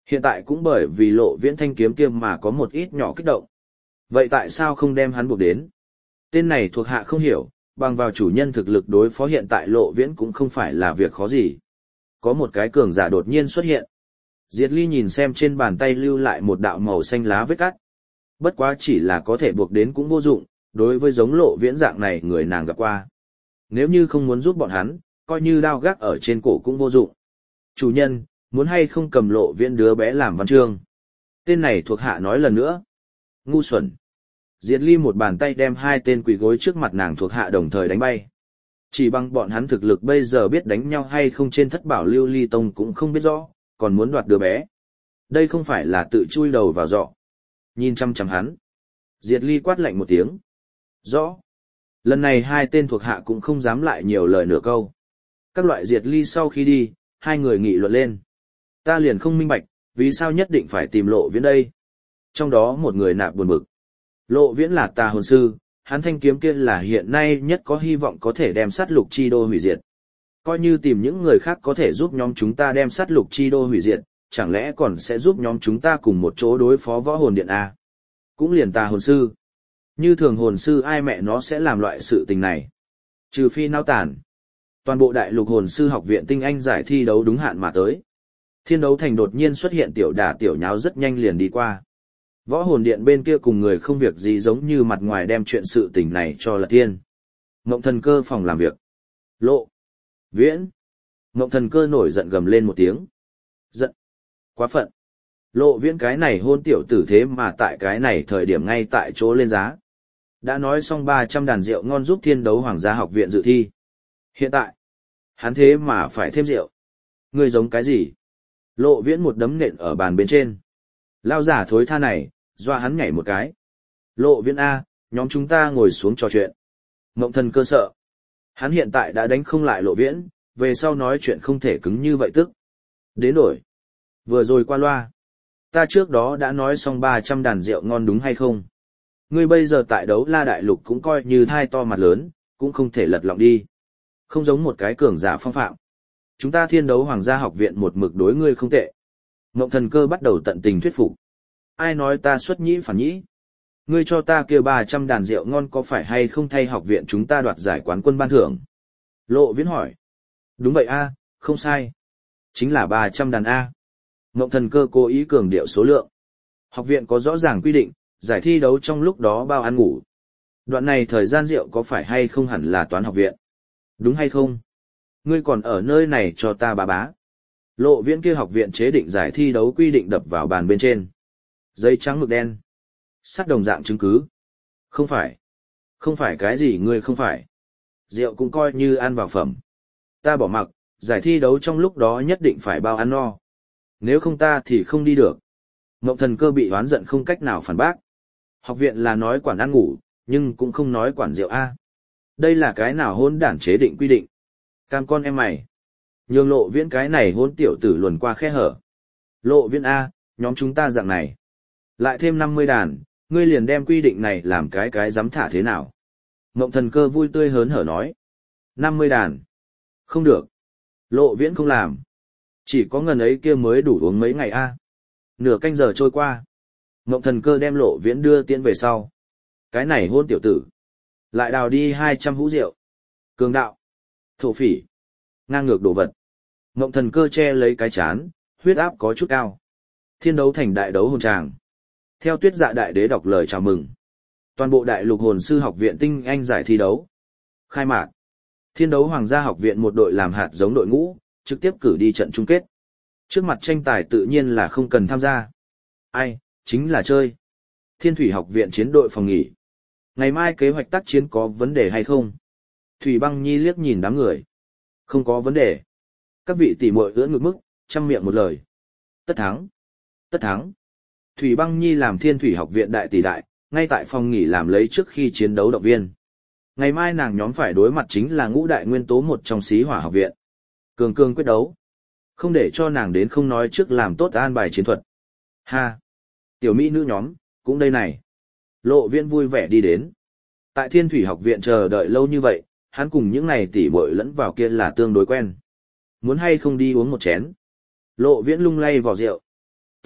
Hiện tại cũng bởi vì Lộ Viễn thanh kiếm kia mà có một ít nhỏ kích động. Vậy tại sao không đem hắn buộc đến? Tên này thuộc hạ không hiểu, bằng vào chủ nhân thực lực đối phó hiện tại Lộ Viễn cũng không phải là việc khó gì. Có một cái cường giả đột nhiên xuất hiện. Diệt Ly nhìn xem trên bàn tay lưu lại một đạo màu xanh lá vết cắt. Bất quá chỉ là có thể buộc đến cũng vô dụng, đối với giống Lộ Viễn dạng này người nàng gặp qua. Nếu như không muốn giúp bọn hắn, coi như đao gác ở trên cổ cũng vô dụng. Chủ nhân, muốn hay không cầm Lộ Viễn đứa bé làm văn chương? Tên này thuộc hạ nói lần nữa. Ngu xuẩn. Diệt Ly một bàn tay đem hai tên quỳ gối trước mặt nàng thuộc hạ đồng thời đánh bay. Chỉ bằng bọn hắn thực lực bây giờ biết đánh nhau hay không trên Thất Bảo Lưu Ly Tông cũng không biết rõ, còn muốn đoạt đứa bé. Đây không phải là tự chui đầu vào giọ. Nhìn chăm chăm hắn. Diệt Ly quát lạnh một tiếng. Rõ. Lần này hai tên thuộc hạ cũng không dám lại nhiều lời nửa câu. Các loại Diệt Ly sau khi đi, hai người nghị luận lên. Ta liền không minh bạch, vì sao nhất định phải tìm Lộ Viễn đây? Trong đó một người nạp buồn bực. Lộ Viễn là tà hồn sư, hắn thanh kiếm kia là hiện nay nhất có hy vọng có thể đem sát lục chi đô hủy diệt. Coi như tìm những người khác có thể giúp nhóm chúng ta đem sát lục chi đô hủy diệt, chẳng lẽ còn sẽ giúp nhóm chúng ta cùng một chỗ đối phó võ hồn điện A? Cũng liền tà hồn sư. Như thường hồn sư ai mẹ nó sẽ làm loại sự tình này? Trừ phi nao tản. Toàn bộ đại lục hồn sư học viện tinh anh giải thi đấu đúng hạn mà tới. Thiên đấu thành đột nhiên xuất hiện tiểu đả tiểu nháo rất nhanh liền đi qua. Võ hồn điện bên kia cùng người không việc gì giống như mặt ngoài đem chuyện sự tình này cho là tiên. Ngộng thần cơ phòng làm việc. Lộ. Viễn. Ngộng thần cơ nổi giận gầm lên một tiếng. Giận. Quá phận. Lộ Viễn cái này hôn tiểu tử thế mà tại cái này thời điểm ngay tại chỗ lên giá. Đã nói xong 300 đàn rượu ngon giúp thiên đấu hoàng gia học viện dự thi. Hiện tại. Hắn thế mà phải thêm rượu. Người giống cái gì? Lộ Viễn một đấm nện ở bàn bên trên. Lao giả thối tha này, doa hắn nhảy một cái. Lộ Viễn A, nhóm chúng ta ngồi xuống trò chuyện. Ngộng thần cơ sợ. Hắn hiện tại đã đánh không lại Lộ Viễn, về sau nói chuyện không thể cứng như vậy tức. Đến đổi. Vừa rồi qua loa. Ta trước đó đã nói xong 300 đàn rượu ngon đúng hay không? Ngươi bây giờ tại đấu la đại lục cũng coi như thai to mặt lớn, cũng không thể lật lọng đi. Không giống một cái cường giả phong phạm. Chúng ta thiên đấu hoàng gia học viện một mực đối ngươi không tệ. Ngộng thần cơ bắt đầu tận tình thuyết phục. Ai nói ta xuất nhĩ phản nhĩ? Ngươi cho ta kia 300 đàn rượu ngon có phải hay không thay học viện chúng ta đoạt giải quán quân ban thưởng? Lộ Viễn hỏi. Đúng vậy a, không sai. Chính là 300 đàn A. Ngộng thần cơ cố ý cường điệu số lượng. Học viện có rõ ràng quy định, giải thi đấu trong lúc đó bao ăn ngủ. Đoạn này thời gian rượu có phải hay không hẳn là toán học viện? Đúng hay không? Ngươi còn ở nơi này cho ta bá. Lộ Viễn kia học viện chế định giải thi đấu quy định đập vào bàn bên trên. Giấy trắng mực đen. Sắt đồng dạng chứng cứ. Không phải. Không phải cái gì ngươi không phải. Rượu cũng coi như ăn vào phẩm. Ta bỏ mặc, giải thi đấu trong lúc đó nhất định phải bao ăn no. Nếu không ta thì không đi được. Ngộng thần cơ bị oán giận không cách nào phản bác. Học viện là nói quản ăn ngủ, nhưng cũng không nói quản rượu A. Đây là cái nào hôn đản chế định quy định. Cam con em mày. Nhường Lộ Viễn cái này hôn tiểu tử luồn qua khe hở. Lộ Viễn A, nhóm chúng ta dạng này. Lại thêm 50 đàn, ngươi liền đem quy định này làm cái dám thả thế nào. Ngộng thần cơ vui tươi hớn hở nói. 50 đàn. Không được. Lộ Viễn không làm. Chỉ có ngần ấy kia mới đủ uống mấy ngày A. Nửa canh giờ trôi qua. Ngộng thần cơ đem Lộ Viễn đưa tiễn về sau. Cái này hôn tiểu tử. Lại đào đi 200 hũ rượu. Cường đạo. Thổ phỉ. Ngang ngược đồ vật. Ngộng thần cơ che lấy cái chán, huyết áp có chút cao. Thiên đấu thành đại đấu hồn tràng. Theo Tuyết Dạ đại đế đọc lời chào mừng. Toàn bộ đại lục hồn sư học viện tinh anh giải thi đấu. Khai mạc. Thiên đấu hoàng gia học viện một đội làm hạt giống đội ngũ, trực tiếp cử đi trận chung kết. Trước mặt tranh tài tự nhiên là không cần tham gia. Ai, chính là chơi. Thiên thủy học viện chiến đội phòng nghỉ. Ngày mai kế hoạch tác chiến có vấn đề hay không? Thủy Băng Nhi liếc nhìn đám người. Không có vấn đề. Các vị tỷ muội ưỡn ngực mức, trăm miệng một lời. Tất thắng. Tất thắng. Thủy Băng Nhi làm Thiên thủy học viện đại tỷ đại, ngay tại phòng nghỉ làm lấy trước khi chiến đấu động viên. Ngày mai nàng nhóm phải đối mặt chính là ngũ đại nguyên tố một trong Xí Hỏa học viện. Cường cương quyết đấu. Không để cho nàng đến không nói trước làm tốt an bài chiến thuật. Ha! Tiểu mỹ nữ nhóm, cũng đây này. Lộ Viễn vui vẻ đi đến. Tại Thiên thủy học viện chờ đợi lâu như vậy, hắn cùng những này tỷ muội lẫn vào kia là tương đối quen. Muốn hay không đi uống một chén? Lộ Viễn lung lay vò rượu.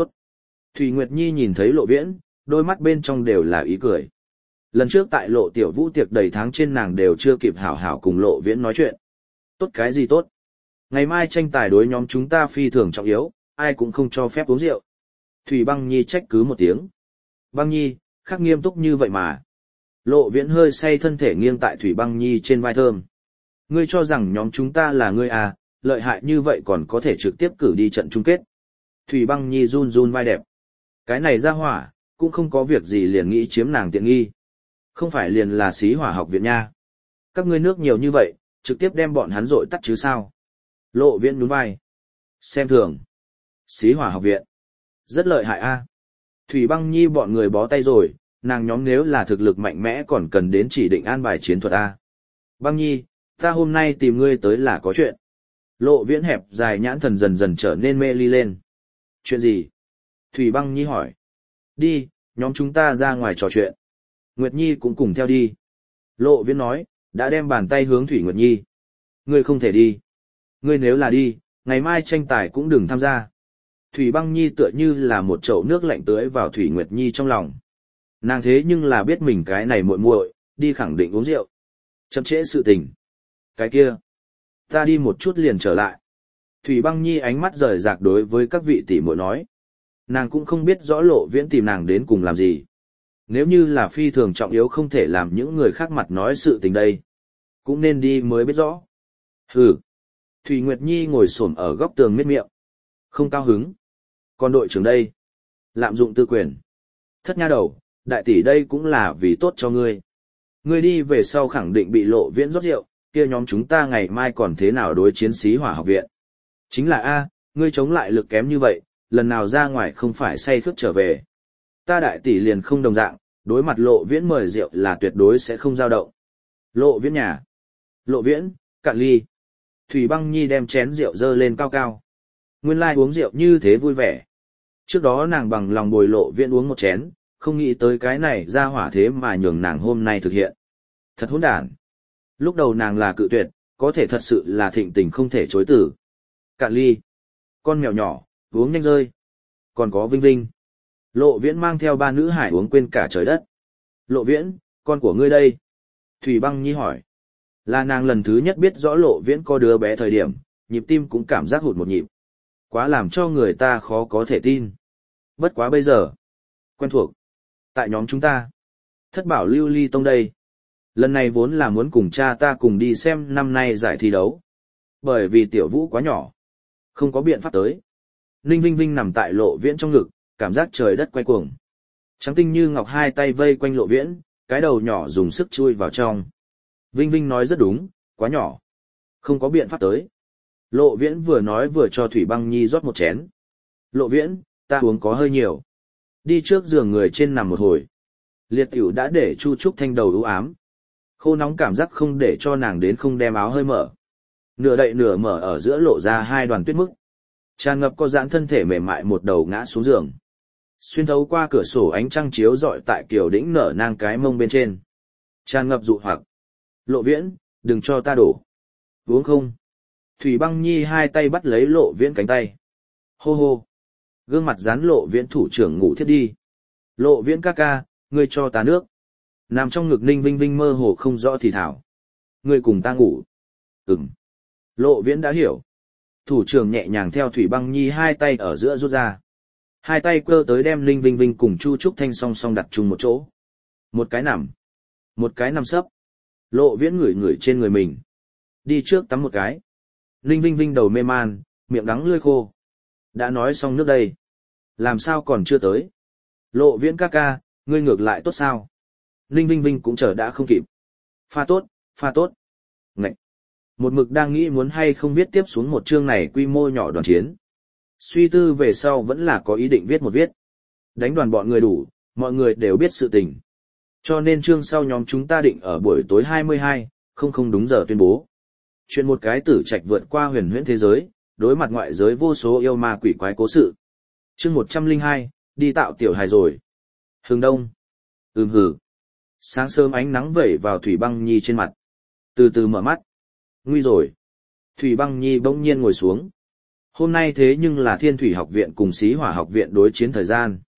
Thủy Nguyệt Nhi nhìn thấy Lộ Viễn, đôi mắt bên trong đều là ý cười. Lần trước tại Lộ Tiểu Vũ tiệc đầy tháng trên nàng đều chưa kịp hảo hảo cùng Lộ Viễn nói chuyện. Tốt cái gì tốt? Ngày mai tranh tài đối nhóm chúng ta phi thường trọng yếu, ai cũng không cho phép uống rượu. Thủy Băng Nhi trách cứ một tiếng. Băng Nhi, khắc nghiêm túc như vậy mà. Lộ Viễn hơi say thân thể nghiêng tại Thủy Băng Nhi trên vai thơm. Ngươi cho rằng nhóm chúng ta là ngươi à, lợi hại như vậy còn có thể trực tiếp cử đi trận chung kết. Thủy Băng Nhi run run vai đẹp. Cái này ra hỏa, cũng không có việc gì liền nghĩ chiếm nàng tiện nghi. Không phải liền là xí hỏa học viện nha. Các ngươi nước nhiều như vậy, trực tiếp đem bọn hắn rội tắt chứ sao. Lộ Viễn nhún vai. Xem thường. Xí hỏa học viện. Rất lợi hại a. Thủy Băng Nhi bọn người bó tay rồi, nàng nhóm nếu là thực lực mạnh mẽ còn cần đến chỉ định an bài chiến thuật a. Băng Nhi, ta hôm nay tìm ngươi tới là có chuyện. Lộ Viễn hẹp dài nhãn thần dần dần trở nên mê ly lên. Chuyện gì? Thủy Băng Nhi hỏi. Đi, nhóm chúng ta ra ngoài trò chuyện. Nguyệt Nhi cũng cùng theo đi. Lộ Viễn nói, đã đem bàn tay hướng Thủy Nguyệt Nhi. Ngươi không thể đi. Ngươi nếu là đi, ngày mai tranh tài cũng đừng tham gia. Thủy Băng Nhi tựa như là một chậu nước lạnh tưới vào Thủy Nguyệt Nhi trong lòng. Nàng thế nhưng là biết mình cái này muội muội, đi khẳng định uống rượu. Chậm trễ sự tình. Cái kia, ta đi một chút liền trở lại. Thủy Băng Nhi ánh mắt rời rạc đối với các vị tỷ muội nói. Nàng cũng không biết rõ Lộ Viễn tìm nàng đến cùng làm gì. Nếu như là phi thường trọng yếu không thể làm những người khác mặt nói sự tình đây. Cũng nên đi mới biết rõ. Hừ. Thủy Nguyệt Nhi ngồi xổm ở góc tường miết miệng. Không cao hứng. Còn đội trưởng đây. Lạm dụng tư quyền. Thất nha đầu, đại tỷ đây cũng là vì tốt cho ngươi. Ngươi đi về sau khẳng định bị Lộ Viễn rót rượu, kia nhóm chúng ta ngày mai còn thế nào đối chiến sĩ hỏa học viện. Chính là A, ngươi chống lại lực kém như vậy, lần nào ra ngoài không phải say khướt trở về. Ta đại tỷ liền không đồng dạng, đối mặt Lộ Viễn mời rượu là tuyệt đối sẽ không dao động. Lộ Viễn nhà. Lộ Viễn, cạn ly. Thủy Băng Nhi đem chén rượu dơ lên cao cao. Nguyên lai uống rượu như thế vui vẻ. Trước đó nàng bằng lòng bồi Lộ Viễn uống một chén, không nghĩ tới cái này ra hỏa thế mà nhường nàng hôm nay thực hiện. Thật hỗn đản. Lúc đầu nàng là cự tuyệt, có thể thật sự là thịnh tình không thể chối từ. Cạn ly. Con mèo nhỏ, uống nhanh rơi. Còn có Vinh Vinh. Lộ Viễn mang theo ba nữ hải uống quên cả trời đất. Lộ Viễn, con của ngươi đây. Thủy Băng Nhi hỏi. Là nàng lần thứ nhất biết rõ Lộ Viễn có đứa bé thời điểm, nhịp tim cũng cảm giác hụt một nhịp. Quá làm cho người ta khó có thể tin. Bất quá bây giờ. Quen thuộc. Tại nhóm chúng ta. Thất bảo lưu ly tông đây. Lần này vốn là muốn cùng cha ta cùng đi xem năm nay giải thi đấu. Bởi vì tiểu vũ quá nhỏ. Không có biện pháp tới. Ninh Vinh Vinh nằm tại Lộ Viễn trong ngực, cảm giác trời đất quay cuồng. Trắng tinh như ngọc hai tay vây quanh Lộ Viễn, cái đầu nhỏ dùng sức chui vào trong. Vinh Vinh nói rất đúng, quá nhỏ. Không có biện pháp tới. Lộ Viễn vừa nói vừa cho Thủy Băng Nhi rót một chén. Lộ Viễn, ta uống có hơi nhiều. Đi trước giường người trên nằm một hồi. Liệt tiểu đã để Chu Trúc Thanh đầu ưu ám. Khô nóng cảm giác không để cho nàng đến không đem áo hơi mở. Nửa đậy nửa mở ở giữa lộ ra hai đoàn tuyết mức. Tràn ngập có giãn thân thể mềm mại một đầu ngã xuống giường. Xuyên thấu qua cửa sổ ánh trăng chiếu rọi tại Kiều Đĩnh nở nang cái mông bên trên. Tràn ngập dụ hoặc. Lộ Viễn, đừng cho ta đổ. Uống không? Thủy Băng Nhi hai tay bắt lấy Lộ Viễn cánh tay. Hô hô. Gương mặt dán Lộ Viễn thủ trưởng ngủ thiết đi. Lộ Viễn ca ca, ngươi cho ta nước. Nằm trong ngực Ninh Vinh Vinh mơ hồ không rõ thì thảo. Ngươi cùng ta ngủ. Ừm. Lộ Viễn đã hiểu. Thủ trưởng nhẹ nhàng theo Thủy Băng Nhi hai tay ở giữa rút ra. Hai tay cơ tới đem Ninh Vinh Vinh cùng Chu Trúc Thanh song song đặt chung một chỗ. Một cái nằm. Một cái nằm sấp. Lộ Viễn ngửi ngửi trên người mình. Đi trước tắm một cái. Ninh Vinh Vinh đầu mê man, miệng đắng lưỡi khô. Đã nói xong nước đây. Làm sao còn chưa tới? Lộ Viễn ca ca, ngươi ngược lại tốt sao? Ninh Vinh Vinh cũng chờ đã không kịp. Pha tốt, pha tốt. Ngậy. Một mực đang nghĩ muốn hay không viết tiếp xuống một chương này quy mô nhỏ đoàn chiến. Suy tư về sau vẫn là có ý định viết một viết. Đánh đoàn bọn người đủ, mọi người đều biết sự tình. Cho nên chương sau nhóm chúng ta định ở buổi tối 22, không đúng giờ tuyên bố. Chuyện một cái tử trạch vượt qua huyền huyễn thế giới, đối mặt ngoại giới vô số yêu ma quỷ quái cố sự. Chương 102, đi tạo tiểu hài rồi. Hướng đông. Hừ. Sáng sớm ánh nắng vẩy vào Thủy Băng Nhi trên mặt. Từ từ mở mắt. Nguy rồi. Thủy Băng Nhi bỗng nhiên ngồi xuống. Hôm nay thế nhưng là Thiên Thủy học viện cùng Xí Hỏa học viện đối chiến thời gian.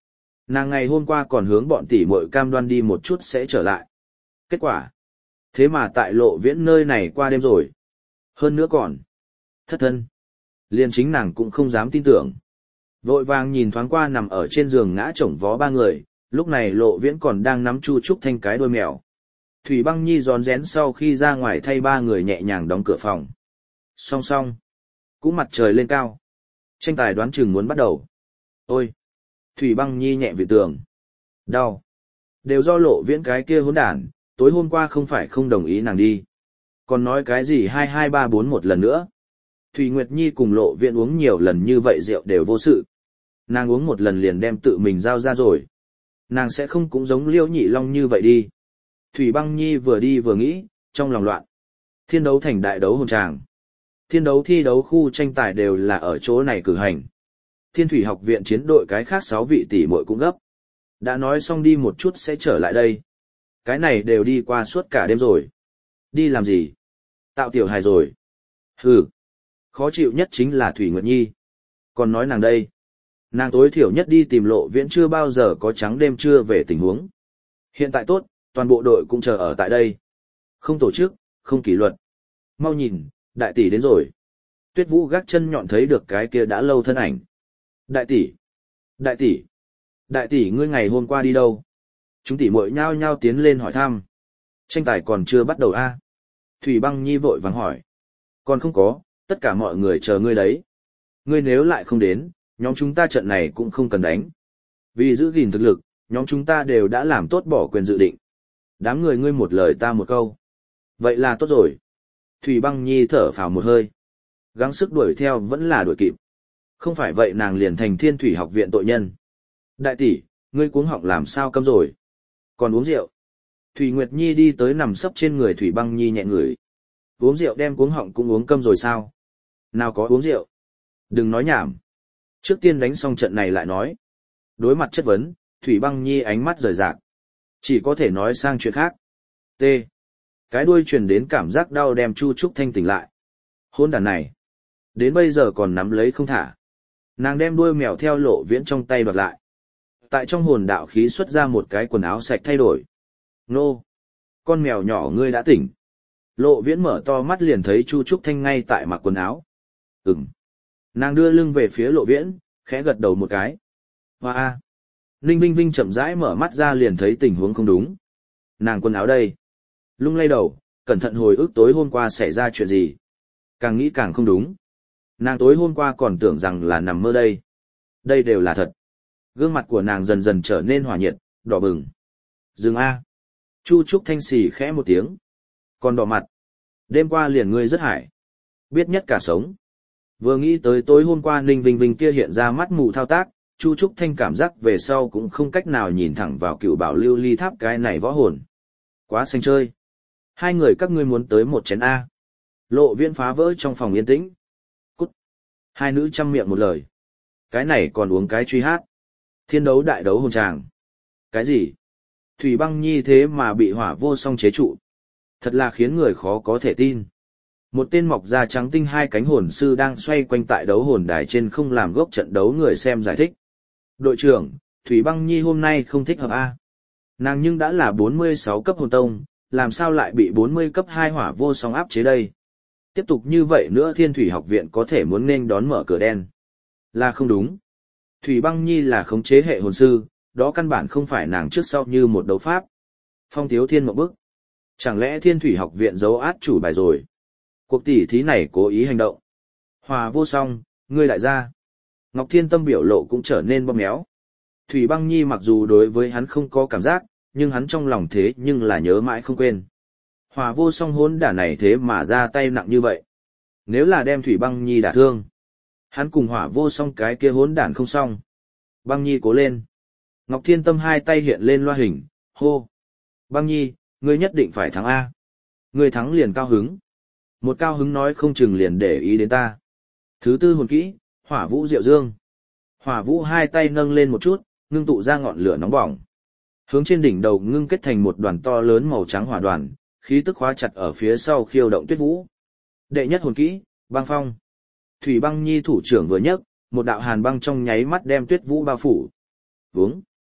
Nàng ngày hôm qua còn hướng bọn tỷ muội cam đoan đi một chút sẽ trở lại. Kết quả. Thế mà tại Lộ Viễn nơi này qua đêm rồi. Hơn nữa còn. Thất thân. Liền chính nàng cũng không dám tin tưởng. Vội vàng nhìn thoáng qua nằm ở trên giường ngã chồng vó ba người, lúc này Lộ Viễn còn đang nắm Chu Trúc Thanh cái đuôi mèo. Thủy Băng Nhi rón rén sau khi ra ngoài thay ba người nhẹ nhàng đóng cửa phòng. Song song. Cũng mặt trời lên cao. Tranh tài đoán chừng muốn bắt đầu. Ôi! Thủy Băng Nhi nhẹ vị tường. Đau. Đều do Lộ Viễn cái kia hỗn đản, tối hôm qua không phải không đồng ý nàng đi. Còn nói cái gì 2234 một lần nữa. Thủy Nguyệt Nhi cùng Lộ Viễn uống nhiều lần như vậy rượu đều vô sự. Nàng uống một lần liền đem tự mình giao ra rồi. Nàng sẽ không cũng giống Liễu Nhị Long như vậy đi. Thủy Băng Nhi vừa đi vừa nghĩ, trong lòng loạn. Thiên đấu thành đại đấu hồn tràng. Thiên đấu thi đấu khu tranh tài đều là ở chỗ này cử hành. Thiên thủy học viện chiến đội cái khác 6 vị tỷ muội cũng gấp. Đã nói xong đi một chút sẽ trở lại đây. Cái này đều đi qua suốt cả đêm rồi. Đi làm gì? Tạo tiểu hài rồi. Hừ. Khó chịu nhất chính là Thủy Nguyệt Nhi. Còn nói nàng đây. Nàng tối thiểu nhất đi tìm Lộ Viễn chưa bao giờ có trắng đêm trưa về tình huống. Hiện tại tốt, toàn bộ đội cũng chờ ở tại đây. Không tổ chức, không kỷ luật. Mau nhìn, đại tỷ đến rồi. Tuyết Vũ gác chân nhọn thấy được cái kia đã lâu thân ảnh. Đại tỷ! Đại tỷ! Đại tỷ ngươi ngày hôm qua đi đâu? Chúng tỷ muội nhao nhao tiến lên hỏi thăm. Tranh tài còn chưa bắt đầu a? Thủy Băng Nhi vội vàng hỏi. Còn không có, tất cả mọi người chờ ngươi đấy. Ngươi nếu lại không đến, nhóm chúng ta trận này cũng không cần đánh. Vì giữ gìn thực lực, nhóm chúng ta đều đã làm tốt bỏ quyền dự định. Đám người ngươi một lời ta một câu. Vậy là tốt rồi. Thủy Băng Nhi thở phào một hơi. Gắng sức đuổi theo vẫn là đuổi kịp. Không phải vậy nàng liền thành Thiên Thủy học viện tội nhân. Đại tỷ, ngươi cuống họng làm sao câm rồi? Còn uống rượu. Thủy Nguyệt Nhi đi tới nằm sấp trên người Thủy Băng Nhi nhẹ ngửi. Uống rượu đem cuống họng cũng uống câm rồi sao? Nào có uống rượu. Đừng nói nhảm. Trước tiên đánh xong trận này lại nói. Đối mặt chất vấn, Thủy Băng Nhi ánh mắt rời rạc. Chỉ có thể nói sang chuyện khác. T. Cái đuôi truyền đến cảm giác đau đem Chu Trúc Thanh tỉnh lại. Hôn đàn này. Đến bây giờ còn nắm lấy không thả. Nàng đem đuôi mèo theo Lộ Viễn trong tay đoạt lại. Tại trong hồn đạo khí xuất ra một cái quần áo sạch thay đổi. Nô! Con mèo nhỏ ngươi đã tỉnh. Lộ Viễn mở to mắt liền thấy Chu Trúc Thanh ngay tại mặc quần áo. Ừm. Nàng đưa lưng về phía Lộ Viễn, khẽ gật đầu một cái. Hoa a! Ninh Vinh Vinh chậm rãi mở mắt ra liền thấy tình huống không đúng. Nàng quần áo đây. Lung lay đầu, cẩn thận hồi ức tối hôm qua xảy ra chuyện gì. Càng nghĩ càng không đúng. Nàng tối hôm qua còn tưởng rằng là nằm mơ đây. Đây đều là thật. Gương mặt của nàng dần dần trở nên hỏa nhiệt, đỏ bừng. Dừng a. Chu Trúc Thanh xì khẽ một tiếng. Còn đỏ mặt. Đêm qua liền ngươi rất hải. Biết nhất cả sống. Vừa nghĩ tới tối hôm qua Ninh Vinh Vinh kia hiện ra mắt mù thao tác, Chu Trúc Thanh cảm giác về sau cũng không cách nào nhìn thẳng vào Cựu Bảo Lưu Ly Tháp cái này võ hồn. Quá xanh chơi. Hai người các ngươi muốn tới một chén A. Lộ Viễn phá vỡ trong phòng yên tĩnh. Cút. Hai nữ chăm miệng một lời. Cái này còn uống cái truy hát. Thiên đấu đại đấu hồn tràng. Cái gì? Thủy Băng Nhi thế mà bị Hỏa Vô Song chế trụ. Thật là khiến người khó có thể tin. Một tên mọc da trắng tinh hai cánh hồn sư đang xoay quanh tại đấu hồn đài trên không làm gốc trận đấu người xem giải thích. Đội trưởng, Thủy Băng Nhi hôm nay không thích hợp A. Nàng nhưng đã là 46 cấp hồn tông, làm sao lại bị 40 cấp 2 Hỏa Vô Song áp chế đây? Tiếp tục như vậy nữa Thiên Thủy học viện có thể muốn nên đón mở cửa đen. Là không đúng. Thủy Băng Nhi là khống chế hệ hồn sư, đó căn bản không phải nàng trước sau như một đấu pháp. Phong Tiếu Thiên một bức. Chẳng lẽ Thiên Thủy học viện giấu át chủ bài rồi? Cuộc tỉ thí này cố ý hành động. Hỏa Vô Song, ngươi lại ra. Ngọc Thiên Tâm biểu lộ cũng trở nên bóp méo. Thủy Băng Nhi mặc dù đối với hắn không có cảm giác, nhưng hắn trong lòng thế nhưng là nhớ mãi không quên. Hỏa Vô Song hỗn đả này thế mà ra tay nặng như vậy. Nếu là đem Thủy Băng Nhi đả thương, hắn cùng Hỏa Vô Song cái kia hỗn đản không xong. Băng Nhi cố lên. Ngọc Thiên Tâm hai tay hiện lên loa hình, hô. Băng Nhi, ngươi nhất định phải thắng A. Ngươi thắng liền cao hứng. Một cao hứng nói không chừng liền để ý đến ta. Thứ tư hồn kỹ, Hỏa Vũ Diệu Dương. Hỏa Vũ hai tay nâng lên một chút, ngưng tụ ra ngọn lửa nóng bỏng. Hướng trên đỉnh đầu ngưng kết thành một đoàn to lớn màu trắng hỏa đoàn, khí tức khóa chặt ở phía sau khiêu động Tuyết Vũ. Đệ nhất hồn kỹ, Băng Phong. Thủy Băng Nhi thủ trưởng vừa nhấc, một đạo hàn băng trong nháy mắt đem Tuyết Vũ bao phủ. Vướng.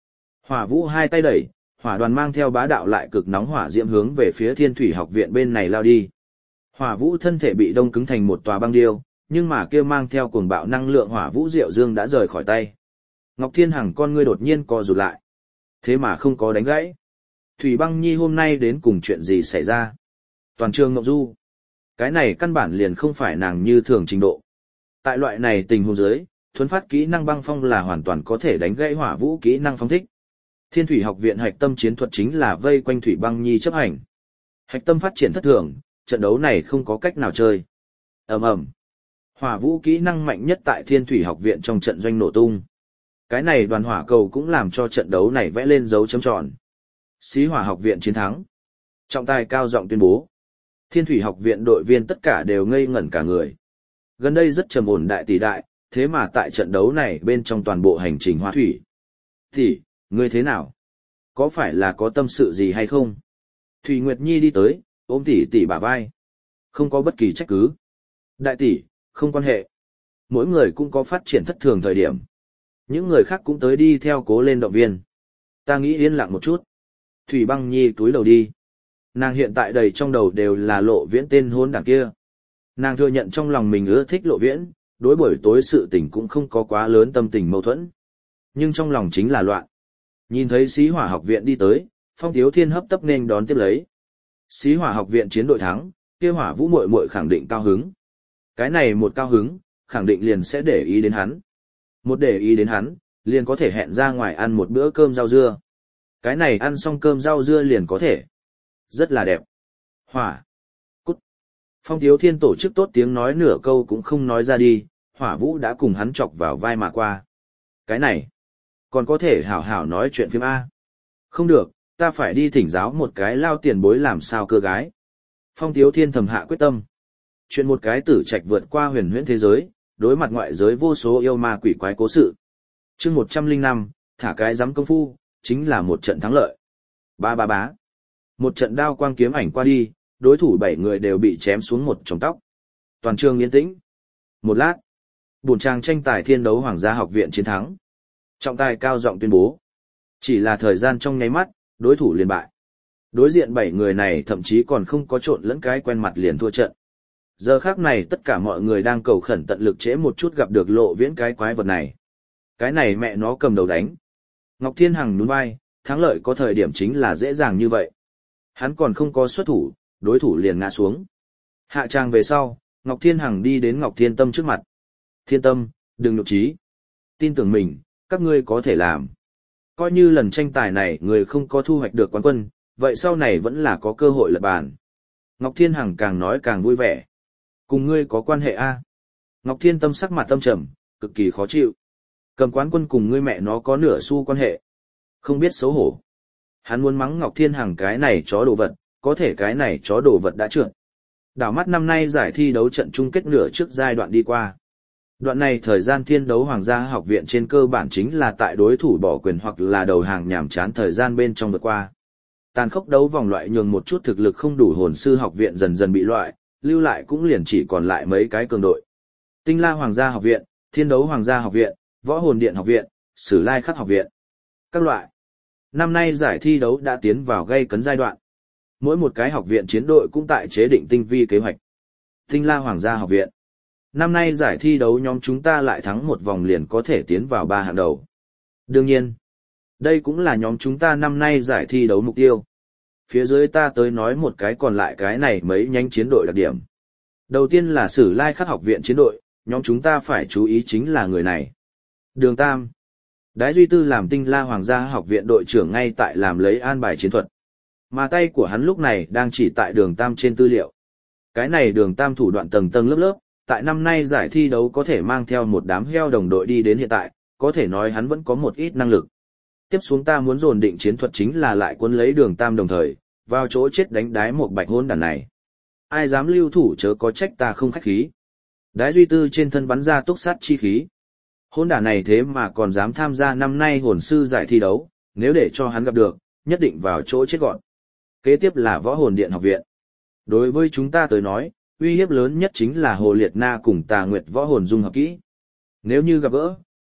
Hỏa Vũ hai tay đẩy, hỏa đoàn mang theo bá đạo lại cực nóng hỏa diễm hướng về phía Thiên Thủy học viện bên này lao đi. Hỏa Vũ thân thể bị đông cứng thành một tòa băng điêu, nhưng mà kia mang theo cuồng bạo năng lượng Hỏa Vũ Diệu Dương đã rời khỏi tay. Ngọc Thiên Hằng con ngươi đột nhiên co rụt lại. Thế mà không có đánh gãy. Thủy Băng Nhi hôm nay đến cùng chuyện gì xảy ra? Toàn trường ngọc du. Cái này căn bản liền không phải nàng như thường trình độ. Tại loại này tình huống dưới, thuấn phát kỹ năng băng phong là hoàn toàn có thể đánh gãy Hỏa Vũ kỹ năng phóng thích. Thiên Thủy học viện hạch tâm chiến thuật chính là vây quanh Thủy Băng Nhi chấp hành. Hạch tâm phát triển thất thường, trận đấu này không có cách nào chơi. Ầm ầm. Hỏa Vũ kỹ năng mạnh nhất tại Thiên Thủy học viện trong trận doanh nổ tung. Cái này đoàn hỏa cầu cũng làm cho trận đấu này vẽ lên dấu chấm tròn. Xí Hỏa học viện chiến thắng. Trọng tài cao giọng tuyên bố. Thiên Thủy học viện đội viên tất cả đều ngây ngẩn cả người. Gần đây rất trầm ổn đại tỷ đại, thế mà tại trận đấu này bên trong toàn bộ hành trình hoa thủy. Tỷ, ngươi thế nào? Có phải là có tâm sự gì hay không? Thủy Nguyệt Nhi đi tới, ôm tỷ tỷ bả vai. Không có bất kỳ trách cứ. Đại tỷ, không quan hệ. Mỗi người cũng có phát triển thất thường thời điểm. Những người khác cũng tới đi theo cố lên động viên. Ta nghĩ yên lặng một chút. Thủy Băng Nhi túi đầu đi. Nàng hiện tại đầy trong đầu đều là Lộ Viễn tên hôn đảng kia. Nàng thừa nhận trong lòng mình ưa thích Lộ Viễn, đối buổi tối sự tình cũng không có quá lớn tâm tình mâu thuẫn. Nhưng trong lòng chính là loạn. Nhìn thấy Xí Hỏa học viện đi tới, Phong Tiếu Thiên hấp tấp nên đón tiếp lấy. Xí Hỏa học viện chiến đội thắng, kia Hỏa Vũ muội muội khẳng định cao hứng. Cái này một cao hứng, khẳng định liền sẽ để ý đến hắn. Một để ý đến hắn, liền có thể hẹn ra ngoài ăn một bữa cơm rau dưa. Cái này ăn xong cơm rau dưa liền có thể. Rất là đẹp. Hỏa. Cút. Phong Tiếu Thiên tổ chức tốt tiếng nói nửa câu cũng không nói ra đi, Hỏa Vũ đã cùng hắn chọc vào vai mà qua. Cái này, còn có thể hảo hảo nói chuyện phim A. Không được, ta phải đi thỉnh giáo một cái lao tiền bối làm sao cơ gái. Phong Tiếu Thiên thầm hạ quyết tâm. Chuyện một cái tử trạch vượt qua huyền huyễn thế giới, đối mặt ngoại giới vô số yêu ma quỷ quái cố sự. Chương 105, thả cái giám công phu, chính là một trận thắng lợi. Ba ba bá. Một trận đao quang kiếm ảnh qua đi, đối thủ 7 người đều bị chém xuống một chòm tóc. Toàn trường yên tĩnh. Một lát, buồn trang tranh tài thiên đấu Hoàng gia học viện chiến thắng. Trọng tài cao giọng tuyên bố. Chỉ là thời gian trong nháy mắt, đối thủ liền bại. Đối diện 7 người này thậm chí còn không có trộn lẫn cái quen mặt liền thua trận. Giờ khác này tất cả mọi người đang cầu khẩn tận lực trễ một chút gặp được Lộ Viễn cái quái vật này. Cái này mẹ nó cầm đầu đánh. Ngọc Thiên Hằng nhún vai, thắng lợi có thời điểm chính là dễ dàng như vậy. Hắn còn không có xuất thủ, đối thủ liền ngã xuống. Hạ tràng về sau, Ngọc Thiên Hằng đi đến Ngọc Thiên Tâm trước mặt. Thiên Tâm, đừng nhục trí. Tin tưởng mình, các ngươi có thể làm. Coi như lần tranh tài này người không có thu hoạch được quán quân, vậy sau này vẫn là có cơ hội lật bàn. Ngọc Thiên Hằng càng nói càng vui vẻ. Cùng ngươi có quan hệ a? Ngọc Thiên Tâm sắc mặt tâm trầm, cực kỳ khó chịu. Cầm quán quân cùng ngươi mẹ nó có nửa xu quan hệ. Không biết xấu hổ. Hắn muốn mắng Ngọc Thiên Hằng cái này chó đồ vật, có thể cái này chó đồ vật đã trượt. Đảo mắt năm nay giải thi đấu trận chung kết nửa trước giai đoạn đi qua. Đoạn này thời gian thiên đấu Hoàng gia học viện trên cơ bản chính là tại đối thủ bỏ quyền hoặc là đầu hàng nhảm chán thời gian bên trong vượt qua. Tàn khốc đấu vòng loại nhường một chút thực lực không đủ hồn sư học viện dần dần bị loại, lưu lại cũng liền chỉ còn lại mấy cái cường đội. Tinh La Hoàng gia học viện, Thiên đấu Hoàng gia học viện, Võ Hồn Điện học viện, Sử Lai Khắc học viện. Các loại. Năm nay giải thi đấu đã tiến vào gay cấn giai đoạn. Mỗi một cái học viện chiến đội cũng tại chế định tinh vi kế hoạch. Tinh La Hoàng gia học viện. Năm nay giải thi đấu nhóm chúng ta lại thắng một vòng liền có thể tiến vào 3 hạng đầu. Đương nhiên, đây cũng là nhóm chúng ta năm nay giải thi đấu mục tiêu. Phía dưới ta tới nói một cái còn lại cái này mấy nhánh chiến đội đặc điểm. Đầu tiên là Sử Lai Khắc học viện chiến đội, nhóm chúng ta phải chú ý chính là người này. Đường Tam. Đái Duy Tư làm Tinh La Hoàng gia học viện đội trưởng ngay tại làm lấy an bài chiến thuật. Mà tay của hắn lúc này đang chỉ tại Đường Tam trên tư liệu. Cái này Đường Tam thủ đoạn tầng tầng lớp lớp, tại năm nay giải thi đấu có thể mang theo một đám heo đồng đội đi đến hiện tại, có thể nói hắn vẫn có một ít năng lực. Tiếp xuống ta muốn dồn định chiến thuật chính là lại cuốn lấy Đường Tam đồng thời, vào chỗ chết đánh đái một bạch hôn đàn này. Ai dám lưu thủ chớ có trách ta không khách khí. Đái Duy Tư trên thân bắn ra túc sát chi khí. Hôn đàn này thế mà còn dám tham gia năm nay hồn sư giải thi đấu, nếu để cho hắn gặp được, nhất định vào chỗ chết gọn. Kế tiếp là Võ Hồn Điện học viện. Đối với chúng ta tới nói, uy hiếp lớn nhất chính là Hồ Liệt Na cùng Tà Nguyệt Võ Hồn dung hợp kỹ. Nếu như gặp gỡ,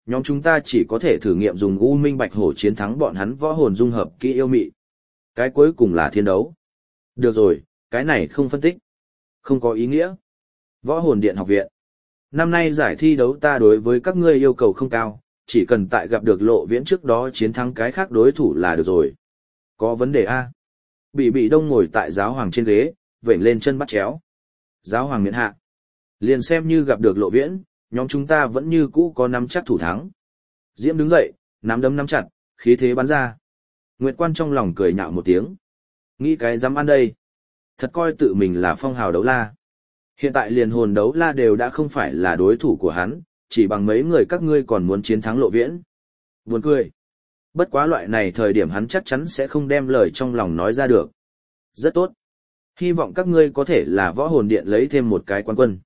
nhóm chúng ta chỉ có thể thử nghiệm dùng U Minh Bạch Hổ chiến thắng bọn hắn võ hồn dung hợp kỹ yêu mị. Cái cuối cùng là thiên đấu. Được rồi, cái này không phân tích. Không có ý nghĩa. Võ hồn điện học viện. Năm nay giải thi đấu ta đối với các ngươi yêu cầu không cao, chỉ cần tại gặp được Lộ Viễn trước đó chiến thắng cái khác đối thủ là được rồi. Có vấn đề A. Bị Đông ngồi tại giáo hoàng trên ghế, vểnh lên chân bắt chéo. Giáo hoàng miễn hạ. Liền xem như gặp được Lộ Viễn, nhóm chúng ta vẫn như cũ có nắm chắc thủ thắng. Diễm đứng dậy, nắm đấm nắm chặt, khí thế bắn ra. Nguyệt Quan trong lòng cười nhạo một tiếng. Nghĩ cái dám ăn đây. Thật coi tự mình là phong hào đấu la. Hiện tại liền hồn đấu la đều đã không phải là đối thủ của hắn, chỉ bằng mấy người các ngươi còn muốn chiến thắng Lộ Viễn. Buồn cười. Bất quá loại này thời điểm hắn chắc chắn sẽ không đem lời trong lòng nói ra được. Rất tốt. Hy vọng các ngươi có thể là võ hồn điện lấy thêm một cái quán quân.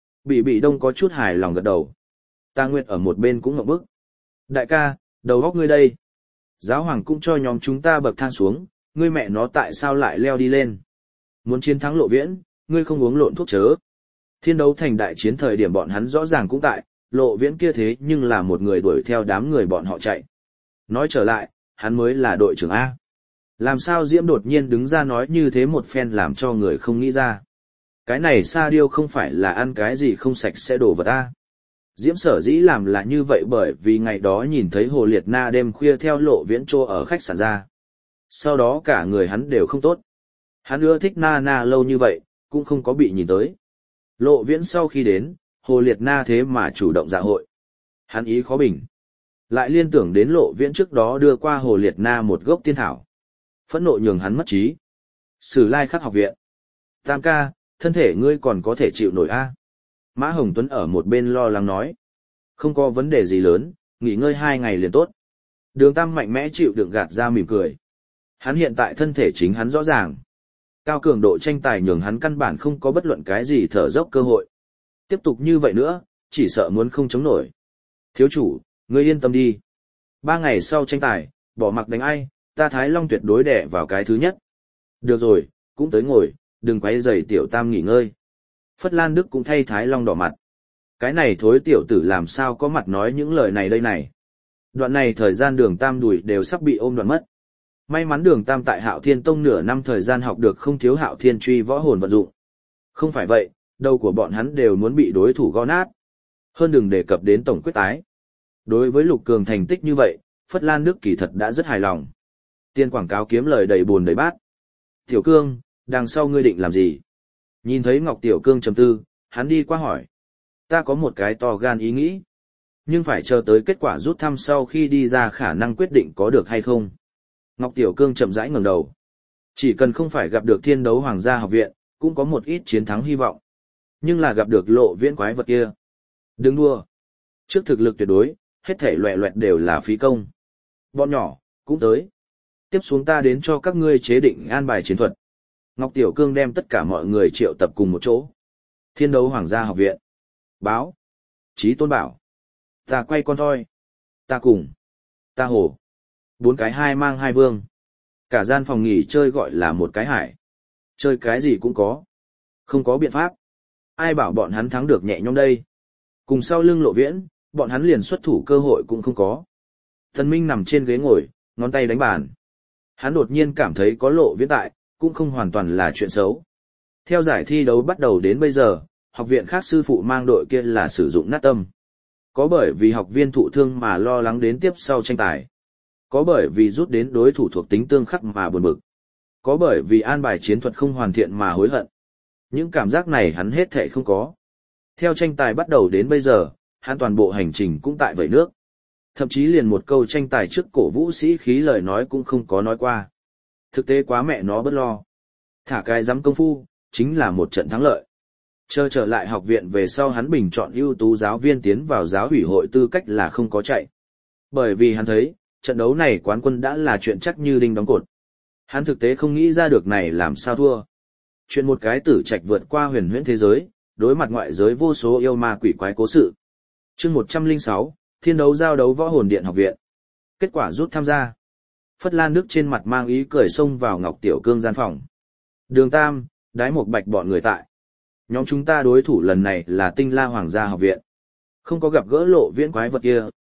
Bị Đông có chút hài lòng gật đầu. Ta Nguyệt ở một bên cũng ngậm bức. Đại ca, đầu góc ngươi đây. Giáo hoàng cũng cho nhóm chúng ta bậc thang xuống, ngươi mẹ nó tại sao lại leo đi lên. Muốn chiến thắng Lộ Viễn, ngươi không uống lộn thuốc chớ. Thiên đấu thành đại chiến thời điểm bọn hắn rõ ràng cũng tại, Lộ Viễn kia thế nhưng là một người đuổi theo đám người bọn họ chạy. Nói trở lại, hắn mới là đội trưởng A. Làm sao Diễm đột nhiên đứng ra nói như thế một phen làm cho người không nghĩ ra. Cái này Sa Điêu không phải là ăn cái gì không sạch sẽ đổ vật A. Diễm sở dĩ làm là như vậy bởi vì ngày đó nhìn thấy Hồ Liệt Na đêm khuya theo Lộ Viễn trô ở khách sạn ra. Sau đó cả người hắn đều không tốt. Hắn ưa thích Na lâu như vậy, cũng không có bị nhìn tới. Lộ Viễn sau khi đến, Hồ Liệt Na thế mà chủ động dạ hội. Hắn ý khó bình. Lại liên tưởng đến Lộ Viễn trước đó đưa qua Hồ Liệt Na một gốc tiên thảo. Phẫn nộ nhường hắn mất trí. Sử Lai Khắc học viện. Tam ca, thân thể ngươi còn có thể chịu nổi a? Mã Hồng Tuấn ở một bên lo lắng nói. Không có vấn đề gì lớn, nghỉ ngơi 2 ngày liền tốt. Đường Tam mạnh mẽ chịu đựng gạt ra mỉm cười. Hắn hiện tại thân thể chính hắn rõ ràng. Cao cường độ tranh tài nhường hắn căn bản không có bất luận cái gì thở dốc cơ hội. Tiếp tục như vậy nữa, chỉ sợ muốn không chống nổi. Thiếu chủ, ngươi yên tâm đi. 3 ngày sau tranh tài, bỏ mặc đánh ai, ta Thái Long tuyệt đối đẻ vào cái thứ nhất. Được rồi, cũng tới ngồi, đừng quấy rầy tiểu Tam nghỉ ngơi. Phất Lan Đức cũng thay Thái Long đỏ mặt. Cái này thối tiểu tử làm sao có mặt nói những lời này đây này. Đoạn này thời gian Đường Tam đùi đều sắp bị ôm đoạn mất. May mắn Đường Tam tại Hạo Thiên Tông nửa năm thời gian học được không thiếu Hạo Thiên truy võ hồn vận dụng. Không phải vậy, đầu của bọn hắn đều muốn bị đối thủ gõ nát. Hơn đừng đề cập đến tổng quyết tái. Đối với Lục Cường thành tích như vậy, Phất Lan Đức kỳ thật đã rất hài lòng. Tiền quảng cáo kiếm lời đầy buồn đầy bát. Tiểu Cương, đằng sau ngươi định làm gì? Nhìn thấy Ngọc Tiểu Cương trầm tư, hắn đi qua hỏi. Ta có một cái to gan ý nghĩ. Nhưng phải chờ tới kết quả rút thăm sau khi đi ra khả năng quyết định có được hay không. Ngọc Tiểu Cương chậm rãi ngẩng đầu. Chỉ cần không phải gặp được Thiên Đấu Hoàng gia học viện, cũng có một ít chiến thắng hy vọng. Nhưng là gặp được Lộ Viễn quái vật kia. Đừng đua. Trước thực lực tuyệt đối, hết thể loẹ loẹt đều là phí công. Bọn nhỏ, cũng tới. Tiếp xuống ta đến cho các ngươi chế định an bài chiến thuật. Ngọc Tiểu Cương đem tất cả mọi người triệu tập cùng một chỗ. Thiên Đấu Hoàng gia học viện. Báo. Chí Tôn bảo. Ta quay con thoi. Ta cùng. Ta hổ. 4 cái 2 mang 2 vương. Cả gian phòng nghỉ chơi gọi là một cái hải. Chơi cái gì cũng có. Không có biện pháp. Ai bảo bọn hắn thắng được nhẹ nhõm đây. Cùng sau lưng Lộ Viễn, bọn hắn liền xuất thủ cơ hội cũng không có. Thần Minh nằm trên ghế ngồi, ngón tay đánh bàn. Hắn đột nhiên cảm thấy có Lộ Viễn tại, cũng không hoàn toàn là chuyện xấu. Theo giải thi đấu bắt đầu đến bây giờ, học viện khác sư phụ mang đội kia là sử dụng nát tâm. Có bởi vì học viên thụ thương mà lo lắng đến tiếp sau tranh tài. Có bởi vì rút đến đối thủ thuộc tính tương khắc mà buồn bực. Có bởi vì an bài chiến thuật không hoàn thiện mà hối hận. Những cảm giác này hắn hết thảy không có. Theo tranh tài bắt đầu đến bây giờ, hắn toàn bộ hành trình cũng tại vẩy nước. Thậm chí liền một câu tranh tài trước cổ vũ sĩ khí lời nói cũng không có nói qua. Thực tế quá mẹ nó bất lo. Thả cái dám công phu, chính là một trận thắng lợi. Chờ trở lại học viện về sau hắn bình chọn ưu tú giáo viên tiến vào giáo ủy hội tư cách là không có chạy. Bởi vì hắn thấy, trận đấu này quán quân đã là chuyện chắc như đinh đóng cột. Hắn thực tế không nghĩ ra được này làm sao thua. Chuyện một cái tử trạch vượt qua huyền huyễn thế giới, đối mặt ngoại giới vô số yêu ma quỷ quái cố sự. Chương 106, Thiên đấu giao đấu võ hồn điện học viện. Kết quả rút tham gia. Phất Lan Đức trên mặt mang ý cười xông vào Ngọc Tiểu Cương gian phòng. Đường Tam, Đái Một Bạch bọn người tại. Nhóm chúng ta đối thủ lần này là Tinh La Hoàng gia học viện. Không có gặp gỡ Lộ Viễn quái vật kia,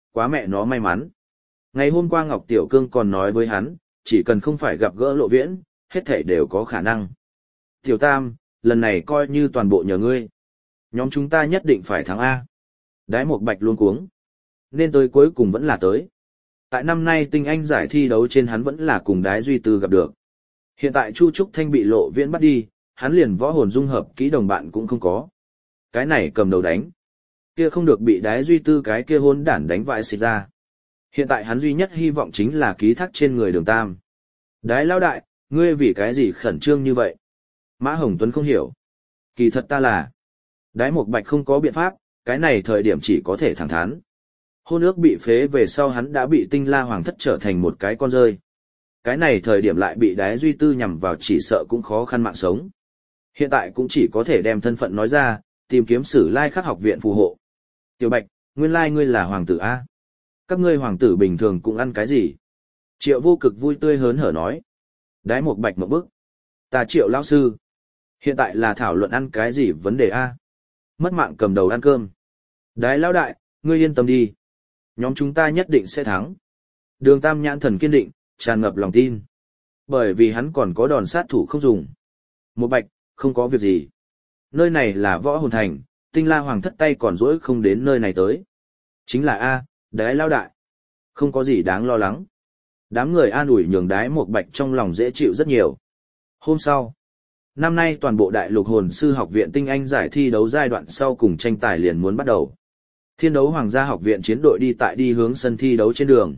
quá mẹ nó may mắn. Ngày hôm qua Ngọc Tiểu Cương còn nói với hắn, chỉ cần không phải gặp gỡ Lộ Viễn, hết thảy đều có khả năng. Tiểu Tam, lần này coi như toàn bộ nhờ ngươi. Nhóm chúng ta nhất định phải thắng A. Đái Mộc Bạch luôn cuống. Nên tới cuối cùng vẫn là tới. Tại năm nay tinh anh giải thi đấu trên hắn vẫn là cùng Đái Duy Tư gặp được. Hiện tại Chu Trúc Thanh bị Lộ Viễn bắt đi, hắn liền võ hồn dung hợp kỹ đồng bạn cũng không có. Cái này cầm đầu đánh. Kia không được bị Đái Duy Tư cái kia hôn đản đánh vãi xịt ra. Hiện tại hắn duy nhất hy vọng chính là ký thác trên người Đường Tam. Đái lão đại, ngươi vì cái gì khẩn trương như vậy? Mã Hồng Tuấn không hiểu. Kỳ thật ta là... Đái Mộc Bạch không có biện pháp, cái này thời điểm chỉ có thể thẳng thắn. Hôn ước bị phế về sau hắn đã bị Tinh La Hoàng thất trở thành một cái con rơi. Cái này thời điểm lại bị Đái Duy Tư nhằm vào chỉ sợ cũng khó khăn mạng sống. Hiện tại cũng chỉ có thể đem thân phận nói ra, tìm kiếm Sử Lai Khắc học viện phù hộ. Tiểu Bạch, nguyên lai ngươi là hoàng tử A. Các ngươi hoàng tử bình thường cũng ăn cái gì? Triệu Vô Cực vui tươi hớn hở nói. Đái Mộc Bạch một bức. Ta Triệu lão sư. Hiện tại là thảo luận ăn cái gì vấn đề A. Mất mạng cầm đầu ăn cơm. Đái lão đại, ngươi yên tâm đi. Nhóm chúng ta nhất định sẽ thắng. Đường Tam nhãn thần kiên định, tràn ngập lòng tin. Bởi vì hắn còn có đòn sát thủ không dùng. Một Bạch, không có việc gì. Nơi này là võ hồn thành, Tinh La Hoàng thất tay còn dỗi không đến nơi này tới. Chính là A, Đái lão đại. Không có gì đáng lo lắng. Đám người an ủi nhường Đái Mộc Bạch trong lòng dễ chịu rất nhiều. Hôm sau, năm nay toàn bộ Đại Lục Hồn Sư Học viện Tinh Anh giải thi đấu giai đoạn sau cùng tranh tài liền muốn bắt đầu. Thiên đấu Hoàng gia học viện chiến đội đi hướng sân thi đấu trên đường.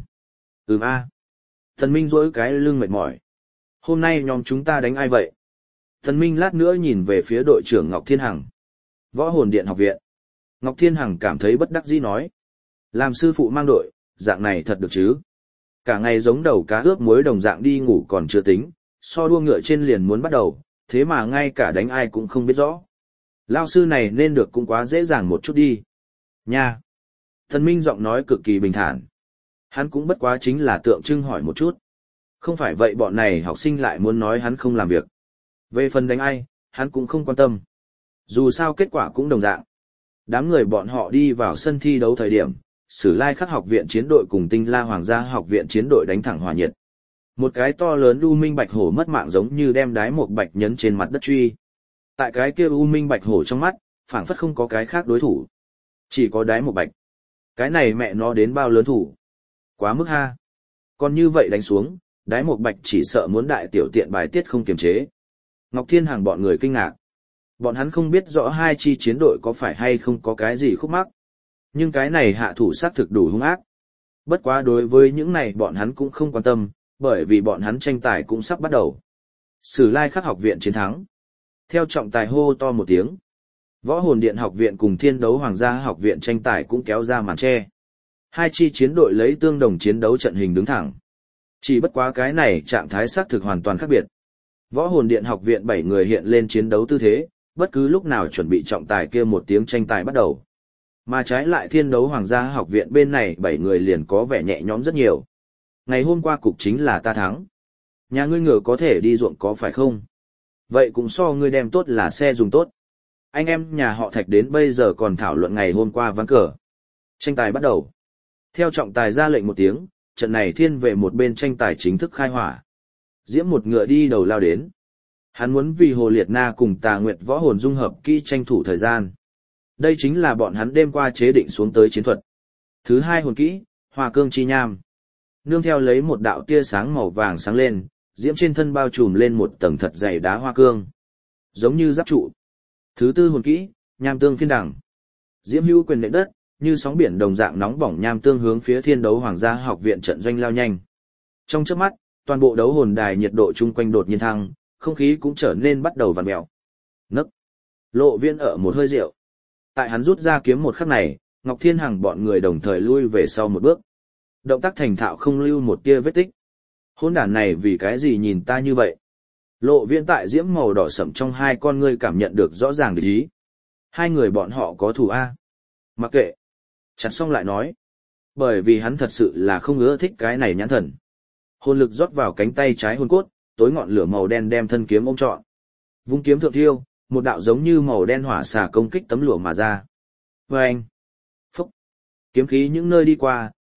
A. Thần Minh duỗi cái lưng mệt mỏi. Hôm nay nhóm chúng ta đánh ai vậy? Thần Minh lát nữa nhìn về phía đội trưởng Ngọc Thiên Hằng. Võ hồn điện học viện. Ngọc Thiên Hằng cảm thấy bất đắc dĩ nói. Làm sư phụ mang đội, dạng này thật được chứ? Cả ngày giống đầu cá ướp muối đồng dạng đi ngủ còn chưa tính, so đua ngựa trên liền muốn bắt đầu, thế mà ngay cả đánh ai cũng không biết rõ. Lao sư này nên được cũng quá dễ dàng một chút đi. Nha! Thần Minh giọng nói cực kỳ bình thản. Hắn cũng bất quá chính là tượng trưng hỏi một chút. Không phải vậy bọn này học sinh lại muốn nói hắn không làm việc. Về phần đánh ai, hắn cũng không quan tâm. Dù sao kết quả cũng đồng dạng. Đám người bọn họ đi vào sân thi đấu thời điểm, Sử Lai Khắc học viện chiến đội cùng Tinh La Hoàng gia học viện chiến đội đánh thẳng hòa nhiệt. Một cái to lớn U Minh Bạch Hổ mất mạng giống như đem Đái Mộc Bạch nhấn trên mặt đất truy. Tại cái kia U Minh Bạch Hổ trong mắt, phảng phất không có cái khác đối thủ. Chỉ có Đái Mộc Bạch. Cái này mẹ nó đến bao lớn thủ. Quá mức ha. Còn như vậy đánh xuống, Đái Mộc Bạch chỉ sợ muốn đại tiểu tiện bài tiết không kiềm chế. Ngọc Thiên Hằng bọn người kinh ngạc. Bọn hắn không biết rõ hai chi chiến đội có phải hay không có cái gì khúc mắc. Nhưng cái này hạ thủ xác thực đủ hung ác. Bất quá đối với những này bọn hắn cũng không quan tâm, bởi vì bọn hắn tranh tài cũng sắp bắt đầu. Sử Lai Khắc học viện chiến thắng. Theo trọng tài hô to một tiếng. Võ hồn điện học viện cùng Thiên đấu Hoàng gia học viện tranh tài cũng kéo ra màn che. Hai chi chiến đội lấy tương đồng chiến đấu trận hình đứng thẳng. Chỉ bất quá cái này trạng thái xác thực hoàn toàn khác biệt. Võ hồn điện học viện 7 người hiện lên chiến đấu tư thế, bất cứ lúc nào chuẩn bị trọng tài kia một tiếng tranh tài bắt đầu. Mà trái lại Thiên đấu Hoàng gia học viện bên này 7 người liền có vẻ nhẹ nhõm rất nhiều. Ngày hôm qua cục chính là ta thắng. Nhà ngươi ngựa có thể đi ruộng có phải không? Vậy cũng so ngươi đem tốt là xe dùng tốt. Anh em nhà họ Thạch đến bây giờ còn thảo luận ngày hôm qua ván cờ. Tranh tài bắt đầu. Theo trọng tài ra lệnh một tiếng, trận này thiên về một bên tranh tài chính thức khai hỏa. Diễm một ngựa đi đầu lao đến. Hắn muốn vì Hồ Liệt Na cùng Tà Nguyệt võ hồn dung hợp kỹ tranh thủ thời gian. Đây chính là bọn hắn đêm qua chế định xuống tới chiến thuật. Thứ hai hồn kỹ, Hoa Cương Chi Nham. Nương theo lấy một đạo tia sáng màu vàng sáng lên, diễm trên thân bao trùm lên một tầng thật dày đá hoa cương. Giống như giáp trụ. Thứ tư hồn kỹ, Nham Tương Phiên Đẳng. Diễm hữu quyền nện đất, như sóng biển đồng dạng nóng bỏng nham tương hướng phía Thiên đấu Hoàng gia học viện trận doanh lao nhanh. Trong chớp mắt, toàn bộ đấu hồn đài nhiệt độ chung quanh đột nhiên thăng, không khí cũng trở nên bắt đầu vặn mèo. Nấc. Lộ Viễn ở một hơi rượu. Tại hắn rút ra kiếm một khắc này, Ngọc Thiên Hằng bọn người đồng thời lui về sau một bước. Động tác thành thạo không lưu một tia vết tích. Hỗn đản này vì cái gì nhìn ta như vậy? Lộ Viễn tại diễm màu đỏ sẫm trong hai con ngươi cảm nhận được rõ ràng địch ý. Hai người bọn họ có thù a. Mặc kệ. Chặt xong lại nói. Bởi vì hắn thật sự là không ưa thích cái này nhãn thần. Hồn lực rót vào cánh tay trái hồn cốt, tối ngọn lửa màu đen đem thân kiếm ôm trọn. Vung kiếm thượng thiêu, một đạo giống như màu đen hỏa xà công kích tấm lụa mà ra. Vâng! Phúc! Kiếm khí những nơi đi qua,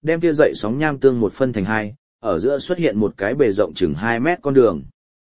đem kia dậy sóng nham tương một phân thành hai, ở giữa xuất hiện một cái bề rộng chừng 2 mét con đường.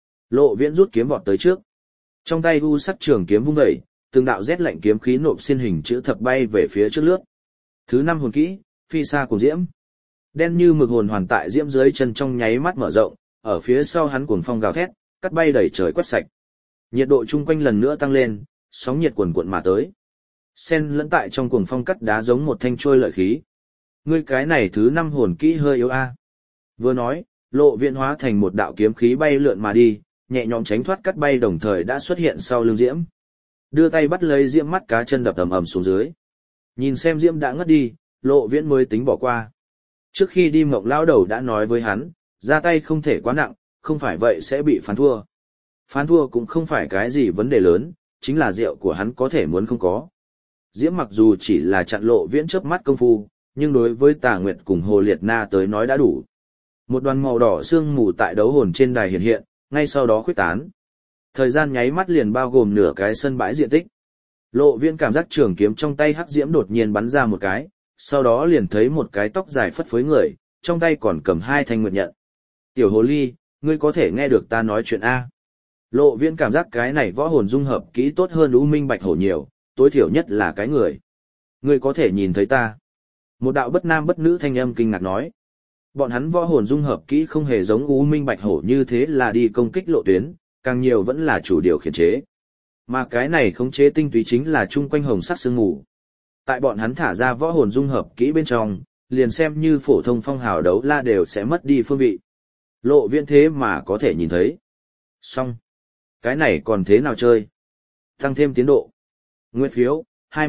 Lộ Viễn rút kiếm vọt tới trước. Trong tay u sắc trường kiếm vung dậy, từng đạo rét lạnh kiếm khí nộp xiên hình chữ thập bay về phía trước lướt. Thứ 5 hồn kỹ, phi xa cuồng diễm. Đen như mực hồn hoàn tại diễm dưới chân trong nháy mắt mở rộng, ở phía sau hắn cuồng phong gào thét, cắt bay đầy trời quét sạch. Nhiệt độ chung quanh lần nữa tăng lên, sóng nhiệt cuồn cuộn mà tới. Xen lẫn tại trong cuồng phong cắt đá giống một thanh trôi lợi khí. Ngươi cái này thứ 5 hồn kỹ hơi yếu a. Vừa nói, Lộ Viễn hóa thành một đạo kiếm khí bay lượn mà đi, nhẹ nhõm tránh thoát cắt bay đồng thời đã xuất hiện sau lưng diễm. Đưa tay bắt lấy diễm, mắt cá chân đập ầm ầm xuống dưới. Nhìn xem diễm đã ngất đi, Lộ Viễn mới tính bỏ qua. Trước khi đi Mộng lão đầu đã nói với hắn, ra tay không thể quá nặng, không phải vậy sẽ bị phán thua. Phán thua cũng không phải cái gì vấn đề lớn, chính là rượu của hắn có thể muốn không có. Diễm mặc dù chỉ là chặn Lộ Viễn chớp mắt công phu, nhưng đối với Tà Nguyệt cùng Hồ Liệt Na tới nói đã đủ. Một đoàn màu đỏ sương mù tại đấu hồn trên đài hiện hiện, ngay sau đó khuếch tán. Thời gian nháy mắt liền bao gồm nửa cái sân bãi diện tích. Lộ Viễn cảm giác trường kiếm trong tay hắc diễm đột nhiên bắn ra một cái, sau đó liền thấy một cái tóc dài phất phới người, trong tay còn cầm 2 thanh nguyệt nhận. Tiểu hồ ly, ngươi có thể nghe được ta nói chuyện A. Lộ Viễn cảm giác cái này võ hồn dung hợp kỹ tốt hơn U Minh Bạch Hổ nhiều, tối thiểu nhất là cái người. Ngươi có thể nhìn thấy ta. Một đạo bất nam bất nữ thanh âm kinh ngạc nói. Bọn hắn võ hồn dung hợp kỹ không hề giống U Minh Bạch Hổ như thế là đi công kích lộ tuyến, càng nhiều vẫn là chủ điều khiển chế. Mà cái này khống chế tinh túy chính là chung quanh hồng sắc sương mù. Tại bọn hắn thả ra võ hồn dung hợp kỹ bên trong, liền xem như phổ thông phong hào đấu la đều sẽ mất đi phương vị. Lộ Viễn thế mà có thể nhìn thấy. Xong. Cái này còn thế nào chơi? Tăng thêm tiến độ. Nguyện phiếu,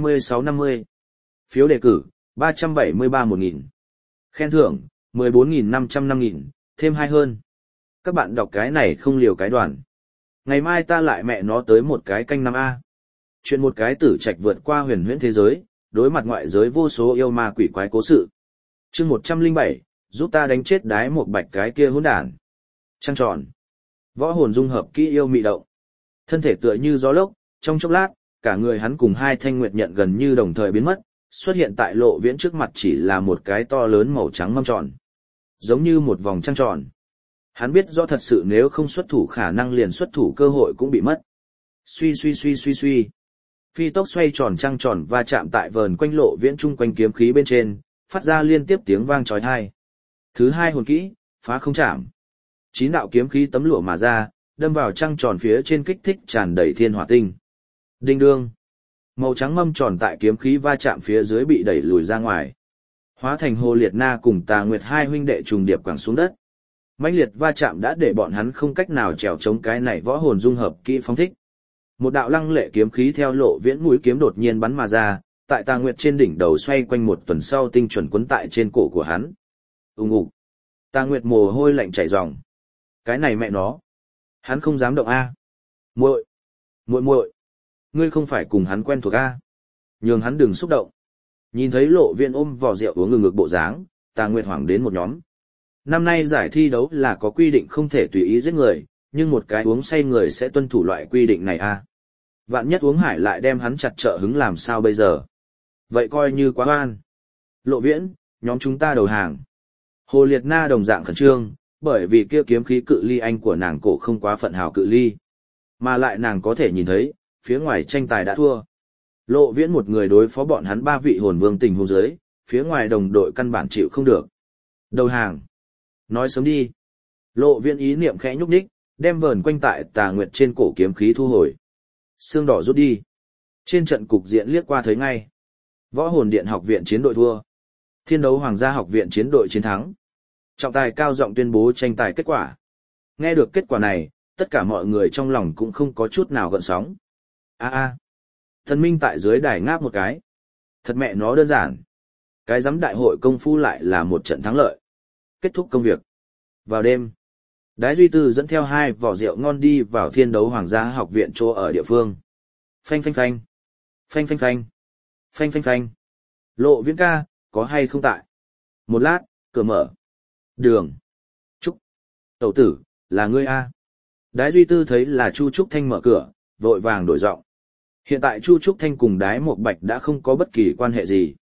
2650. Phiếu đề cử, 373-1000. Khen thưởng, 14.500-5.000, thêm 2 hơn. Các bạn đọc cái này không liều cái đoàn. Ngày mai ta lại mẹ nó tới một cái canh 5A. Chuyện một cái tử trạch vượt qua huyền huyễn thế giới, đối mặt ngoại giới vô số yêu ma quỷ quái cố sự. Chương 107, giúp ta đánh chết đái một bạch cái kia hỗn đản. Trăng tròn. Võ hồn dung hợp kỹ yêu mị động. Thân thể tựa như gió lốc, trong chốc lát, cả người hắn cùng 2 thanh nguyệt nhận gần như đồng thời biến mất, xuất hiện tại Lộ Viễn trước mặt chỉ là một cái to lớn màu trắng mâm tròn. Giống như một vòng trăng tròn. Hắn biết rõ thật sự nếu không xuất thủ khả năng liền xuất thủ cơ hội cũng bị mất. Suy suy suy suy suy. Phi tốc xoay tròn trăng tròn va chạm tại vờn quanh Lộ Viễn chung quanh kiếm khí bên trên, phát ra liên tiếp tiếng vang chói tai. Thứ 2 hồn kỹ, phá không chạm. 9 đạo kiếm khí tấm lụa mà ra, đâm vào trăng tròn phía trên kích thích tràn đầy thiên hỏa tinh. Đinh đương. Màu trắng mâm tròn tại kiếm khí va chạm phía dưới bị đẩy lùi ra ngoài. Hóa thành Hồ Liệt Na cùng Tà Nguyệt 2 huynh đệ trùng điệp quẳng xuống đất. Mãnh liệt va chạm đã để bọn hắn không cách nào trèo chống cái này võ hồn dung hợp kỹ phóng thích. Một đạo lăng lệ kiếm khí theo Lộ Viễn mũi kiếm đột nhiên bắn mà ra, tại Tà Nguyệt trên đỉnh đầu xoay quanh một tuần sau tinh chuẩn quấn tại trên cổ của hắn. Ùng ục. Tà Nguyệt mồ hôi lạnh chảy ròng. Cái này mẹ nó, hắn không dám động a. Muội, muội, ngươi không phải cùng hắn quen thuộc a? Nhường hắn đừng xúc động. Nhìn thấy Lộ Viễn ôm vò rượu uống ngực bộ dáng, Tà Nguyệt hoảng đến một nhóm. Năm nay giải thi đấu là có quy định không thể tùy ý giết người, nhưng một cái uống say người sẽ tuân thủ loại quy định này a. Vạn nhất uống hải lại đem hắn chặt trợ hứng làm sao bây giờ? Vậy coi như quá oan. Lộ Viễn, nhóm chúng ta đầu hàng. Hồ Liệt Na đồng dạng khẩn trương, bởi vì kia kiếm khí cự ly anh của nàng cổ không quá phận hào cự ly. Mà lại nàng có thể nhìn thấy, phía ngoài tranh tài đã thua. Lộ Viễn một người đối phó bọn hắn 3 vị hồn vương tình huống dưới, phía ngoài đồng đội căn bản chịu không được. Đầu hàng. Nói sớm đi. Lộ Viễn ý niệm khẽ nhúc nhích, đem vờn quanh tại Tà Nguyệt trên cổ kiếm khí thu hồi. Xương đỏ rút đi. Trên trận cục diện liếc qua thấy ngay. Võ hồn điện học viện chiến đội thua. Thiên đấu hoàng gia học viện chiến đội chiến thắng. Trọng tài cao giọng tuyên bố tranh tài kết quả. Nghe được kết quả này, tất cả mọi người trong lòng cũng không có chút nào gợn sóng. Thần Minh tại dưới đài ngáp một cái. Thật mẹ nó đơn giản. Cái giám đại hội công phu lại là một trận thắng lợi. Kết thúc công việc. Vào đêm, Đái Duy Tư dẫn theo 2 vỏ rượu ngon đi vào Thiên đấu hoàng gia học viện chỗ ở địa phương. Phanh phanh phanh. Phanh phanh phanh. Phanh phanh phanh. Lộ Viễn ca, có hay không tại? Một lát, cửa mở. Đường. Trúc. Tẩu tử, là ngươi a? Đái Duy Tư thấy là Chu Trúc Thanh mở cửa, vội vàng đổi giọng. Hiện tại Chu Trúc Thanh cùng Đái Một Bạch đã không có bất kỳ quan hệ gì.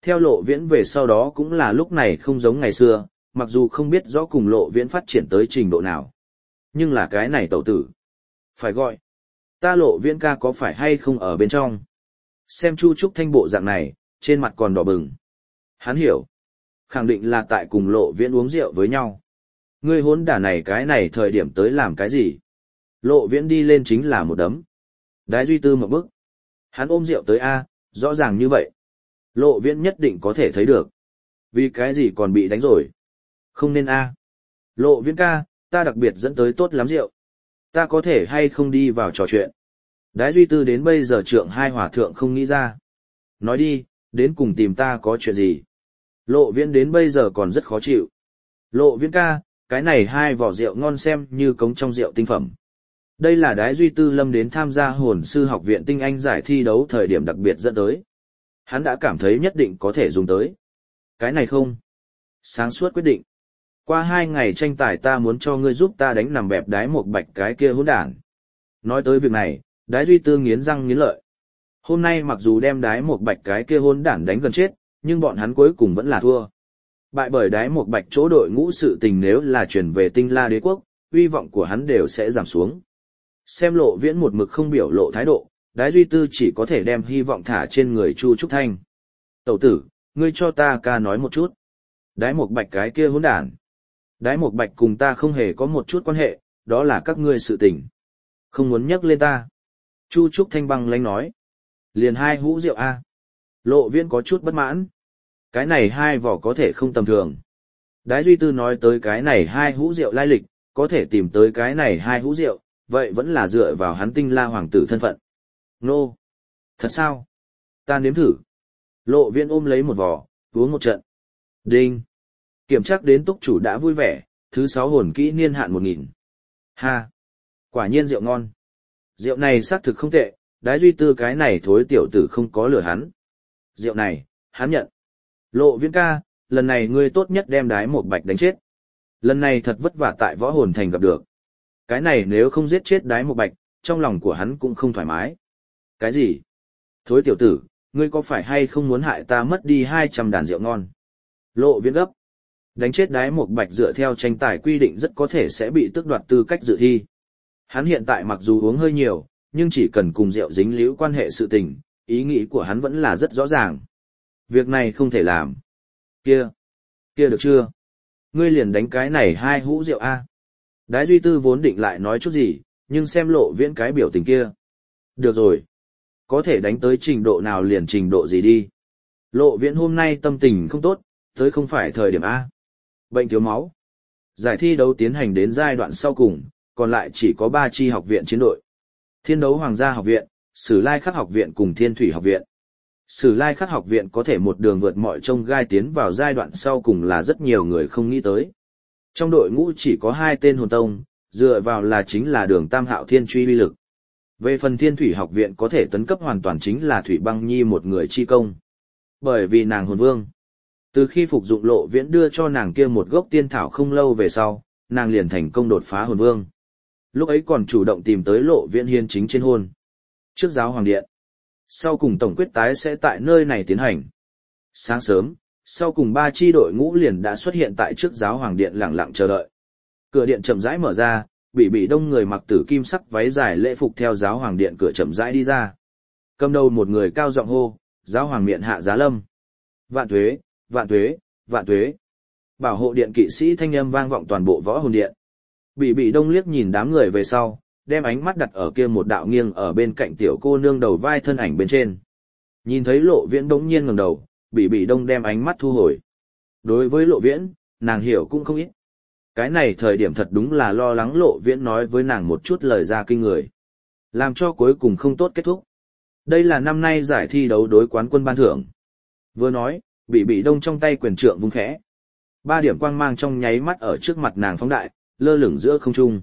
Theo Lộ Viễn về sau đó cũng là lúc này không giống ngày xưa, mặc dù không biết rõ cùng Lộ Viễn phát triển tới trình độ nào. Nhưng là cái này tẩu tử. Phải gọi. Ta Lộ Viễn ca có phải hay không ở bên trong? Xem Chu Trúc Thanh bộ dạng này, trên mặt còn đỏ bừng. Hắn hiểu. Khẳng định là tại cùng Lộ Viễn uống rượu với nhau. Ngươi hỗn đả này cái này thời điểm tới làm cái gì? Lộ Viễn đi lên chính là một đấm. Đái Duy Tư một bức. Hắn ôm rượu tới A, rõ ràng như vậy. Lộ Viễn nhất định có thể thấy được. Vì cái gì còn bị đánh rồi? Không nên A. Lộ Viễn ca, ta đặc biệt dẫn tới tốt lắm rượu. Ta có thể hay không đi vào trò chuyện? Đái Duy Tư đến bây giờ trượng hai hòa thượng không nghĩ ra. Nói đi, đến cùng tìm ta có chuyện gì? Lộ Viễn đến bây giờ còn rất khó chịu. Lộ Viễn ca, cái này hai vỏ rượu ngon xem như cống trong rượu tinh phẩm. Đây là Đái Duy Tư lâm đến tham gia hồn sư học viện tinh anh giải thi đấu thời điểm đặc biệt dẫn tới. Hắn đã cảm thấy nhất định có thể dùng tới. Cái này không. Sáng suốt quyết định. Qua 2 ngày tranh tài ta muốn cho ngươi giúp ta đánh nằm bẹp Đái một bạch cái kia hỗn đản. Nói tới việc này, Đái Duy Tư nghiến răng nghiến lợi. Hôm nay mặc dù đem Đái một bạch cái kia hỗn đản đánh gần chết, nhưng bọn hắn cuối cùng vẫn là thua. Bại bởi Đái một bạch chỗ đội ngũ sự tình nếu là chuyển về Tinh La Đế quốc, uy vọng của hắn đều sẽ giảm xuống. Xem Lộ Viễn một mực không biểu lộ thái độ, Đái Duy Tư chỉ có thể đem hy vọng thả trên người Chu Trúc Thanh. Tẩu tử, ngươi cho ta ca nói một chút. Đái một bạch cái kia hỗn đản. Đái một bạch cùng ta không hề có một chút quan hệ, đó là các ngươi sự tình. Không muốn nhắc lên ta. Chu Trúc Thanh băng lãnh nói. Liền 2 hũ rượu A. Lộ Viễn có chút bất mãn. Cái này 2 vỏ có thể không tầm thường. Đái Duy Tư nói tới cái này 2 hũ rượu lai lịch, có thể tìm tới cái này 2 hũ rượu, vậy vẫn là dựa vào hắn Tinh La hoàng tử thân phận. Nô! Thật sao? Ta nếm thử. Lộ Viễn ôm lấy một vỏ, uống một trận. Đinh! Kiểm tra đến túc chủ đã vui vẻ, thứ 6 hồn kỹ niên hạn 1000. Ha! Quả nhiên rượu ngon. Rượu này xác thực không tệ, Đái Duy Tư cái này thối tiểu tử không có lừa hắn. Rượu này, hắn nhận. Lộ Viễn ca, lần này ngươi tốt nhất đem Đái một bạch đánh chết. Lần này thật vất vả tại võ hồn thành gặp được. Cái này nếu không giết chết Đái một bạch, trong lòng của hắn cũng không thoải mái. Cái gì? Thối tiểu tử, ngươi có phải hay không muốn hại ta mất đi 200 đàn rượu ngon? Lộ Viễn gấp. Đánh chết Đái một bạch dựa theo tranh tài quy định rất có thể sẽ bị tước đoạt tư cách dự thi. Hắn hiện tại mặc dù uống hơi nhiều, nhưng chỉ cần cùng rượu dính líu quan hệ sự tình, ý nghĩ của hắn vẫn là rất rõ ràng. Việc này không thể làm. Kia được chưa? Ngươi liền đánh cái này 2 hũ rượu A. Đái Duy Tư vốn định lại nói chút gì, nhưng xem Lộ Viễn cái biểu tình kia. Được rồi. Có thể đánh tới trình độ nào liền trình độ gì đi. Lộ Viễn hôm nay tâm tình không tốt, tới không phải thời điểm A. Bệnh thiếu máu. Giải thi đấu tiến hành đến giai đoạn sau cùng, còn lại chỉ có 3 chi học viện chiến đội. Thiên đấu Hoàng gia học viện, Sử Lai Khắc học viện cùng Thiên thủy học viện. Sử Lai Khắc học viện có thể một đường vượt mọi chông gai tiến vào giai đoạn sau cùng là rất nhiều người không nghĩ tới. Trong đội ngũ chỉ có 2 tên hồn tông, dựa vào là chính là Đường Tam Hạo thiên truy uy lực. Về phần Thiên thủy học viện có thể tấn cấp hoàn toàn chính là Thủy Băng Nhi một người chi công. Bởi vì nàng hồn vương. Từ khi phục dụng Lộ Viễn đưa cho nàng kia một gốc tiên thảo không lâu về sau, nàng liền thành công đột phá hồn vương. Lúc ấy còn chủ động tìm tới Lộ Viễn hiên chính trên hôn. Trước giáo hoàng điện. Sau cùng tổng quyết tái sẽ tại nơi này tiến hành. Sáng sớm, sau cùng 3 chi đội ngũ liền đã xuất hiện tại trước giáo hoàng điện lặng lặng chờ đợi. Cửa điện chậm rãi mở ra, bị đông người mặc tử kim sắc váy dài lễ phục theo giáo hoàng điện cửa chậm rãi đi ra. Cầm đầu một người cao giọng hô, giáo hoàng miện hạ giá lâm. Vạn tuế, vạn tuế, vạn tuế. Bảo hộ điện kỵ sĩ thanh âm vang vọng toàn bộ võ hồn điện. Bị đông liếc nhìn đám người về sau, đem ánh mắt đặt ở kia một đạo nghiêng ở bên cạnh tiểu cô nương đầu vai thân ảnh bên trên. Nhìn thấy Lộ Viễn bỗng nhiên ngẩng đầu, bị đông đem ánh mắt thu hồi. Đối với Lộ Viễn, nàng hiểu cũng không ít. Cái này thời điểm thật đúng là lo lắng Lộ Viễn nói với nàng một chút lời ra kinh người. Làm cho cuối cùng không tốt kết thúc. Đây là năm nay giải thi đấu đối quán quân ban thưởng. Vừa nói, bị đông trong tay quyền trượng vung khẽ. 3 điểm quang mang trong nháy mắt ở trước mặt nàng phóng đại, lơ lửng giữa không trung.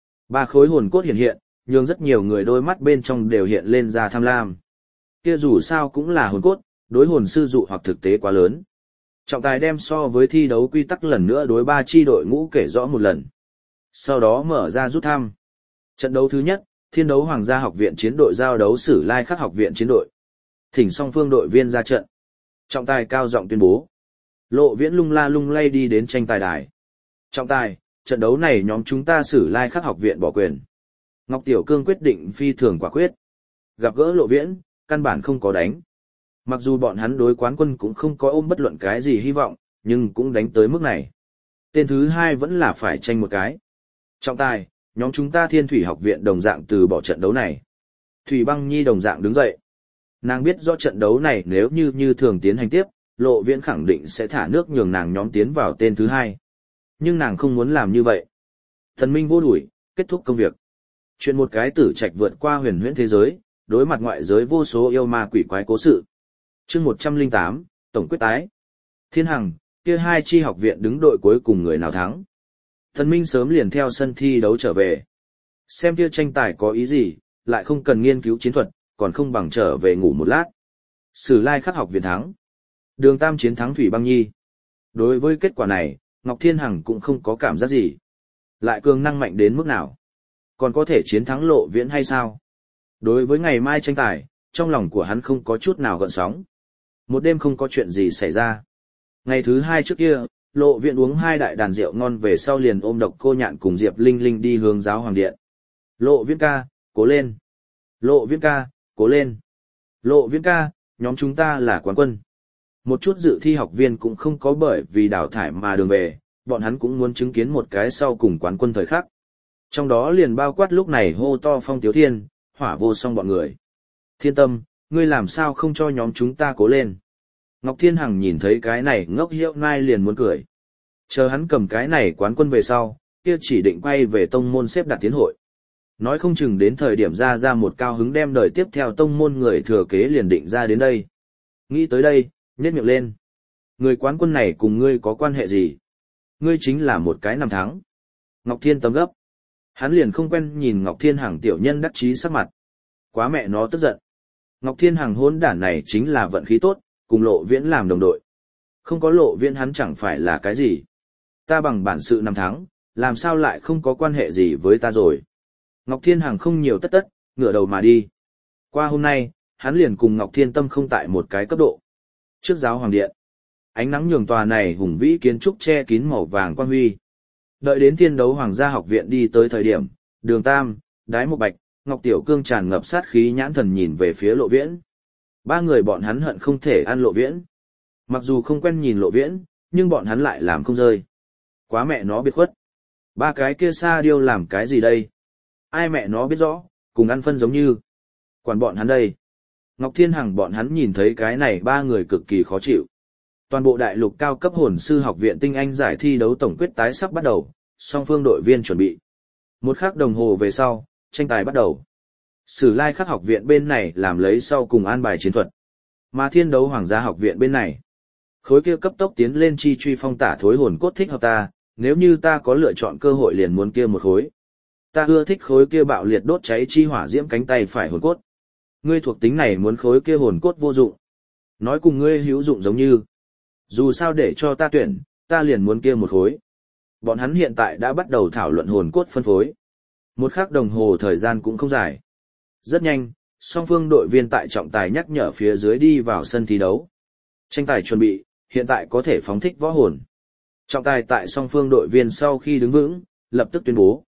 3 khối hồn cốt hiện hiện, nhưng rất nhiều người đôi mắt bên trong đều hiện lên ra tham lam. Kia dù sao cũng là hồn cốt, đối hồn sư dụ hoặc thực tế quá lớn. Trọng tài đem so với thi đấu quy tắc lần nữa đối 3 chi đội ngũ kể rõ một lần. Sau đó mở ra rút thăm. Trận đấu thứ nhất, Thiên đấu Hoàng gia học viện chiến đội giao đấu Sử Lai Khắc học viện chiến đội. Thỉnh song phương đội viên ra trận. Trọng tài cao giọng tuyên bố. Lộ Viễn lung la lung lay đi đến tranh tài đài. Trọng tài, trận đấu này nhóm chúng ta Sử Lai Khắc học viện bỏ quyền. Ngọc Tiểu Cương quyết định phi thường quả quyết. Gặp gỡ Lộ Viễn, căn bản không có đánh. Mặc dù bọn hắn đối quán quân cũng không có ôm bất luận cái gì hy vọng, nhưng cũng đánh tới mức này. Tên thứ hai vẫn là phải tranh một cái. Trọng tài, nhóm chúng ta Thiên Thủy học viện đồng dạng từ bỏ trận đấu này. Thủy Băng Nhi đồng dạng đứng dậy. Nàng biết rõ trận đấu này nếu như thường tiến hành tiếp, Lộ Viễn khẳng định sẽ thả nước nhường nàng nhóm tiến vào tên thứ hai. Nhưng nàng không muốn làm như vậy. Thần minh vô đuổi, kết thúc công việc. Chuyện một cái tử trạch vượt qua huyền huyễn thế giới, đối mặt ngoại giới vô số yêu ma quỷ quái cố sự. Chương 108, tổng quyết tái. Thiên Hằng, kia hai chi học viện đứng đội cuối cùng người nào thắng. Thần minh sớm liền theo sân thi đấu trở về. Xem kia tranh tài có ý gì, lại không cần nghiên cứu chiến thuật, còn không bằng trở về ngủ một lát. Sử Lai Khắc học viện thắng. Đường Tam chiến thắng Thủy Băng Nhi. Đối với kết quả này, Ngọc Thiên Hằng cũng không có cảm giác gì. Lại cường năng mạnh đến mức nào? Còn có thể chiến thắng Lộ Viễn hay sao? Đối với ngày mai tranh tài, trong lòng của hắn không có chút nào gợn sóng. Một đêm không có chuyện gì xảy ra. Ngày thứ hai trước kia, Lộ Viễn uống hai đại đàn rượu ngon về sau liền ôm Độc Cô Nhạn cùng Diệp Linh Linh đi hướng Giáo Hoàng Điện. Lộ Viễn ca, cố lên. Lộ Viễn ca, cố lên. Lộ Viễn ca, nhóm chúng ta là quán quân. Một chút dự thi học viên cũng không có bởi vì đào thải mà đường về, bọn hắn cũng muốn chứng kiến một cái sau cùng quán quân thời khắc. Trong đó liền bao quát lúc này hô to Phong Tiếu Thiên, Hỏa Vô Song bọn người. Thiên Tâm, ngươi làm sao không cho nhóm chúng ta cố lên? Ngọc Thiên Hằng nhìn thấy cái này ngốc hiễu nai liền muốn cười. Chờ hắn cầm cái này quán quân về sau, kia chỉ định quay về tông môn xếp đặt tiến hội. Nói không chừng đến thời điểm ra một cao hứng đem đời tiếp theo tông môn người thừa kế liền định ra đến đây. Nghĩ tới đây, nhếch miệng lên. Người quán quân này cùng ngươi có quan hệ gì? Ngươi chính là một cái năm tháng. Ngọc Thiên Tâm gấp. Hắn liền không quen nhìn Ngọc Thiên Hằng tiểu nhân đắc chí sắc mặt. Quá mẹ nó tức giận. Ngọc Thiên Hằng hỗn đản này chính là vận khí tốt, cùng Lộ Viễn làm đồng đội. Không có Lộ Viễn hắn chẳng phải là cái gì. Ta bằng bản sự năm tháng, làm sao lại không có quan hệ gì với ta rồi. Ngọc Thiên Hằng không nhiều tất, ngửa đầu mà đi. Qua hôm nay, hắn liền cùng Ngọc Thiên Tâm không tại một cái cấp độ. Trước Giáo Hoàng Điện, ánh nắng nhường tòa này hùng vĩ kiến trúc che kín màu vàng quang huy. Đợi đến Thiên Đấu Hoàng gia học viện đi tới thời điểm, Đường Tam, Đái Một Bạch, Ngọc Tiểu Cương tràn ngập sát khí nhãn thần nhìn về phía Lộ Viễn. Ba người bọn hắn hận không thể ăn Lộ Viễn. Mặc dù không quen nhìn Lộ Viễn, nhưng bọn hắn lại làm không rơi. Quá mẹ nó biệt khuất. Ba cái kia Sa Điêu làm cái gì đây? Ai mẹ nó biết rõ, cùng ăn phân giống như. Quản bọn hắn đây. Ngọc Thiên Hằng bọn hắn nhìn thấy cái này ba người cực kỳ khó chịu. Toàn bộ đại lục cao cấp hồn sư học viện tinh anh giải thi đấu tổng quyết tái sắp bắt đầu, song phương đội viên chuẩn bị. Một khắc đồng hồ về sau, tranh tài bắt đầu. Sử Lai Khắc học viện bên này làm lấy sau cùng an bài chiến thuật. Mà Thiên Đấu Hoàng gia học viện bên này. Khối kia cấp tốc tiến lên chi truy phong tả thối hồn cốt thích hợp ta, nếu như ta có lựa chọn cơ hội liền muốn kia một khối. Ta ưa thích khối kia bạo liệt đốt cháy chi hỏa diễm cánh tay phải hồn cốt. Ngươi thuộc tính này muốn khối kia hồn cốt vô dụng. Nói cùng ngươi hữu dụng giống như. Dù sao để cho ta tuyển, ta liền muốn kia một khối. Bọn hắn hiện tại đã bắt đầu thảo luận hồn cốt phân phối. Một khắc đồng hồ thời gian cũng không dài. Rất nhanh, song phương đội viên tại trọng tài nhắc nhở phía dưới đi vào sân thi đấu. Tranh tài chuẩn bị, hiện tại có thể phóng thích võ hồn. Trọng tài tại song phương đội viên sau khi đứng vững, lập tức tuyên bố.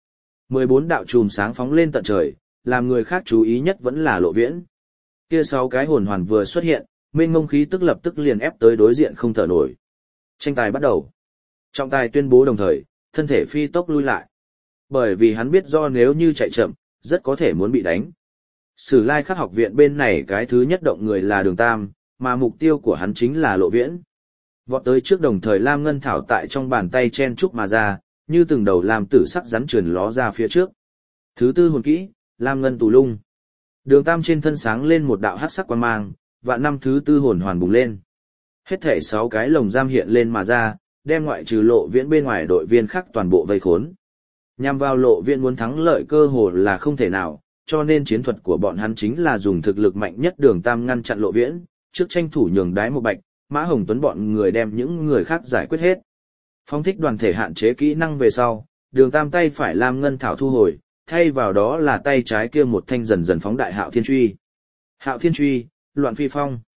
14 đạo chùm sáng phóng lên tận trời, làm người khác chú ý nhất vẫn là Lộ Viễn. Kia 6 cái hồn hoàn vừa xuất hiện, mênh mông khí tức lập tức liền ép tới đối diện không thở nổi. Tranh tài bắt đầu. Trọng tài tuyên bố đồng thời, thân thể phi tốc lui lại. Bởi vì hắn biết do nếu như chạy chậm, rất có thể muốn bị đánh. Sử Lai Khắc học viện bên này cái thứ nhất động người là Đường Tam, mà mục tiêu của hắn chính là Lộ Viễn. Vọt tới trước đồng thời Lam Ngân Thảo tại trong bàn tay chen trúc mà ra, như từng đầu làm tử sắc rắn trườn ló ra phía trước. Thứ tư hồn kỹ, Lam Ngân Tù Lung. Đường Tam trên thân sáng lên một đạo hắc sắc quang mang, vạn năm thứ tư hồn hoàn bùng lên. Hết thể 6 cái lồng giam hiện lên mà ra, đem ngoại trừ Lộ Viễn bên ngoài đội viên khác toàn bộ vây khốn. Nhằm vào Lộ Viễn muốn thắng lợi cơ hồ là không thể nào, cho nên chiến thuật của bọn hắn chính là dùng thực lực mạnh nhất Đường Tam ngăn chặn Lộ Viễn, trước tranh thủ nhường Đái Một Bạch, Mã Hồng Tuấn bọn người đem những người khác giải quyết hết. Phong thích đoàn thể hạn chế kỹ năng về sau, Đường Tam tay phải Lam Ngân Thảo thu hồi, thay vào đó là tay trái kia một thanh dần dần phóng đại Hạo Thiên Truy. Hạo Thiên Truy, loạn phi phong.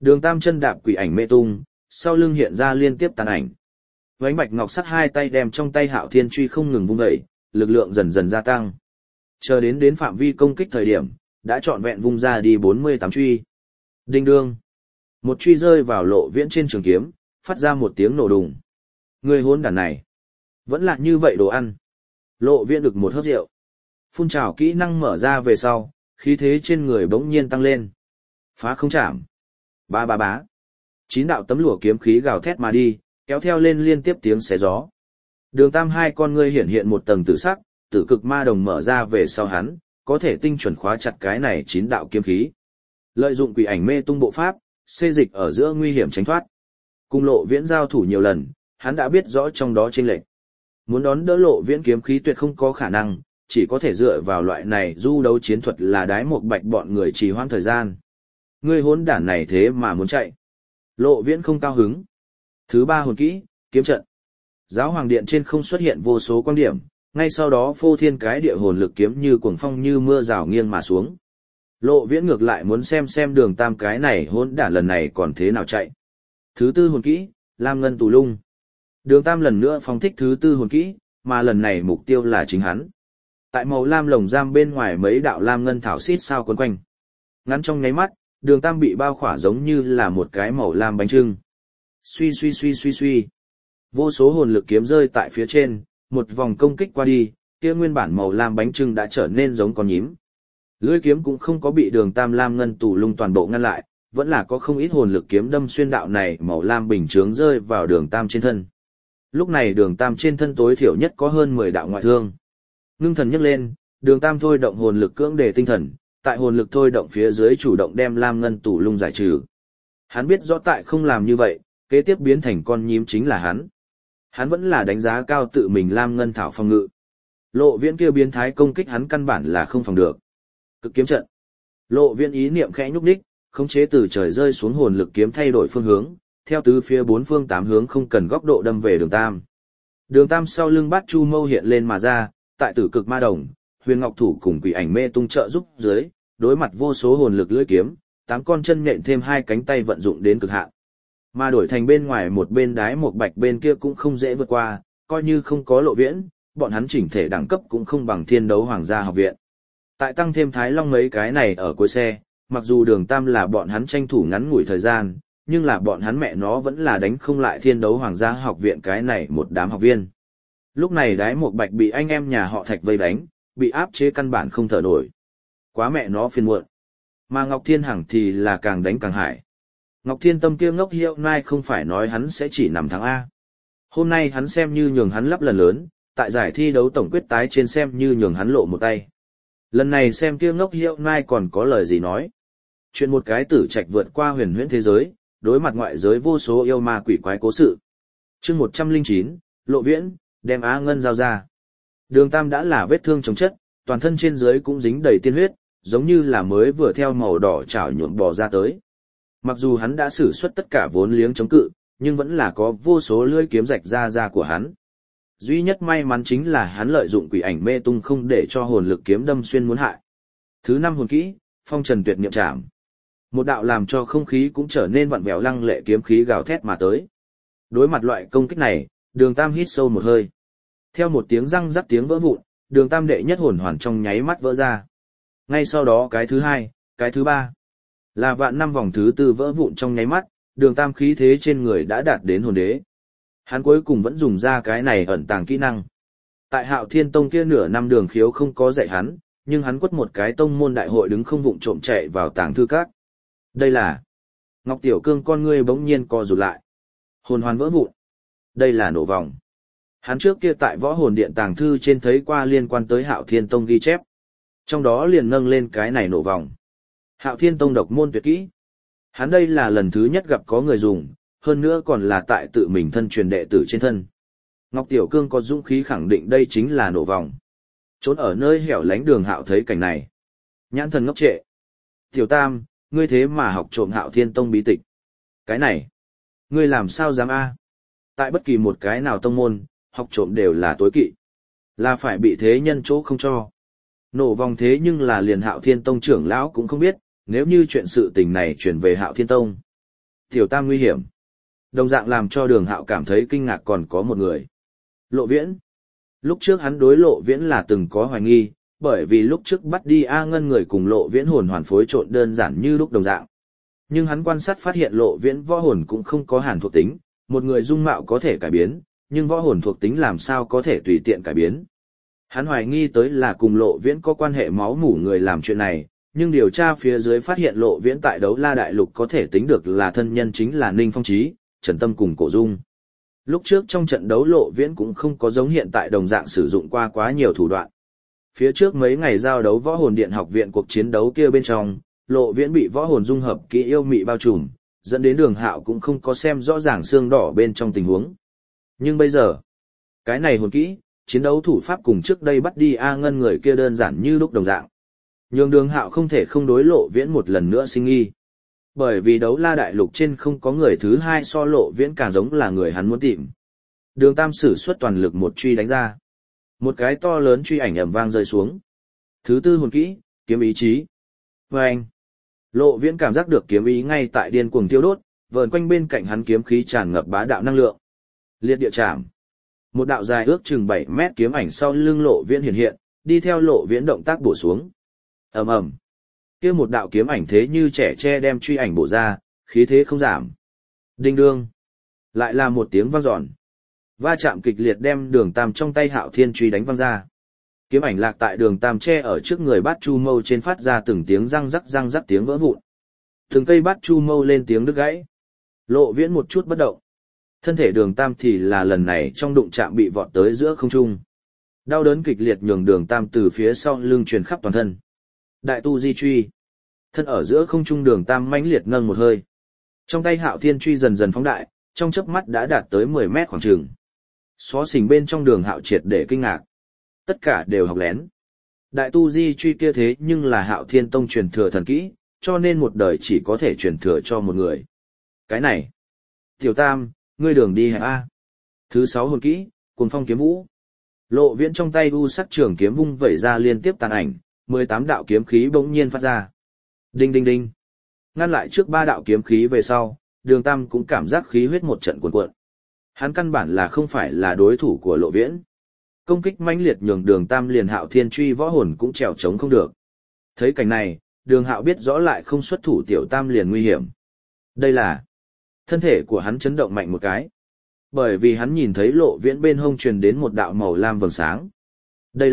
Đường Tam chân đạp quỷ ảnh mê tung, sau lưng hiện ra liên tiếp tàn ảnh. Vánh bạch ngọc sắt hai tay đem trong tay Hạo Thiên truy không ngừng vung dậy, lực lượng dần dần gia tăng. Chờ đến phạm vi công kích thời điểm, đã trọn vẹn vung ra đi 48 truy. Đinh đương. Một truy rơi vào Lộ Viễn trên trường kiếm, phát ra một tiếng nổ đùng. Người hỗn đản này, vẫn là như vậy đồ ăn. Lộ Viễn được một hớp rượu. Phun trào kỹ năng mở ra về sau, khí thế trên người bỗng nhiên tăng lên. Phá không chạm. Ba ba bá. 9 đạo tấm lụa kiếm khí gào thét mà đi, kéo theo lên liên tiếp tiếng xé gió. Đường Tam hai con ngươi hiện hiện một tầng tử sắc, tử cực ma đồng mở ra về sau hắn, có thể tinh chuẩn khóa chặt cái này 9 đạo kiếm khí. Lợi dụng quỷ ảnh mê tung bộ pháp, xê dịch ở giữa nguy hiểm tránh thoát. Cùng Lộ Viễn giao thủ nhiều lần, hắn đã biết rõ trong đó chênh lệch. Muốn đón đỡ Lộ Viễn kiếm khí tuyệt không có khả năng, chỉ có thể dựa vào loại này du đấu chiến thuật là đái một bạch bọn người trì hoãn thời gian. Ngươi hỗn đản này thế mà muốn chạy. Lộ Viễn không cao hứng. Thứ 3 hồn kỹ, kiếm trận. Giáo hoàng điện trên không xuất hiện vô số quan điểm, ngay sau đó phô thiên cái địa hồn lực kiếm như cuồng phong như mưa rào nghiêng mà xuống. Lộ Viễn ngược lại muốn xem Đường Tam cái này hỗn đản lần này còn thế nào chạy. Thứ 4 hồn kỹ, Lam Ngân Tù Lung. Đường Tam lần nữa phóng thích thứ 4 hồn kỹ, mà lần này mục tiêu là chính hắn. Tại màu lam lồng giam bên ngoài mấy đạo lam ngân thảo xít sao quấn quanh. Ngắn trong nháy mắt, Đường Tam bị bao khỏa giống như là một cái màu lam bánh chưng. Suy suy suy suy suy. Vô số hồn lực kiếm rơi tại phía trên, một vòng công kích qua đi, kia nguyên bản màu lam bánh chưng đã trở nên giống con nhím. Lưỡi kiếm cũng không có bị Đường Tam lam ngân tù lung toàn bộ ngăn lại, vẫn là có không ít hồn lực kiếm đâm xuyên đạo này màu lam bình chướng rơi vào Đường Tam trên thân. Lúc này Đường Tam trên thân tối thiểu nhất có hơn 10 đạo ngoại thương. Ngưng thần nhấc lên, Đường Tam thôi động hồn lực cưỡng đề tinh thần, tại hồn lực thôi động phía dưới chủ động đem lam ngân tù lung giải trừ. Hắn biết rõ tại không làm như vậy, kế tiếp biến thành con nhím chính là hắn. Hắn vẫn là đánh giá cao tự mình lam ngân thảo phòng ngự. Lộ Viễn kia biến thái công kích hắn căn bản là không phòng được. Cực kiếm trận. Lộ Viễn ý niệm khẽ nhúc nhích, khống chế từ trời rơi xuống hồn lực kiếm thay đổi phương hướng, theo tứ phía 4 phương 8 hướng không cần góc độ đâm về Đường Tam. Đường Tam sau lưng Bát Chu Mâu hiện lên mà ra, tại tử cực ma đồng, Huyền Ngọc Thủ cùng quỷ ảnh mê tung trợ giúp dưới, đối mặt vô số hồn lực lưỡi kiếm, 8 con chân nhện thêm 2 cánh tay vận dụng đến cực hạn. Mà đổi thành bên ngoài một bên đái một bạch bên kia cũng không dễ vượt qua, coi như không có Lộ Viễn, bọn hắn chỉnh thể đẳng cấp cũng không bằng Thiên Đấu Hoàng gia học viện. Tại tăng thêm Thái Long mấy cái này ở cuối xe, mặc dù Đường Tam là bọn hắn tranh thủ ngắn ngủi thời gian, nhưng là bọn hắn mẹ nó vẫn là đánh không lại Thiên Đấu Hoàng gia học viện cái này một đám học viên. Lúc này đái một bạch bị anh em nhà họ Thạch vây đánh, bị áp chế căn bản không thở nổi. Quá mẹ nó phiền muộn. Mà Ngọc Thiên Hằng thì là càng đánh càng hại. Ngọc Thiên Tâm kia ngốc hiệu nai không phải nói hắn sẽ chỉ nằm thắng A. Hôm nay hắn xem như nhường hắn lắp lần lớn, tại giải thi đấu tổng quyết tái trên xem như nhường hắn lộ một tay. Lần này xem kia ngốc hiệu nai còn có lời gì nói. Chuyện một cái tử trạch vượt qua huyền huyễn thế giới, đối mặt ngoại giới vô số yêu ma quỷ quái cố sự. Chương 109, Lộ Viễn, đem Á Ngân giao ra. Đường Tam đã là vết thương chống chất, toàn thân trên dưới cũng dính đầy tiên huyết, giống như là mới vừa theo màu đỏ chảo nhuộm bò ra tới. Mặc dù hắn đã sử xuất tất cả vốn liếng chống cự, nhưng vẫn là có vô số lưỡi kiếm rạch ra da của hắn. Duy nhất may mắn chính là hắn lợi dụng quỷ ảnh mê tung không để cho hồn lực kiếm đâm xuyên muốn hại. Thứ 5 hồn kỹ, Phong Trần Tuyệt Niệm Trảm. Một đạo làm cho không khí cũng trở nên vặn vẹo lăng lệ kiếm khí gào thét mà tới. Đối mặt loại công kích này, Đường Tam hít sâu một hơi. Theo một tiếng răng rắc tiếng vỡ vụn, Đường Tam đệ nhất hồn hoàn trong nháy mắt vỡ ra. Ngay sau đó cái thứ 2, cái thứ 3, là vạn năm vòng thứ 4 vỡ vụn trong nháy mắt, Đường Tam khí thế trên người đã đạt đến hồn đế. Hắn cuối cùng vẫn dùng ra cái này ẩn tàng kỹ năng. Tại Hạo Thiên Tông kia nửa năm Đường Khiếu không có dạy hắn, nhưng hắn quất một cái tông môn đại hội đứng không vụng trộm chạy vào tàng thư các. Đây là Ngọc Tiểu Cương con ngươi bỗng nhiên co rụt lại. Hồn hoàn vỡ vụn. Đây là nổ vòng. Hắn trước kia tại Võ Hồn Điện tàng thư trên thấy qua liên quan tới Hạo Thiên Tông ghi chép. Trong đó liền nâng lên cái này nổ vòng. Hạo Thiên Tông độc môn tuyệt kỹ. Hắn đây là lần thứ nhất gặp có người dùng, hơn nữa còn là tại tự mình thân truyền đệ tử trên thân. Ngọc Tiểu Cương có dũng khí khẳng định đây chính là nổ vòng. Trốn ở nơi hẻo lánh Đường Hạo thấy cảnh này. Nhãn thần ngốc trệ. Tiểu Tam, ngươi thế mà học trộm Hạo Thiên Tông bí tịch. Cái này, ngươi làm sao dám a? Tại bất kỳ một cái nào tông môn, học trộm đều là tối kỵ. Là phải bị thế nhân chỗ không cho. Nổ vòng thế nhưng là liền Hạo Thiên Tông trưởng lão cũng không biết, nếu như chuyện sự tình này chuyển về Hạo Thiên Tông. Tiểu Tam nguy hiểm. Đồng dạng làm cho Đường Hạo cảm thấy kinh ngạc còn có một người. Lộ Viễn. Lúc trước hắn đối Lộ Viễn là từng có hoài nghi, bởi vì lúc trước bắt đi A Ngân người cùng Lộ Viễn hồn hoàn phối trộn đơn giản như lúc đồng dạng. Nhưng hắn quan sát phát hiện Lộ Viễn võ hồn cũng không có hàn thuộc tính, một người dung mạo có thể cải biến, nhưng võ hồn thuộc tính làm sao có thể tùy tiện cải biến. Hắn hoài nghi tới là cùng Lộ Viễn có quan hệ máu mủ người làm chuyện này, nhưng điều tra phía dưới phát hiện Lộ Viễn tại Đấu La Đại Lục có thể tính được là thân nhân chính là Ninh Phong Chí, Trần Tâm cùng Cổ Dung. Lúc trước trong trận đấu Lộ Viễn cũng không có giống hiện tại đồng dạng sử dụng qua quá nhiều thủ đoạn. Phía trước mấy ngày giao đấu võ hồn điện học viện cuộc chiến đấu kia bên trong, Lộ Viễn bị võ hồn dung hợp kỹ yêu mị bao trùm, dẫn đến Đường Hạo cũng không có xem rõ ràng xương đỏ bên trong tình huống. Nhưng bây giờ, cái này hồn kỹ, chiến đấu thủ pháp cùng trước đây bắt đi A Ngân người kia đơn giản như lúc đồng dạng. Nhưng Đường Hạo không thể không đối Lộ Viễn một lần nữa sinh nghi. Bởi vì Đấu La Đại Lục trên không có người thứ hai so Lộ Viễn càng giống là người hắn muốn tìm. Đường Tam sử xuất toàn lực một truy đánh ra. Một cái to lớn truy ảnh ầm vang rơi xuống. Thứ tư hồn kỹ, kiếm ý chí. Vâng! Lộ Viễn cảm giác được kiếm ý ngay tại điên cuồng tiêu đốt, vờn quanh bên cạnh hắn kiếm khí tràn ngập bá đạo năng lượng. Liệt địa chạm. Một đạo dài ước chừng 7 mét kiếm ảnh sau lưng Lộ Viễn hiện hiện, đi theo Lộ Viễn động tác bổ xuống. Ầm ầm. Kia một đạo kiếm ảnh thế như trẻ tre đem truy ảnh bổ ra, khí thế không giảm. Đinh đương. Lại là một tiếng vang dọn. Va chạm kịch liệt đem Đường Tam trong tay Hạo Thiên truy đánh văng ra. Kiếm ảnh lạc tại Đường Tam che ở trước người Bát Chu Mâu trên phát ra từng tiếng răng rắc tiếng vỡ vụn. Từng cây Bát Chu Mâu lên tiếng đứt gãy. Lộ Viễn một chút bất động. Thân thể Đường Tam thì là lần này trong đụng chạm bị vọt tới giữa không trung. Đau đớn kịch liệt nhường Đường Tam từ phía sau lưng truyền khắp toàn thân. Đại tu di truy. Thân ở giữa không trung Đường Tam mãnh liệt nâng một hơi. Trong tay Hạo Thiên truy dần dần phóng đại, trong chớp mắt đã đạt tới 10 mét khoảng trường. Xó xỉnh bên trong Đường Hạo triệt để kinh ngạc. Tất cả đều học lén. Đại tu di truy kia thế nhưng là Hạo Thiên Tông truyền thừa thần kỹ, cho nên một đời chỉ có thể truyền thừa cho một người. Cái này. Tiểu Tam, ngươi đường đi hẹp A. Thứ 6 hồn kỹ, Cuồng Phong Kiếm Vũ. Lộ Viễn trong tay u sắc trường kiếm vung vẩy ra liên tiếp tàn ảnh, 18 đạo kiếm khí bỗng nhiên phát ra. Đinh đinh đinh. Ngăn lại trước 3 đạo kiếm khí về sau, Đường Tam cũng cảm giác khí huyết một trận cuồn cuộn. Hắn căn bản là không phải là đối thủ của Lộ Viễn. Công kích mãnh liệt nhường Đường Tam liền Hạo Thiên truy võ hồn cũng trèo trống không được. Thấy cảnh này, Đường Hạo biết rõ lại không xuất thủ Tiểu Tam liền nguy hiểm. Đây là... Thân thể của hắn chấn động mạnh một cái. Bởi vì hắn nhìn thấy Lộ Viễn bên hông truyền đến một đạo màu lam vầng sáng. Đây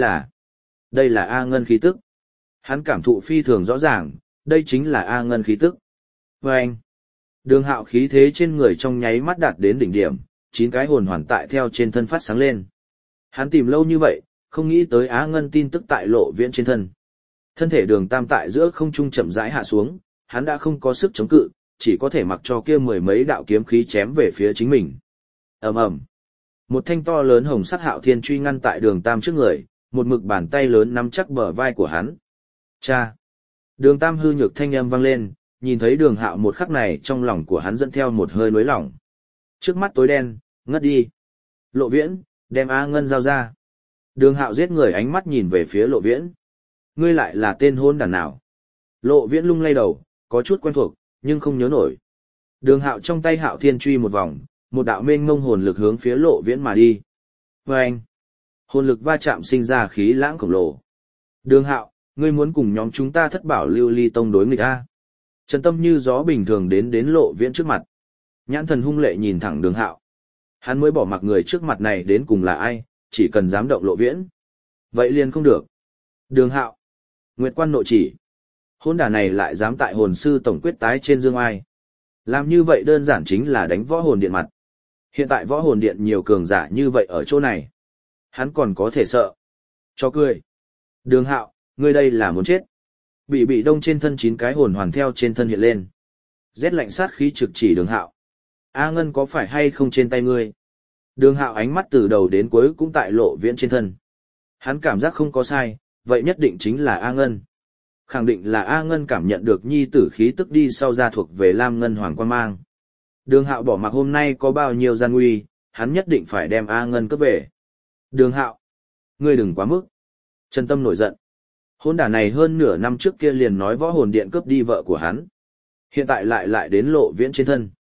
là A Ngân khí tức. Hắn cảm thụ phi thường rõ ràng, đây chính là A Ngân khí tức. Và anh, Đường Hạo khí thế trên người trong nháy mắt đạt đến đỉnh điểm, 9 cái hồn hoàn tại theo trên thân phát sáng lên. Hắn tìm lâu như vậy, không nghĩ tới A Ngân tin tức tại Lộ Viễn trên thân. Thân thể Đường Tam tại giữa không trung chậm rãi hạ xuống, hắn đã không có sức chống cự, chỉ có thể mặc cho kia 10 mấy đạo kiếm khí chém về phía chính mình. Ầm ầm. Một thanh to lớn hồng sắc Hạo Thiên truy ngăn tại Đường Tam trước người, một mực bàn tay lớn nắm chắc bờ vai của hắn. Cha. Đường Tam hư nhược thanh âm vang lên, nhìn thấy Đường Hạo một khắc này trong lòng của hắn dẫn theo một hơi nối lỏng. Trước mắt tối đen, ngất đi. Lộ Viễn, đem A Ngân giao ra. Đường Hạo giết người ánh mắt nhìn về phía Lộ Viễn. Ngươi lại là tên hôn đàn nào? Lộ Viễn lung lay đầu, có chút quen thuộc, nhưng không nhớ nổi. Đường Hạo trong tay Hạo Thiên truy một vòng, một đạo mênh mông hồn lực hướng phía Lộ Viễn mà đi. Vâng! Hồn lực va chạm sinh ra khí lãng khổng lồ. Đường Hạo, ngươi muốn cùng nhóm chúng ta Thất Bảo Lưu Ly Tông đối nghịch a? Trần Tâm như gió bình thường đến Lộ Viễn trước mặt. Nhãn thần hung lệ nhìn thẳng Đường Hạo. Hắn mới bỏ mặc người trước mặt này đến cùng là ai, chỉ cần dám động Lộ Viễn. Vậy liền không được. Đường Hạo. Nguyệt Quan nội chỉ. Hôn đả này lại dám tại hồn sư tổng quyết tái trên dương ai. Làm như vậy đơn giản chính là đánh võ hồn điện mặt. Hiện tại võ hồn điện nhiều cường giả như vậy ở chỗ này. Hắn còn có thể sợ. Cho cười. Đường Hạo, ngươi đây là muốn chết. Bị đông trên thân 9 cái hồn hoàn theo trên thân hiện lên. Rét lạnh sát khí trực chỉ Đường Hạo. A Ngân có phải hay không trên tay ngươi? Đường Hạo ánh mắt từ đầu đến cuối cũng tại Lộ Viễn trên thân. Hắn cảm giác không có sai, vậy nhất định chính là A Ngân. Khẳng định là A Ngân cảm nhận được nhi tử khí tức đi sau ra thuộc về Lam Ngân Hoàng Quan Mang. Đường Hạo bỏ mặc hôm nay có bao nhiêu gian nguy, hắn nhất định phải đem A Ngân cướp về. Đường Hạo, ngươi đừng quá mức. Trần Tâm nổi giận. Hôn đả này hơn nửa năm trước kia liền nói võ hồn điện cướp đi vợ của hắn. Hiện tại lại đến Lộ Viễn trên thân.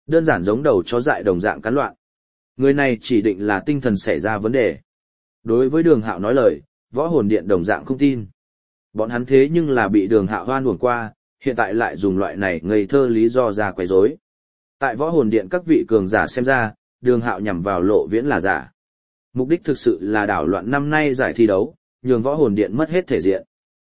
Đơn giản giống đầu chó dại đồng dạng cắn loạn. Người này chỉ định là tinh thần xảy ra vấn đề. Đối với Đường Hạo nói lời, Võ Hồn Điện đồng dạng không tin. Bọn hắn thế nhưng là bị Đường Hạo hoan uổng qua, hiện tại lại dùng loại này ngây thơ lý do ra quấy rối. Tại Võ Hồn Điện các vị cường giả xem ra, Đường Hạo nhằm vào Lộ Viễn là giả. Mục đích thực sự là đảo loạn năm nay giải thi đấu, nhường Võ Hồn Điện mất hết thể diện.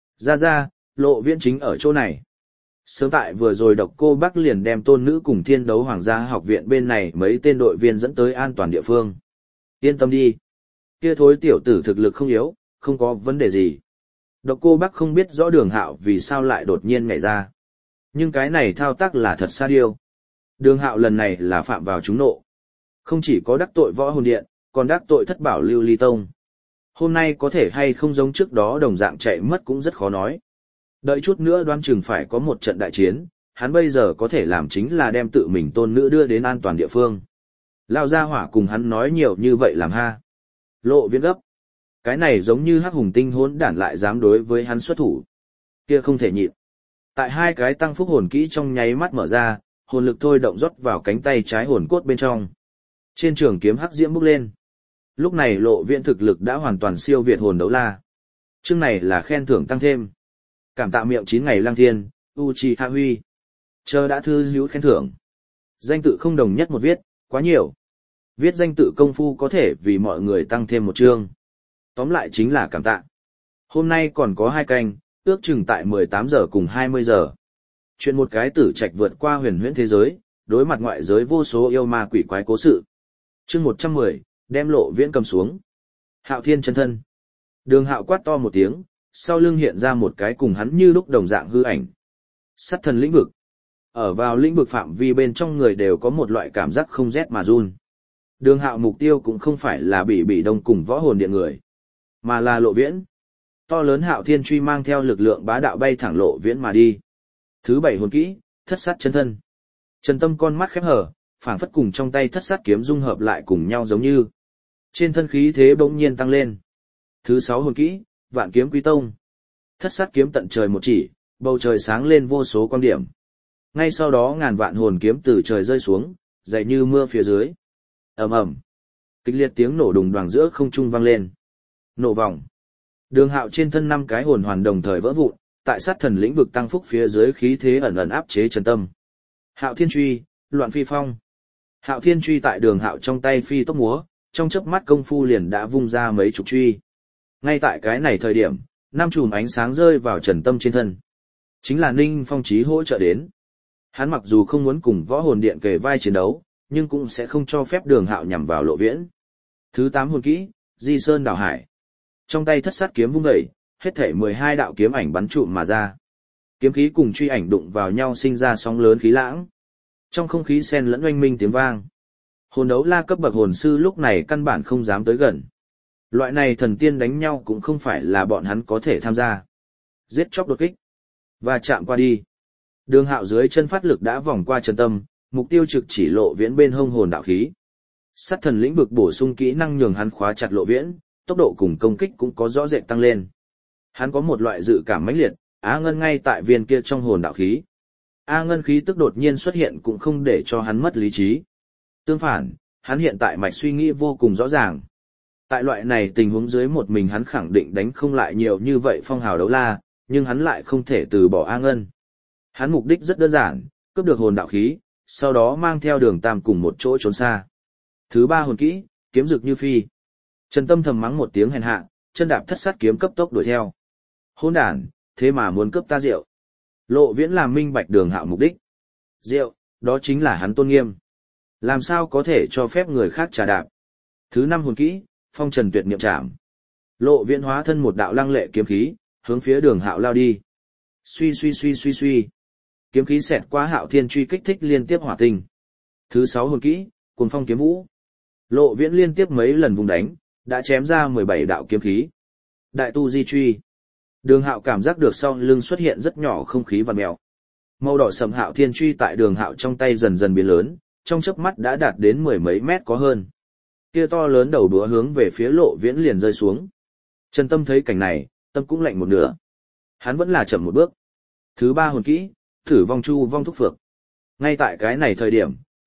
Ra, Lộ Viễn chính ở chỗ này. Sớm tại vừa rồi Độc Cô Bắc liền đem Tôn Nữ cùng Thiên Đấu Hoàng gia học viện bên này mấy tên đội viên dẫn tới an toàn địa phương. Yên tâm đi. Kia thối tiểu tử thực lực không yếu, không có vấn đề gì. Độc Cô Bắc không biết rõ Đường Hạo vì sao lại đột nhiên nhảy ra. Nhưng cái này thao tác là thật xa điêu. Đường Hạo lần này là phạm vào trúng nộ. Không chỉ có đắc tội Võ Hồn Điện, còn đắc tội Thất Bảo Lưu Ly Tông. Hôm nay có thể hay không giống trước đó đồng dạng chạy mất cũng rất khó nói. Đợi chút nữa đoán chừng phải có một trận đại chiến, hắn bây giờ có thể làm chính là đem tự mình Tôn Nữ đưa đến an toàn địa phương. Lao gia hỏa cùng hắn nói nhiều như vậy làm ha. Lộ Viễn gấp. Cái này giống như hắc hùng tinh hỗn đản lại dám đối với hắn xuất thủ. Kia không thể nhịn. Tại hai cái tăng phúc hồn kỹ trong nháy mắt mở ra, hồn lực thôi động rót vào cánh tay trái hồn cốt bên trong. Trên trường kiếm hắc diễm bốc lên. Lúc này Lộ Viễn thực lực đã hoàn toàn siêu việt hồn đấu la. Chương này là khen thưởng tăng thêm. Cảm tạ miệng 9 ngày lang thiên, Uchiha Huy. Chờ đã thư hữu khen thưởng. Danh tự không đồng nhất một viết, quá nhiều. Viết danh tự công phu có thể vì mọi người tăng thêm một chương. Tóm lại chính là cảm tạ. Hôm nay còn có 2 canh, ước chừng tại 18 giờ cùng 20 giờ. Chuyện một cái tử trạch vượt qua huyền huyễn thế giới, đối mặt ngoại giới vô số yêu ma quỷ quái cố sự. Chương 110, đem Lộ Viễn cầm xuống. Hạo Thiên chân thân. Đường Hạo quát to một tiếng, sau lưng hiện ra một cái cùng hắn như lúc đồng dạng hư ảnh. Sắt thần lĩnh vực. Ở vào lĩnh vực phạm vi bên trong người đều có một loại cảm giác không rét mà run. Đường Hạo mục tiêu cũng không phải là Bỉ Đông cùng Võ Hồn Điện người, mà là Lộ Viễn. To lớn Hạo Thiên truy mang theo lực lượng bá đạo bay thẳng Lộ Viễn mà đi. Thứ 7 hồn kỹ, Thất Sát chân thân. Trần Tâm con mắt khép hờ, phảng phất cùng trong tay Thất Sát kiếm dung hợp lại cùng nhau giống như. Trên thân khí thế bỗng nhiên tăng lên. Thứ 6 hồn kỹ, Vạn Kiếm Quý Tông. Thất Sát kiếm tận trời một chỉ, bầu trời sáng lên vô số quang điểm. Ngay sau đó ngàn vạn hồn kiếm từ trời rơi xuống, dày như mưa phía dưới. Ầm ầm. Kịch liệt tiếng nổ đùng đoàng giữa không trung vang lên. Nổ vòng. Đường Hạo trên thân 5 cái hồn hoàn đồng thời vỡ vụn, tại sát thần lĩnh vực tăng phúc phía dưới khí thế ẩn ẩn áp chế Trần Tâm. Hạo Thiên truy, loạn phi phong. Hạo Thiên truy tại Đường Hạo trong tay phi tốc múa, trong chớp mắt công phu liền đã vung ra mấy chục truy. Ngay tại cái này thời điểm, 5 chùm ánh sáng rơi vào Trần Tâm trên thân. Chính là Ninh Phong Chí hỗ trợ đến. Hắn mặc dù không muốn cùng Võ Hồn Điện kề vai chiến đấu, nhưng cũng sẽ không cho phép Đường Hạo nhằm vào Lộ Viễn. Thứ 8 hồn kỹ, Di Sơn Đảo Hải. Trong tay Thất Sát kiếm vung dậy, hết thảy 12 đạo kiếm ảnh bắn trụm mà ra. Kiếm khí cùng truy ảnh đụng vào nhau sinh ra sóng lớn khí lãng. Trong không khí xen lẫn oanh minh tiếng vang. Hồn đấu la cấp bậc hồn sư lúc này căn bản không dám tới gần. Loại này thần tiên đánh nhau cũng không phải là bọn hắn có thể tham gia. Giết chóc đột kích. Và chạm qua đi. Đường Hạo dưới chân phát lực đã vòng qua Trần Tâm, mục tiêu trực chỉ Lộ Viễn bên hông hồn đạo khí. Sát thần lĩnh vực bổ sung kỹ năng nhường hắn khóa chặt Lộ Viễn, tốc độ cùng công kích cũng có rõ rệt tăng lên. Hắn có một loại dự cảm mãnh liệt, Á Ngân ngay tại viên kia trong hồn đạo khí. A Ngân khí tức đột nhiên xuất hiện cũng không để cho hắn mất lý trí. Tương phản, hắn hiện tại mạch suy nghĩ vô cùng rõ ràng. Tại loại này tình huống dưới một mình hắn khẳng định đánh không lại nhiều như vậy phong hào đấu la, nhưng hắn lại không thể từ bỏ A Ngân. Hắn mục đích rất đơn giản, cướp được hồn đạo khí, sau đó mang theo Đường Tam cùng một chỗ trốn xa. Thứ 3 hồn kỹ, kiếm rực như phi. Trần Tâm thầm mắng một tiếng hèn hạ, chân đạp Thất Sát kiếm cấp tốc đuổi theo. Hỗn đản, thế mà muốn cướp ta rượu. Lộ Viễn làm minh bạch Đường Hạo mục đích. Rượu, đó chính là hắn tôn nghiêm. Làm sao có thể cho phép người khác trà đạp. Thứ 5 hồn kỹ, Phong Trần Tuyệt Niệm Trảm. Lộ Viễn hóa thân một đạo lăng lệ kiếm khí, hướng phía Đường Hạo lao đi. Suy. Kiếm khí xẹt qua Hạo Thiên truy kích thích liên tiếp hỏa tinh. Thứ 6 hồn kỹ, Cuồng Phong Kiếm Vũ. Lộ Viễn liên tiếp mấy lần vùng đánh, đã chém ra 17 đạo kiếm khí. Đại tu di truy. Đường Hạo cảm giác được sau lưng xuất hiện rất nhỏ không khí vằn mèo. Màu đỏ sẫm Hạo Thiên truy tại Đường Hạo trong tay dần dần biến lớn, trong chớp mắt đã đạt đến 10 mấy mét có hơn. Kia to lớn đầu đũa hướng về phía Lộ Viễn liền rơi xuống. Trần Tâm thấy cảnh này, tâm cũng lạnh một nửa. Hắn vẫn là chậm một bước. Thứ 3 hồn kỹ, Thử Vong Chu Vong Thúc Phược. Ngay tại cái này thời điểm,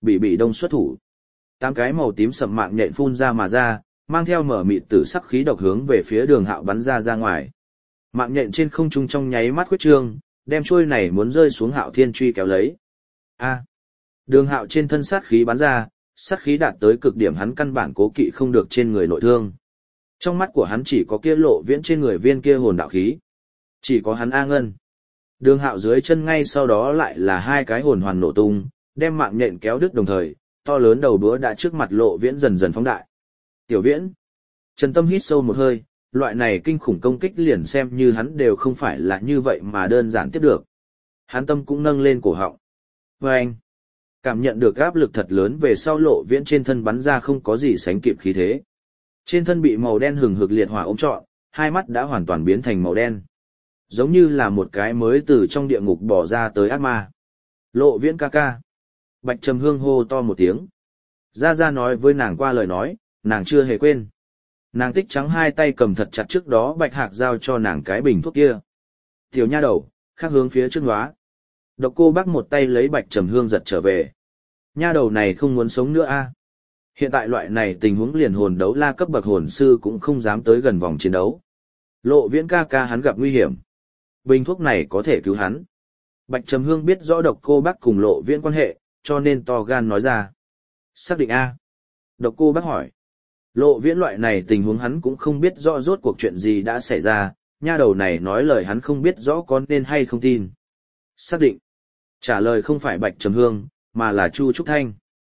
bị đông xuất thủ. 8 cái màu tím sậm mạng nhện phun ra mà ra, mang theo mở mịt tử sắc khí độc hướng về phía Đường Hạo bắn ra ngoài. Mạng nhện trên không trung trong nháy mắt huyết trương, đem chuôi này muốn rơi xuống Hạo Thiên truy kéo lấy. A. Đường Hạo trên thân sát khí bắn ra, sát khí đạt tới cực điểm, hắn căn bản cố kỵ không được trên người nội thương. Trong mắt của hắn chỉ có kia Lộ Viễn trên người viên kia hồn đạo khí. Chỉ có hắn A Ngân. Đường Hạo dưới chân ngay sau đó lại là 2 cái hồn hoàn nổ tung, đem mạng nhện kéo đứt, đồng thời, to lớn đầu búa đã trước mặt Lộ Viễn dần dần phóng đại. Tiểu Viễn. Trần Tâm hít sâu một hơi, loại này kinh khủng công kích liền xem như hắn đều không phải là như vậy mà đơn giản tiếp được. Hắn tâm cũng nâng lên cổ họng. Vâng! Cảm nhận được áp lực thật lớn về sau, Lộ Viễn trên thân bắn ra không có gì sánh kịp khí thế. Trên thân bị màu đen hừng hực liệt hỏa ôm trọn, hai mắt đã hoàn toàn biến thành màu đen. Giống như là một cái mới từ trong địa ngục bỏ ra tới ác ma. Lộ Viễn ca ca. Bạch Trầm Hương hô to một tiếng. Gia Gia nói với nàng qua lời nói, nàng chưa hề quên. Nàng tích trắng 2 tay cầm thật chặt trước đó Bạch Hạc giao cho nàng cái bình thuốc kia. Tiểu nha đầu, khác hướng phía trước nóa. Độc Cô Bác một tay lấy Bạch Trầm Hương giật trở về. Nha đầu này không muốn sống nữa a. Hiện tại loại này tình huống liền hồn đấu la cấp bậc hồn sư cũng không dám tới gần vòng chiến đấu. Lộ Viễn ca ca hắn gặp nguy hiểm. Bình thuốc này có thể cứu hắn. Bạch Trầm Hương biết rõ Độc Cô Bác cùng Lộ Viễn quan hệ, cho nên to gan nói ra. Xác định a. Độc Cô Bác hỏi. Lộ Viễn loại này tình huống hắn cũng không biết rõ rốt cuộc chuyện gì đã xảy ra, nha đầu này nói lời hắn không biết rõ có nên hay không tin. Xác định. Trả lời không phải Bạch Trầm Hương, mà là Chu Trúc Thanh.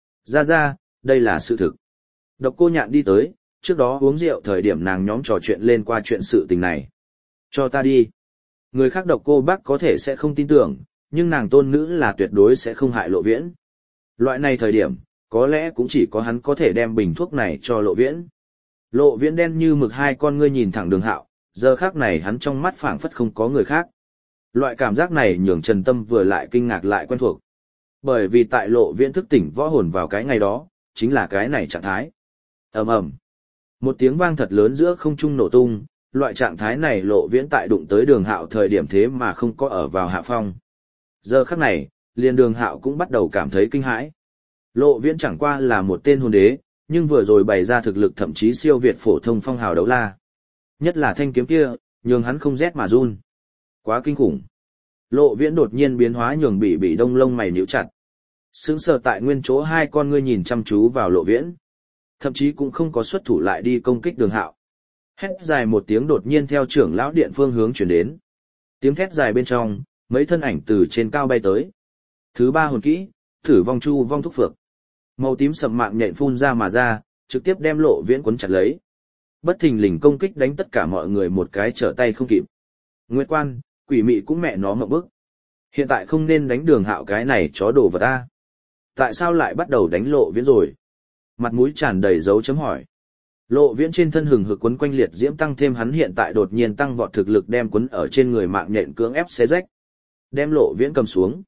Ra, đây là sự thực. Độc Cô Nhạn đi tới, trước đó uống rượu thời điểm nàng nhóm trò chuyện lên qua chuyện sự tình này. Cho ta đi. Người khác Độc Cô Bác có thể sẽ không tin tưởng, nhưng nàng tôn nữ là tuyệt đối sẽ không hại Lộ Viễn. Loại này thời điểm, có lẽ cũng chỉ có hắn có thể đem bình thuốc này cho Lộ Viễn. Lộ Viễn đen như mực 2 con ngươi nhìn thẳng Đường Hạo, giờ khắc này hắn trong mắt phảng phất không có người khác. Loại cảm giác này nhường Trần Tâm vừa lại kinh ngạc lại quen thuộc. Bởi vì tại Lộ Viễn thức tỉnh võ hồn vào cái ngày đó, chính là cái này trạng thái. Ầm ầm. Một tiếng vang thật lớn giữa không trung nổ tung, loại trạng thái này Lộ Viễn tại đụng tới Đường Hạo thời điểm thế mà không có ở vào hạ phong. Giờ khắc này, liền Đường Hạo cũng bắt đầu cảm thấy kinh hãi. Lộ Viễn chẳng qua là một tên hồn đế, nhưng vừa rồi bày ra thực lực thậm chí siêu việt phổ thông phong hào đấu la. Nhất là thanh kiếm kia, nhường hắn không rét mà run. Quá kinh khủng. Lộ Viễn đột nhiên biến hóa nhường bị đông lông mày nhíu chặt. Sững sờ tại nguyên chỗ 2 con ngươi nhìn chăm chú vào Lộ Viễn. Thậm chí cũng không có xuất thủ lại đi công kích Đường Hạo. Hét dài một tiếng đột nhiên theo trưởng lão điện phương hướng chuyển đến. Tiếng thét dài bên trong, mấy thân ảnh từ trên cao bay tới. Thứ 3 hồn kỹ, Thử Vong Chu Vong Thúc Phược. Màu tím sậm mạng nhện phun ra mà ra, trực tiếp đem Lộ Viễn cuốn chặt lấy. Bất thình lình công kích đánh tất cả mọi người một cái trở tay không kịp. Nguyệt Quan, Quỷ Mị cũng mẹ nó ngậm bức. Hiện tại không nên đánh Đường Hạo cái này chó đồ vật ta. Tại sao lại bắt đầu đánh Lộ Viễn rồi? Mặt mũi tràn đầy dấu chấm hỏi. Lộ Viễn trên thân hừng hực quấn quanh liệt diễm tăng thêm hắn hiện tại đột nhiên tăng vọt thực lực đem quấn ở trên người mạng nhện cưỡng ép xé rách. Đem Lộ Viễn cầm xuống.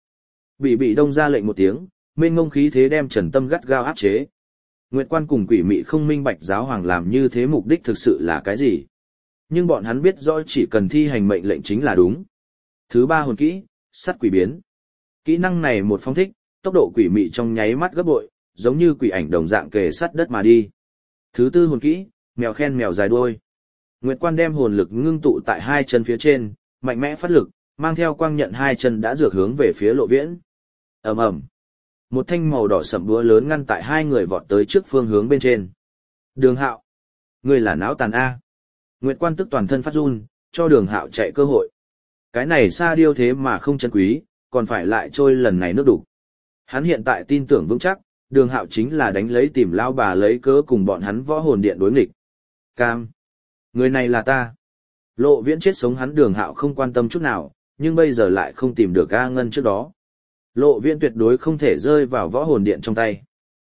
Bị đông ra lệnh một tiếng, mênh ngông khí thế đem Trần Tâm gắt gao áp chế. Nguyệt Quan cùng Quỷ Mị không minh bạch giáo hoàng làm như thế mục đích thực sự là cái gì. Nhưng bọn hắn biết rõ chỉ cần thi hành mệnh lệnh chính là đúng. Thứ 3 hồn kỹ, Sắt Quỷ Biến. Kỹ năng này một phong thích, tốc độ Quỷ Mị trong nháy mắt gấp bội, giống như quỷ ảnh đồng dạng kề sát đất mà đi. Thứ 4 hồn kỹ, Mèo Khen Mèo Dài Đuôi. Nguyệt Quan đem hồn lực ngưng tụ tại 2 chân phía trên, mạnh mẽ phát lực, mang theo quang nhận 2 chân đã dược hướng về phía Lộ Viễn. Ầm ầm. Một thanh màu đỏ sẫm búa lớn ngăn tại 2 người vọt tới trước phương hướng bên trên. Đường Hạo, ngươi là náo tàn a. Nguyệt Quan tức toàn thân phát run, cho Đường Hạo chạy cơ hội. Cái này xa điêu thế mà không chân quý, còn phải lại trôi lần này nước đủ. Hắn hiện tại tin tưởng vững chắc, Đường Hạo chính là đánh lấy tìm lao bà lấy cớ cùng bọn hắn võ hồn điện đối nghịch. Cam, người này là ta. Lộ Viễn chết sống hắn Đường Hạo không quan tâm chút nào, nhưng bây giờ lại không tìm được A Ngân trước đó. Lộ Viễn tuyệt đối không thể rơi vào võ hồn điện trong tay.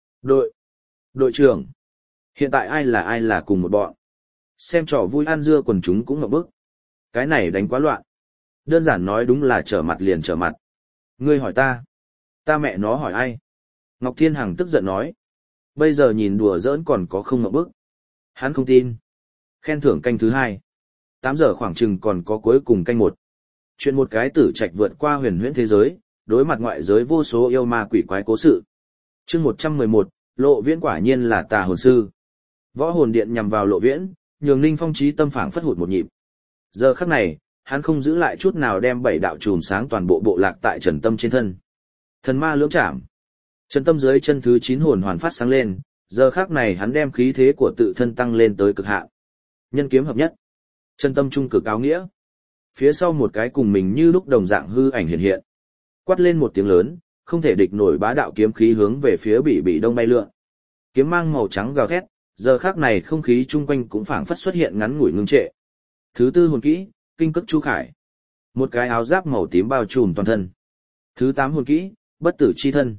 Đội trưởng, hiện tại ai là cùng một bọn. Xem trò vui ăn dưa quần chúng cũng ngậm bức. Cái này đánh quá loạn. Đơn giản nói đúng là trở mặt liền trở mặt. Ngươi hỏi ta mẹ nó hỏi ai? Ngọc Thiên Hằng tức giận nói. Bây giờ nhìn đùa giỡn còn có không ngậm bức. Hắn không tin. Khen thưởng canh thứ 2. 8 giờ khoảng chừng còn có cuối cùng canh 1. Chuyện một cái tử trạch vượt qua huyền huyễn thế giới, đối mặt ngoại giới vô số yêu ma quỷ quái cố sự. Chương 111, Lộ Viễn quả nhiên là tà hồn sư. Võ hồn điện nhằm vào Lộ Viễn, nhường Ninh Phong trí tâm phảng phất hụt một nhịp. Giờ khắc này, hắn không giữ lại chút nào đem 7 đạo chùm sáng toàn bộ bộ lạc tại Trần Tâm trên thân. Thần ma lưỡng trảm. Trần Tâm dưới chân thứ 9 hồn hoàn phát sáng lên, giờ khắc này hắn đem khí thế của tự thân tăng lên tới cực hạn. Nhân kiếm hợp nhất. Trần Tâm trung cực áo nghĩa. Phía sau một cái cùng mình như lúc đồng dạng hư ảnh hiện hiện. Quát lên một tiếng lớn, không thể địch nổi bá đạo kiếm khí hướng về phía Bỉ Đông bay lượn. Kiếm mang màu trắng gào thét, giờ khắc này không khí chung quanh cũng phảng phất xuất hiện ngắn ngủi ngưng trệ. Thứ 4 hồn kỹ, Kinh Cức Chu Khải. Một cái áo giáp màu tím bao trùm toàn thân. Thứ 8 hồn kỹ, Bất tử chi thân.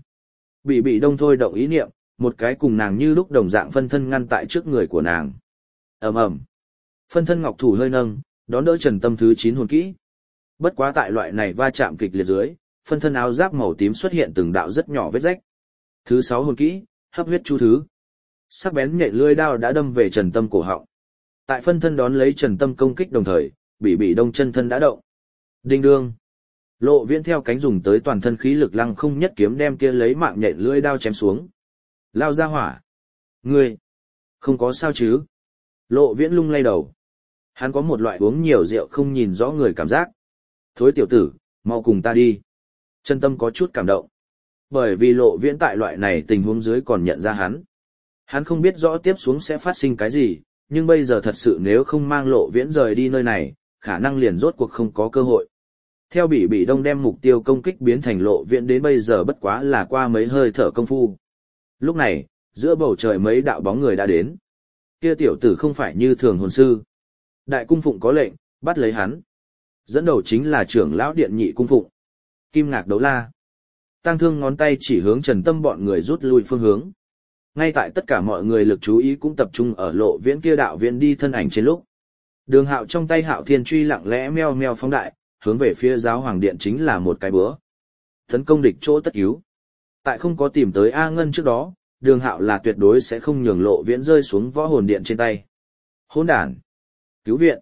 Bỉ Đông thôi động ý niệm, một cái cùng nàng như lúc đồng dạng phân thân ngăn tại trước người của nàng. Ầm ầm. Phân thân ngọc thủ hơi nâng, đón đỡ Trần Tâm thứ 9 hồn kỹ. Bất quá tại loại này va chạm kịch liệt dưới, phân thân áo giáp màu tím xuất hiện từng đạo rất nhỏ vết rách. Thứ 6 hồn kỹ, Hấp huyết chu thứ. Sắc bén nhện lưỡi đao đã đâm về Trần Tâm cổ họng. Tại phân thân đón lấy Trần Tâm công kích đồng thời, Bỉ Đông chân thân đã động. Đinh đương. Lộ Viễn theo cánh dùng tới toàn thân khí lực lăng không nhất kiếm đem kia lấy mạng nhện lưỡi đao chém xuống. Lao ra hỏa. Ngươi. Không có sao chứ. Lộ Viễn lung lay đầu. Hắn có một loại uống nhiều rượu không nhìn rõ người cảm giác. Thối tiểu tử, mau cùng ta đi. Trần Tâm có chút cảm động. Bởi vì Lộ Viễn tại loại này tình huống dưới còn nhận ra hắn. Hắn không biết rõ tiếp xuống sẽ phát sinh cái gì, nhưng bây giờ thật sự nếu không mang Lộ Viễn rời đi nơi này, khả năng liền rốt cuộc không có cơ hội. Theo Bỉ Đông đem mục tiêu công kích biến thành Lộ Viễn đến bây giờ bất quá là qua mấy hơi thở công phu. Lúc này, giữa bầu trời mấy đạo bóng người đã đến. Kia tiểu tử không phải như thường hồn sư. Đại cung phụng có lệnh, bắt lấy hắn. Dẫn đầu chính là trưởng lão điện nhị cung phụng. Kim Ngạc Đấu La. Tăng Thương ngón tay chỉ hướng Trần Tâm bọn người rút lui phương hướng. Ngay tại tất cả mọi người lực chú ý cũng tập trung ở Lộ Viễn kia đạo viễn đi thân ảnh trên lúc. Đường Hạo trong tay Hạo Thiên truy lặng lẽ meo meo phóng đại, hướng về phía giáo hoàng điện chính là một cái búa. Tấn công địch chỗ tất cứu. Tại không có tìm tới A Ngân trước đó, Đường Hạo là tuyệt đối sẽ không nhường Lộ Viễn rơi xuống võ hồn điện trên tay. Hỗn đản! Cứu viện!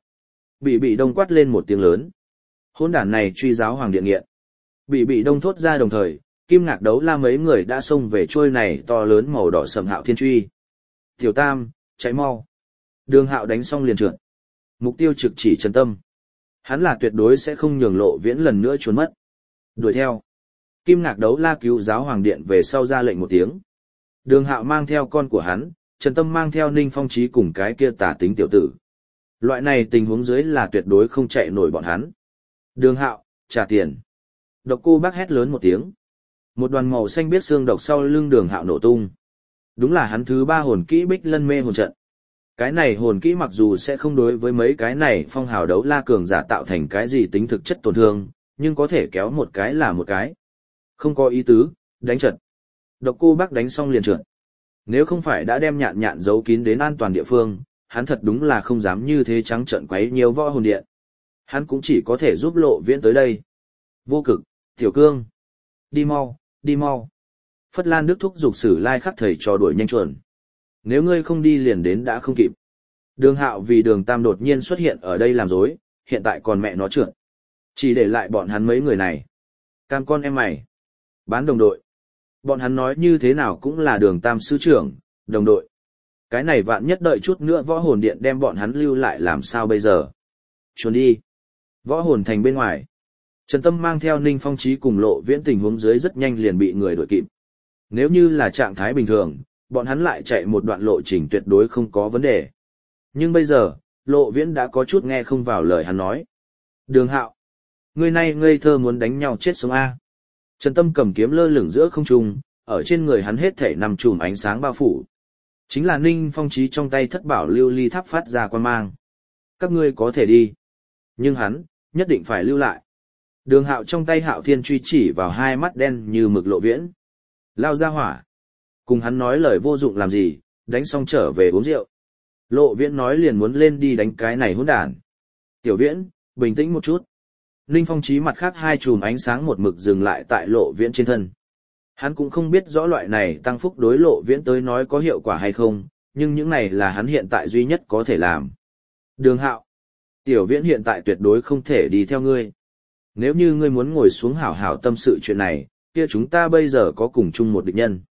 Bỉ Đông quát lên một tiếng lớn. Hỗn đản này truy giáo hoàng điện nghiện. Bỉ Đông thốt ra đồng thời, Kim Ngạc Đấu La mấy người đã xông về trôi này to lớn màu đỏ sầm Hạo Thiên truy. Tiểu Tam, cháy mau! Đường Hạo đánh xong liền trượt. Mục tiêu trực chỉ Trần Tâm. Hắn là tuyệt đối sẽ không nhường Lộ Viễn lần nữa trốn mất. Đuổi theo. Kim Ngạc Đấu La cứu giáo hoàng điện về sau ra lệnh một tiếng. Đường Hạo mang theo con của hắn, Trần Tâm mang theo Ninh Phong Chí cùng cái kia tà tính tiểu tử. Loại này tình huống dưới là tuyệt đối không chạy nổi bọn hắn. Đường Hạo, trả tiền. Độc Cô Bác hét lớn một tiếng. Một đoàn màu xanh biết xương độc sau lưng Đường Hạo nổ tung. Đúng là hắn thứ 3 hồn kỹ Bích Lân Mê hồn trận. Cái này hồn kỹ mặc dù sẽ không đối với mấy cái này phong hào đấu la cường giả tạo thành cái gì tính thực chất tổn thương, nhưng có thể kéo một cái là một cái. Không có ý tứ, đánh trận. Độc Cô Bác đánh xong liền trượt. Nếu không phải đã đem nhạn giấu kín đến an toàn địa phương, hắn thật đúng là không dám như thế trắng trợn quấy nhiều võ hồn điện. Hắn cũng chỉ có thể giúp Lộ Viễn tới đây. Vô Cực, Tiểu Cương. Đi mau, đi mau. Phất Lan Đức thúc giục Sử Lai Khắc thầy trò đuổi nhanh chuẩn. Nếu ngươi không đi liền đến đã không kịp. Đường Hạo vì Đường Tam đột nhiên xuất hiện ở đây làm rối, hiện tại còn mẹ nó trượt. Chỉ để lại bọn hắn mấy người này. Cam con em mày. Bán đồng đội. Bọn hắn nói như thế nào cũng là Đường Tam sư trưởng, đồng đội. Cái này vạn nhất đợi chút nữa võ hồn điện đem bọn hắn lưu lại làm sao bây giờ. Chuồn đi. Võ hồn thành bên ngoài. Trần Tâm mang theo Ninh Phong Chí cùng Lộ Viễn tình huống dưới rất nhanh liền bị người đuổi kịp. Nếu như là trạng thái bình thường, bọn hắn lại chạy một đoạn lộ trình tuyệt đối không có vấn đề. Nhưng bây giờ, Lộ Viễn đã có chút nghe không vào lời hắn nói. Đường Hạo, ngươi này ngây thơ muốn đánh nhau chết sống A. Trần Tâm cầm kiếm lơ lửng giữa không trung, ở trên người hắn hết thảy nằm chùm ánh sáng bao phủ. Chính là Ninh Phong Chí trong tay thất bảo lưu ly tháp phát ra quan mang. Các ngươi có thể đi. Nhưng hắn, nhất định phải lưu lại. Đường Hạo trong tay Hạo Thiên truy chỉ vào hai mắt đen như mực Lộ Viễn. Lao ra hỏa. Cùng hắn nói lời vô dụng làm gì, đánh xong trở về uống rượu. Lộ Viễn nói liền muốn lên đi đánh cái này hỗn đản. Tiểu Viễn, bình tĩnh một chút. Ninh Phong Chí mặt khác hai chùm ánh sáng một mực dừng lại tại Lộ Viễn trên thân. Hắn cũng không biết rõ loại này tăng phúc đối Lộ Viễn tới nói có hiệu quả hay không, nhưng những này là hắn hiện tại duy nhất có thể làm. Đường Hạo, Tiểu Viễn hiện tại tuyệt đối không thể đi theo ngươi. Nếu như ngươi muốn ngồi xuống hảo hảo tâm sự chuyện này, kia chúng ta bây giờ có cùng chung một địch nhân.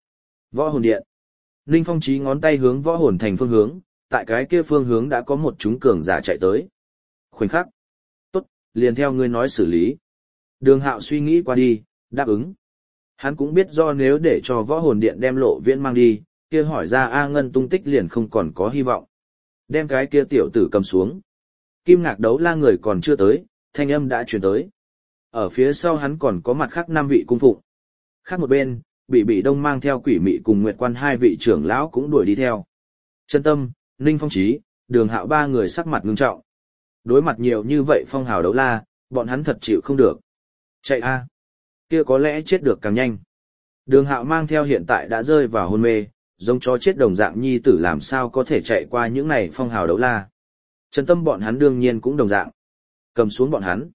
Võ hồn điện. Ninh Phong Chí ngón tay hướng võ hồn thành phương hướng, tại cái kia phương hướng đã có một chúng cường giả chạy tới. Khoảnh khắc. Tốt, liền theo ngươi nói xử lý. Đường Hạo suy nghĩ qua đi, đáp ứng. Hắn cũng biết do nếu để cho võ hồn điện đem Lộ Viễn mang đi, kia hỏi ra A Ngân tung tích liền không còn có hy vọng. Đem cái kia tiểu tử cầm xuống. Kim Ngạc Đấu La người còn chưa tới, thanh âm đã truyền tới. Ở phía sau hắn còn có mặt khác 5 vị cung phụng. Khác một bên, Bị Đông mang theo Quỷ Mị cùng Nguyệt Quan 2 vị trưởng lão cũng đuổi đi theo. Chân Tâm, Ninh Phong Chí, Đường Hạo 3 người sắc mặt ngưng trọng. Đối mặt nhiều như vậy phong hào đấu la, bọn hắn thật chịu không được. Chạy a, kia có lẽ chết được càng nhanh. Đường Hạo mang theo hiện tại đã rơi vào hôn mê, giống chó chết đồng dạng nhi tử làm sao có thể chạy qua những này phong hào đấu la. Chân Tâm bọn hắn đương nhiên cũng đồng dạng. Cầm xuống bọn hắn.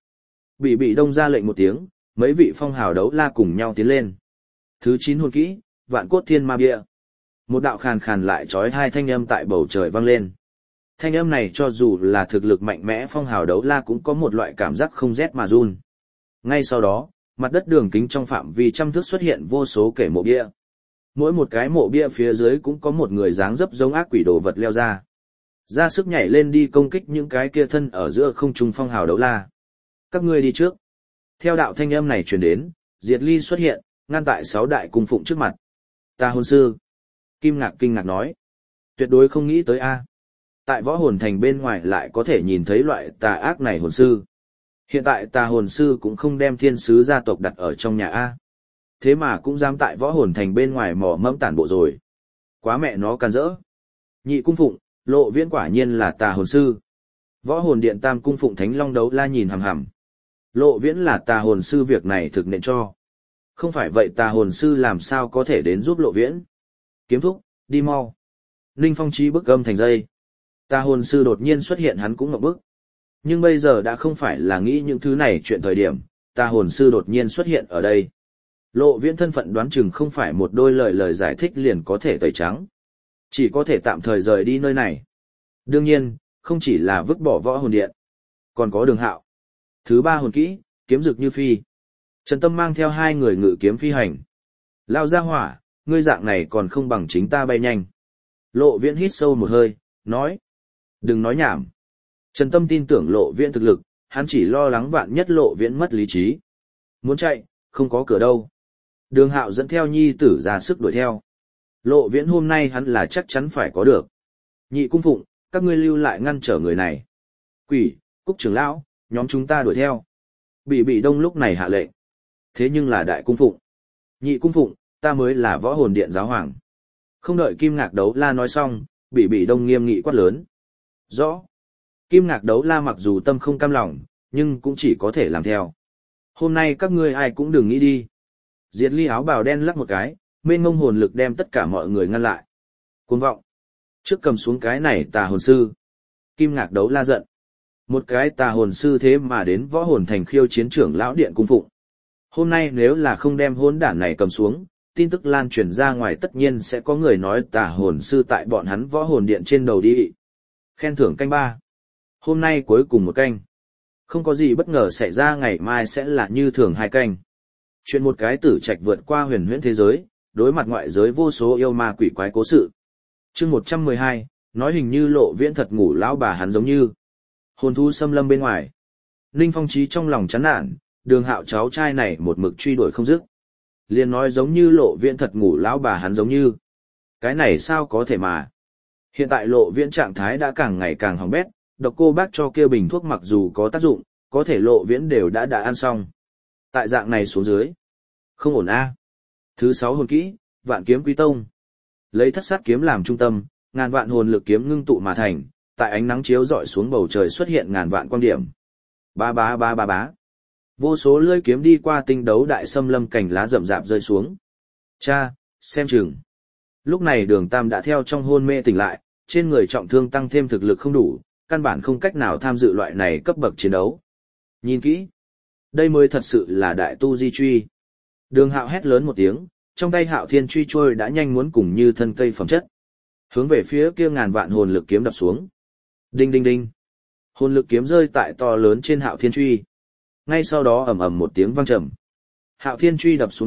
Bị Đông ra lệnh một tiếng, mấy vị phong hào đấu la cùng nhau tiến lên. Thứ 9 hồn kỹ, Vạn Cốt Thiên Ma Bia. Một đạo khàn khàn lại chói tai thanh âm tại bầu trời vang lên. Thanh âm này cho dù là thực lực mạnh mẽ phong hào đấu la cũng có một loại cảm giác không rét mà run. Ngay sau đó, mặt đất đường kính trong phạm vi trăm thước xuất hiện vô số kẻ mộ bia. Mỗi một cái mộ bia phía dưới cũng có một người dáng dấp giống ác quỷ đồ vật leo ra. Ra sức nhảy lên đi công kích những cái kia thân ở giữa không trung phong hào đấu la. Các ngươi đi trước. Theo đạo thanh âm này truyền đến, Diệt Ly xuất hiện, ngăn tại 6 đại cung phụng trước mặt. Ta hồn sư. Kim Ngạc kinh ngạc nói. Tuyệt đối không nghĩ tới a. Tại võ hồn thành bên ngoài lại có thể nhìn thấy loại tà ác này hồn sư. Hiện tại tà hồn sư cũng không đem thiên sứ gia tộc đặt ở trong nhà a. Thế mà cũng dám tại võ hồn thành bên ngoài mò mẫm tản bộ rồi. Quá mẹ nó can dỡ. Nhị cung phụng, Lộ Viễn quả nhiên là tà hồn sư. Võ hồn điện tam cung phụng Thánh Long Đấu La nhìn hằm hằm. Lộ Viễn là tà hồn sư việc này thực nện cho. Không phải vậy tà hồn sư làm sao có thể đến giúp Lộ Viễn. Kiếm thúc, đi mau. Ninh Phong Chí bức âm thành dây. Tà hồn sư đột nhiên xuất hiện hắn cũng ngậm bức. Nhưng bây giờ đã không phải là nghĩ những thứ này chuyện thời điểm, tà hồn sư đột nhiên xuất hiện ở đây. Lộ Viễn thân phận đoán chừng không phải một đôi lời giải thích liền có thể tẩy trắng. Chỉ có thể tạm thời rời đi nơi này. Đương nhiên, không chỉ là vứt bỏ võ hồn điện. Còn có Đường Hạo. Thứ 3 hồn kỹ, kiếm rực như phi. Trần Tâm mang theo 2 người ngự kiếm phi hành. Lao ra hỏa, ngươi dạng này còn không bằng chính ta bay nhanh. Lộ Viễn hít sâu một hơi, nói. Đừng nói nhảm. Trần Tâm tin tưởng Lộ Viễn thực lực, hắn chỉ lo lắng vạn nhất Lộ Viễn mất lý trí. Muốn chạy, không có cửa đâu. Đường Hạo dẫn theo nhi tử ra sức đuổi theo. Lộ Viễn hôm nay hắn là chắc chắn phải có được. Nhị cung phụng, các ngươi lưu lại ngăn trở người này. Quỷ, Cúc trưởng lão, nhóm chúng ta đuổi theo. Bị Đông lúc này hạ lệnh. Thế nhưng là đại cung phụng. Nhị cung phụng, ta mới là võ hồn điện giáo hoàng. Không đợi Kim Ngạc Đấu La nói xong, Bị Đông nghiêm nghị quát lớn. Rõ. Kim Ngạc Đấu La mặc dù tâm không cam lòng, nhưng cũng chỉ có thể làm theo. Hôm nay các ngươi ai cũng đừng nghĩ đi. Diệt Ly áo bào đen lắc một cái, mênh mông hồn lực đem tất cả mọi người ngăn lại. Cuồng vọng. Trước cầm xuống cái này tà hồn sư. Kim Ngạc Đấu La giận. Một cái tà hồn sư thế mà đến võ hồn thành khiêu chiến trưởng lão điện cung phụng. Hôm nay nếu là không đem hỗn đản này cầm xuống, tin tức lan truyền ra ngoài tất nhiên sẽ có người nói tà hồn sư tại bọn hắn võ hồn điện trên đầu đi. Khen thưởng canh 3. Hôm nay cuối cùng một canh. Không có gì bất ngờ xảy ra ngày mai sẽ là như thường 2 canh. Chuyện một cái tử trạch vượt qua huyền huyễn thế giới, đối mặt ngoại giới vô số yêu ma quỷ quái cố sự. Chương 112, nói hình như Lộ Viễn thật ngủ lão bà hắn giống như. Hồn thú xâm lâm bên ngoài. Ninh Phong Chí trong lòng chán nản, Đường Hạo cháu trai này một mực truy đuổi không dứt. Liền nói giống như Lộ Viễn thật ngủ lão bà hắn giống như. Cái này sao có thể mà. Hiện tại Lộ Viễn trạng thái đã càng ngày càng hỏng bét, độc cô bác cho kia bình thuốc mặc dù có tác dụng, có thể Lộ Viễn đều đã ăn xong. Tại dạng này xuống dưới. Không ổn a. Thứ 6 hồn kỹ, Vạn Kiếm Quý Tông. Lấy thất sát kiếm làm trung tâm, ngàn vạn hồn lực kiếm ngưng tụ mà thành, tại ánh nắng chiếu rọi xuống bầu trời xuất hiện ngàn vạn quang điểm. Ba ba ba ba bá. Vô số lưỡi kiếm đi qua tinh đấu đại xâm lâm cảnh lá rậm rạp rơi xuống. Cha, xem chừng. Lúc này Đường Tam đã theo trong hôn mê tỉnh lại, trên người trọng thương tăng thêm thực lực không đủ, căn bản không cách nào tham dự loại này cấp bậc chiến đấu. Nhìn kỹ. Đây mới thật sự là đại tu di truy. Đường Hạo hét lớn một tiếng, trong tay Hạo Thiên truy trôi đã nhanh muốn cùng như thân cây phẩm chất. Hướng về phía kia ngàn vạn hồn lực kiếm đập xuống. Đinh đinh đinh. Hồn lực kiếm rơi tại to lớn trên Hạo Thiên truy. Ngay sau đó ầm ầm một tiếng vang trầm. Hạo Thiên truy đập xuống đất,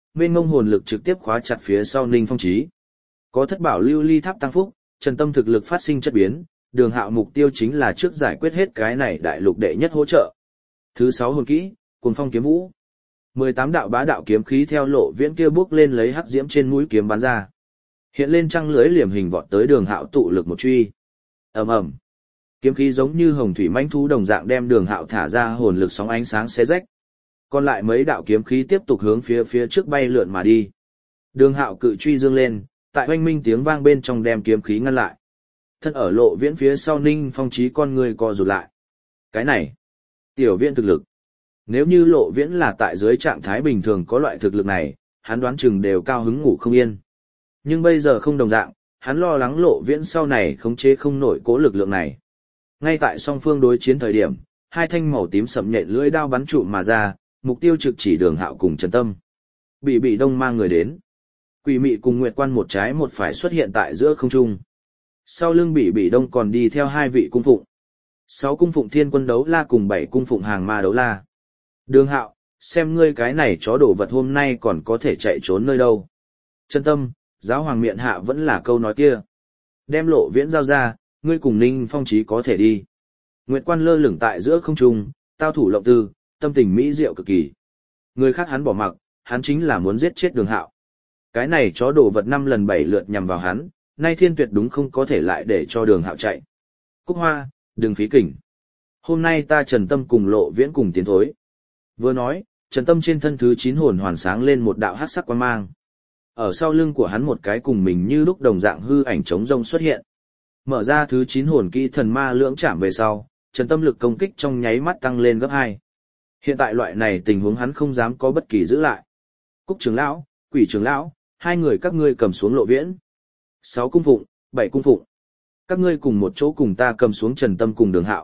mênh mông hồn lực trực tiếp khóa chặt phía sau Ninh Phong Chí. Có thất bảo lưu ly tháp tăng phúc, Trần Tâm thực lực phát sinh chất biến, Đường Hạo mục tiêu chính là trước giải quyết hết cái này đại lục đệ nhất hỗ trợ. Thứ 6 hồn kỹ, Cuồng Phong Kiếm Vũ. 18 đạo bá đạo kiếm khí theo Lộ Viễn kia bước lên lấy hắc diễm trên mũi kiếm bắn ra. Hiện lên trăng lưới liềm hình vọt tới Đường Hạo tụ lực một truy. Ầm ầm. Kiếm khí giống như hồng thủy mãnh thú đồng dạng đem Đường Hạo thả ra hồn lực sóng ánh sáng xé rách. Còn lại mấy đạo kiếm khí tiếp tục hướng phía trước bay lượn mà đi. Đường Hạo cự truy dương lên, tại oanh minh tiếng vang bên trong đem kiếm khí ngăn lại. Thân ở Lộ Viễn phía sau Ninh Phong Chí con người co rụt lại. Cái này, tiểu Viễn thực lực. Nếu như Lộ Viễn là tại dưới trạng thái bình thường có loại thực lực này, hắn đoán chừng đều cao hứng ngủ không yên. Nhưng bây giờ không đồng dạng, hắn lo lắng Lộ Viễn sau này khống chế không nổi cố lực lượng này. Ngay tại song phương đối chiến thời điểm, hai thanh màu tím sậm nhện lưỡi đao bắn trụm mà ra, mục tiêu trực chỉ Đường Hạo cùng Trần Tâm. Bị Đông mang người đến. Quỷ Mị cùng Nguyệt Quan một trái một phải xuất hiện tại giữa không trung. Sau lưng Bị Đông còn đi theo hai vị cung phụng. 6 cung phụng Thiên Quân Đấu La cùng 7 cung phụng Hàng Ma Đấu La. Đường Hạo, xem ngươi cái này chó đổ vật hôm nay còn có thể chạy trốn nơi đâu. Trần Tâm, giáo hoàng miệng hạ vẫn là câu nói kia. Đem Lộ Viễn giao ra, ngươi cùng Ninh Phong Chí có thể đi. Nguyệt Quan lơ lửng tại giữa không trung, tao thủ lộng tư, tâm tình mỹ diệu cực kỳ. Người khác hắn bỏ mặc, hắn chính là muốn giết chết Đường Hạo. Cái này chó đổ vật 5 lần 7 lượt nhằm vào hắn, nay Thiên Tuyệt đúng không có thể lại để cho Đường Hạo chạy. Cúc Hoa, đừng phí kỉnh. Hôm nay ta Trần Tâm cùng Lộ Viễn cùng tiến thối. Vừa nói, Trần Tâm trên thân thứ 9 hồn hoàn sáng lên một đạo hắc sắc quang mang. Ở sau lưng của hắn một cái cùng mình như lúc đồng dạng hư ảnh trống rông xuất hiện. Mở ra thứ 9 hồn kỹ thần ma lưỡng chạm về sau, Trần Tâm lực công kích trong nháy mắt tăng lên gấp 2. Hiện tại loại này tình huống hắn không dám có bất kỳ giữ lại. Cúc trưởng lão, Quỷ trưởng lão, hai người các ngươi cầm xuống Lộ Viễn. 6 cung phụng, 7 cung phụng. Các ngươi cùng một chỗ cùng ta cầm xuống Trần Tâm cùng Đường Hạo.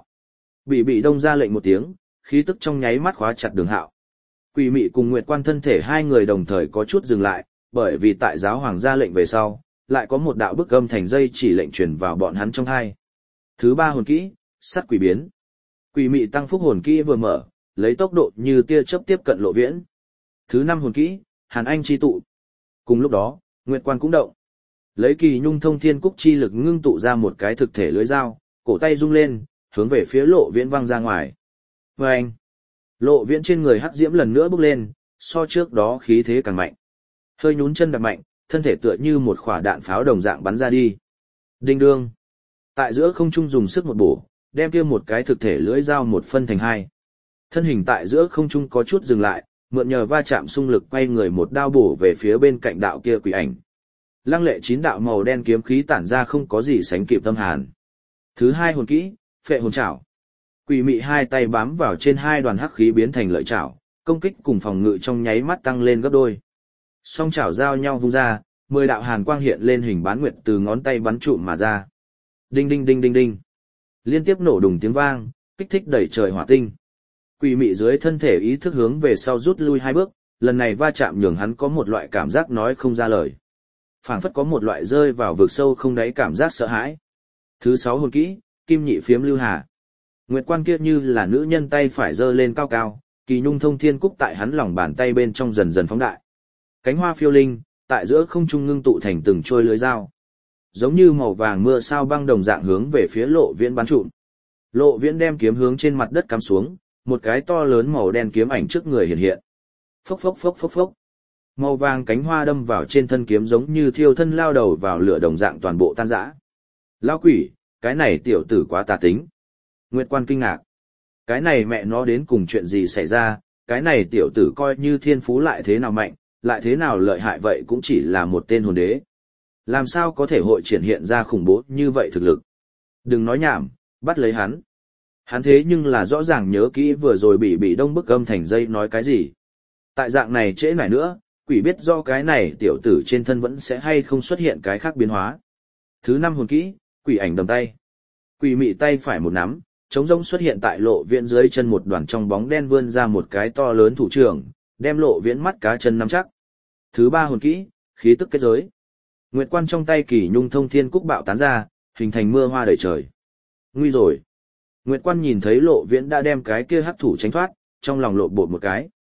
Bị Đông ra lệnh một tiếng, khí tức trong nháy mắt khóa chặt Đường Hạo. Quỷ Mị cùng Nguyệt Quan thân thể hai người đồng thời có chút dừng lại, bởi vì tại giáo hoàng ra lệnh về sau, lại có một đạo bức âm thành dây chỉ lệnh truyền vào bọn hắn trong hai. Thứ 3 hồn kỹ, Sát Quỷ Biến. Quỷ Mị tăng phúc hồn kỹ vừa mở, lấy tốc độ như tia chớp tiếp cận Lộ Viễn. Thứ 5 hồn kỹ, Hàn Anh chi tụ. Cùng lúc đó, Nguyệt Quan cũng động. Lấy Kỳ Nhung Thông Thiên Cúc chi lực ngưng tụ ra một cái thực thể lưới dao, cổ tay rung lên, hướng về phía Lộ Viễn văng ra ngoài. Vâng! Lộ Viễn trên người hắc diễm lần nữa bốc lên, so trước đó khí thế càng mạnh. Hơi nhún chân đạp mạnh, thân thể tựa như một quả đạn pháo đồng dạng bắn ra đi. Đinh đương! Tại giữa không trung dùng sức một bổ, đem kia một cái thực thể lưỡi dao một phân thành hai. Thân hình tại giữa không trung có chút dừng lại, mượn nhờ va chạm xung lực quay người một đao bổ về phía bên cạnh đạo kia quỷ ảnh. Lăng lệ 9 đạo màu đen kiếm khí tản ra không có gì sánh kịp tâm hàn. Thứ 2 hồn kỹ, Phệ Hồn Trảo. Quỷ Mị hai tay bám vào trên hai đoàn hắc khí biến thành lợi chảo, công kích cùng phòng ngự trong nháy mắt tăng lên gấp đôi. Song chảo giao nhau vung ra, 10 đạo hàn quang hiện lên hình bán nguyệt từ ngón tay bắn trụm mà ra. Đinh đinh đinh đinh đinh. Liên tiếp nổ đùng tiếng vang, kích thích đẩy trời hỏa tinh. Quỷ Mị dưới thân thể ý thức hướng về sau rút lui 2 bước, lần này va chạm nhường hắn có một loại cảm giác nói không ra lời. Phảng phất có một loại rơi vào vực sâu không đáy cảm giác sợ hãi. Thứ 6 hồn kỹ, Kim Nhị Phiếm Lưu Hà. Nguyệt Quan kia như là nữ nhân tay phải giơ lên cao cao, Kỳ Nhung Thông Thiên Cúc tại hắn lòng bàn tay bên trong dần dần phóng đại. Cánh hoa phiêu linh, tại giữa không trung ngưng tụ thành từng trôi lưới dao. Giống như màu vàng mưa sao băng đồng dạng hướng về phía Lộ Viễn bắn trụm. Lộ Viễn đem kiếm hướng trên mặt đất cắm xuống, một cái to lớn màu đen kiếm ảnh trước người hiện hiện. Phốc phốc phốc phốc phốc. Màu vàng cánh hoa đâm vào trên thân kiếm giống như thiêu thân lao đầu vào lửa đồng dạng toàn bộ tan rã. Lão quỷ, cái này tiểu tử quá tà tính. Nguyệt Quan kinh ngạc. Cái này mẹ nó đến cùng chuyện gì xảy ra, cái này tiểu tử coi như thiên phú lại thế nào mạnh, lại thế nào lợi hại vậy cũng chỉ là một tên hồn đế. Làm sao có thể hội triển hiện ra khủng bố như vậy thực lực. Đừng nói nhảm, bắt lấy hắn. Hắn thế nhưng là rõ ràng nhớ kỹ vừa rồi bị Đông bức âm thành dây nói cái gì. Tại dạng này trễ nải nữa, quỷ biết do cái này tiểu tử trên thân vẫn sẽ hay không xuất hiện cái khác biến hóa. Thứ 5 hồn kỹ, Quỷ Ảnh Đầm Tay. Quỷ Mị tay phải một nắm, trống rỗng xuất hiện tại Lộ Viễn dưới chân một đoàn trong bóng đen vươn ra một cái to lớn thủ trưởng, đem Lộ Viễn mắt cá chân nắm chắc. Thứ 3 hồn kỹ, Khí Tức Kết Giới. Nguyệt Quan trong tay Kỳ Nhung Thông Thiên Cúc bạo tán ra, hình thành mưa hoa đầy trời. Nguy rồi. Nguyệt Quan nhìn thấy Lộ Viễn đã đem cái kia hắc thủ tránh thoát, trong lòng lộ bột một cái.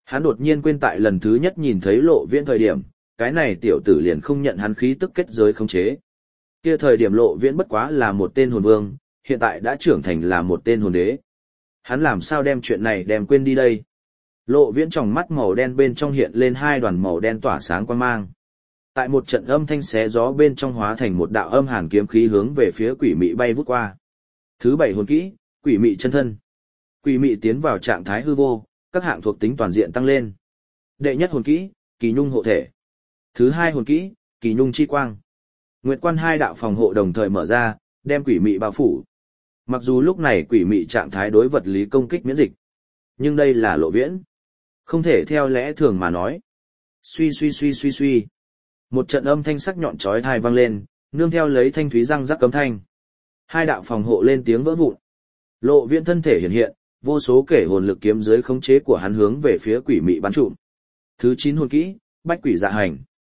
Hắn đột nhiên quên tại lần thứ nhất nhìn thấy Lộ Viễn thời điểm, cái này tiểu tử liền không nhận hắn khí tức kết giới khống chế. Kia thời điểm Lộ Viễn bất quá là một tên hồn vương, hiện tại đã trưởng thành là một tên hồn đế. Hắn làm sao đem chuyện này đem quên đi đây? Lộ Viễn trong mắt màu đen bên trong hiện lên hai đoàn màu đen tỏa sáng quang mang. Tại một trận âm thanh xé gió bên trong hóa thành một đạo âm hàn kiếm khí hướng về phía quỷ mị bay vút qua. Thứ 7 hồn kỹ, quỷ mị chân thân. Quỷ mị tiến vào trạng thái hư vô, các hạng thuộc tính toàn diện tăng lên. Đệ nhất hồn kỹ, kỳ nhung hộ thể. Thứ 2 hồn kỹ, kỳ nhung chi quang. Nguyệt quan hai đạo phòng hộ đồng thời mở ra, đem quỷ mị bao phủ. Mặc dù lúc này quỷ mị trạng thái đối vật lý công kích miễn dịch, nhưng đây là Lộ Viễn. Không thể theo lẽ thường mà nói. Suy suy suy suy suy. Một trận âm thanh sắc nhọn chói tai vang lên, nương theo lấy thanh thúy răng rắc cấm thanh. Hai đạo phòng hộ lên tiếng vỡ vụn. Lộ Viễn thân thể hiện hiện, vô số kể hồn lực kiếm dưới khống chế của hắn hướng về phía quỷ mị bắn trụm. Thứ 9 hồn kỹ, bách quỷ dạ hành.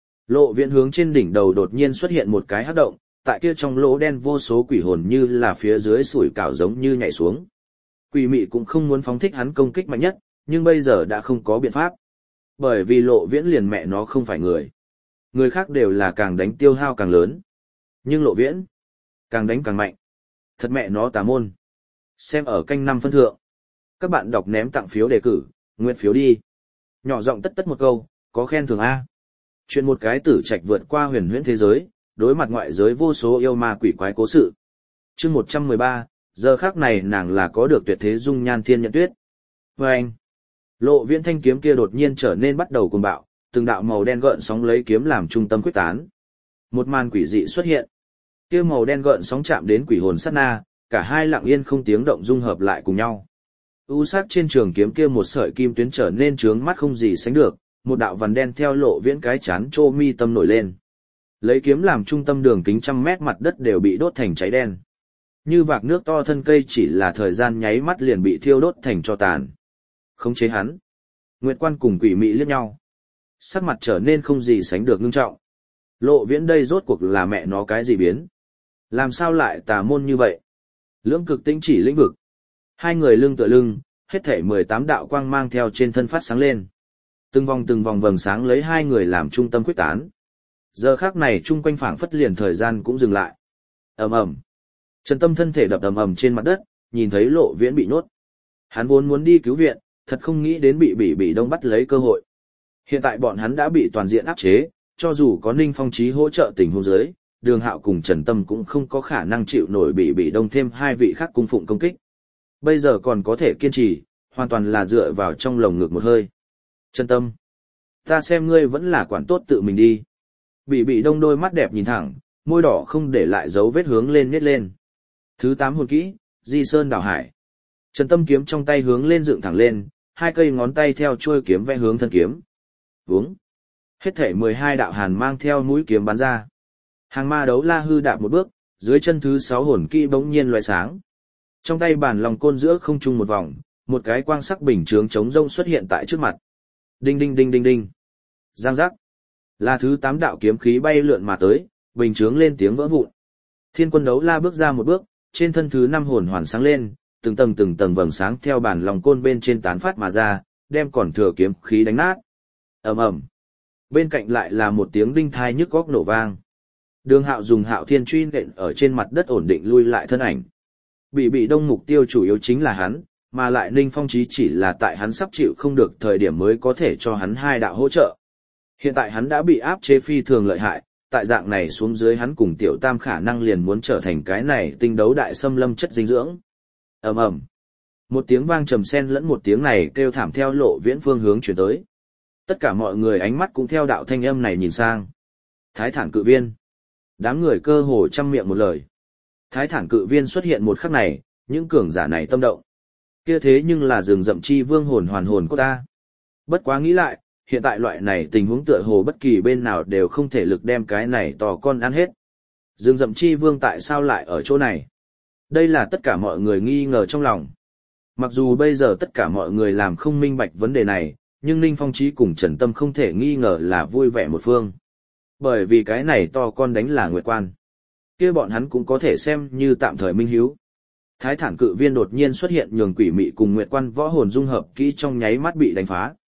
Lộ Viễn hướng trên đỉnh đầu đột nhiên xuất hiện một cái hắc động, tại kia trong lỗ đen vô số quỷ hồn như là phía dưới sủi cảo giống như nhảy xuống. Quỷ mị cũng không muốn phóng thích hắn công kích mạnh nhất, nhưng bây giờ đã không có biện pháp. Bởi vì Lộ Viễn liền mẹ nó không phải người. Người khác đều là càng đánh tiêu hao càng lớn. Nhưng Lộ Viễn, càng đánh càng mạnh. Thật mẹ nó tà môn. Xem ở canh 5 phân thượng. Các bạn đọc ném tặng phiếu đề cử, nguyện phiếu đi. Nhỏ giọng tất tất một câu, có khen thưởng A. Chuyện một cái tử trạch vượt qua huyền huyễn thế giới, đối mặt ngoại giới vô số yêu ma quỷ quái cố sự. Chương 113, giờ khác này nàng là có được tuyệt thế dung nhan thiên nhận tuyết. Vâng! Lộ Viễn thanh kiếm kia đột nhiên trở nên bắt đầu cuồng bạo, từng đạo màu đen gợn sóng lấy kiếm làm trung tâm quyết tán. Một màn quỷ dị xuất hiện. Kia màu đen gợn sóng chạm đến quỷ hồn sát na, cả hai lặng yên không tiếng động dung hợp lại cùng nhau. U sắc trên trường kiếm kia một sợi kim tuyến trở nên trướng mắt không gì sánh được, một đạo vằn đen theo Lộ Viễn cái chán trô mi tâm nổi lên. Lấy kiếm làm trung tâm đường kính trăm mét mặt đất đều bị đốt thành cháy đen. Như vạc nước to thân cây chỉ là thời gian nháy mắt liền bị thiêu đốt thành tro tàn. Khống chế hắn. Nguyệt quan cùng quỷ mị liếc nhau. Sắc mặt trở nên không gì sánh được ngưng trọng. Lộ Viễn đây rốt cuộc là mẹ nó cái gì biến? Làm sao lại tà môn như vậy? Lưỡng cực tĩnh chỉ lĩnh vực. Hai người lưng tựa lưng, hết thảy 18 đạo quang mang theo trên thân phát sáng lên. Từng vòng vầng sáng lấy hai người làm trung tâm quyết tán. Giờ khắc này chung quanh phảng phất liền thời gian cũng dừng lại. Ầm ầm. Trần Tâm thân thể đập ầm ầm trên mặt đất, nhìn thấy Lộ Viễn bị nhốt. Hắn vốn muốn đi cứu viện, thật không nghĩ đến bị Đông bắt lấy cơ hội. Hiện tại bọn hắn đã bị toàn diện áp chế, cho dù có Ninh Phong Chí hỗ trợ tình huống dưới, Đường Hạo cùng Trần Tâm cũng không có khả năng chịu nổi bị Đông thêm hai vị khác cung phụng công kích. Bây giờ còn có thể kiên trì, hoàn toàn là dựa vào trong lồng ngực một hơi. Trần Tâm, ta xem ngươi vẫn là quản tốt tự mình đi. Bị Đông đôi mắt đẹp nhìn thẳng, môi đỏ không để lại dấu vết hướng lên nhếch lên. Thứ 8 hồn kỹ, Di Sơn Đảo Hải. Trần Tâm kiếm trong tay hướng lên dựng thẳng lên, hai cây ngón tay theo chuôi kiếm vẽ hướng thân kiếm. Vướng. Hết thể 12 đạo hàn mang theo mũi kiếm bắn ra. Hàng ma đấu la hư đạp một bước, dưới chân thứ 6 hồn kỹ bỗng nhiên loại sáng. Trong tay bản lòng côn giữa không trung một vòng, một cái quang sắc bình chướng chống rông xuất hiện tại trước mặt. Đinh đinh đinh đinh đinh. Giang giác. Là thứ 8 đạo kiếm khí bay lượn mà tới, bình chướng lên tiếng vỡ vụn. Thiên quân đấu la bước ra một bước, trên thân thứ 5 hồn hoàn sáng lên, từng tầng vầng sáng theo bản lòng côn bên trên tán phát mà ra, đem còn thừa kiếm khí đánh nát. Ầm ầm. Bên cạnh lại là một tiếng đinh thai nhức góc nổ vang. Đường Hạo dùng Hạo Thiên truy nện ở trên mặt đất ổn định lui lại thân ảnh. Bị Đông mục tiêu chủ yếu chính là hắn, mà lại Ninh Phong Chí chỉ là tại hắn sắp chịu không được thời điểm mới có thể cho hắn hai đạo hỗ trợ. Hiện tại hắn đã bị áp chế phi thường lợi hại, tại dạng này xuống dưới hắn cùng Tiểu Tam khả năng liền muốn trở thành cái này tinh đấu đại xâm lâm chất dinh dưỡng. Ầm ầm. Một tiếng vang trầm xen lẫn một tiếng này kêu thảm theo Lộ Viễn phương hướng chuyển tới. Tất cả mọi người ánh mắt cũng theo đạo thanh âm này nhìn sang. Thái Thản Cự Viên. Đám người cơ hồ trăm miệng một lời. Thái Thản Cự Viên xuất hiện một khắc này, những cường giả này tâm động. Kia thế nhưng là rừng rậm chi vương hồn hoàn hồn của ta. Bất quá nghĩ lại, hiện tại loại này tình huống tựa hồ bất kỳ bên nào đều không thể lực đem cái này to con ăn hết. Rừng rậm chi vương tại sao lại ở chỗ này? Đây là tất cả mọi người nghi ngờ trong lòng. Mặc dù bây giờ tất cả mọi người làm không minh bạch vấn đề này, nhưng Ninh Phong Chí cùng Trần Tâm không thể nghi ngờ là vui vẻ một phương. Bởi vì cái này to con đánh là Nguyệt Quan. Kia bọn hắn cũng có thể xem như tạm thời minh hiếu. Thái Thản Cự Viên đột nhiên xuất hiện nhường quỷ mị cùng Nguyệt Quan võ hồn dung hợp kỹ trong nháy mắt bị đánh phá.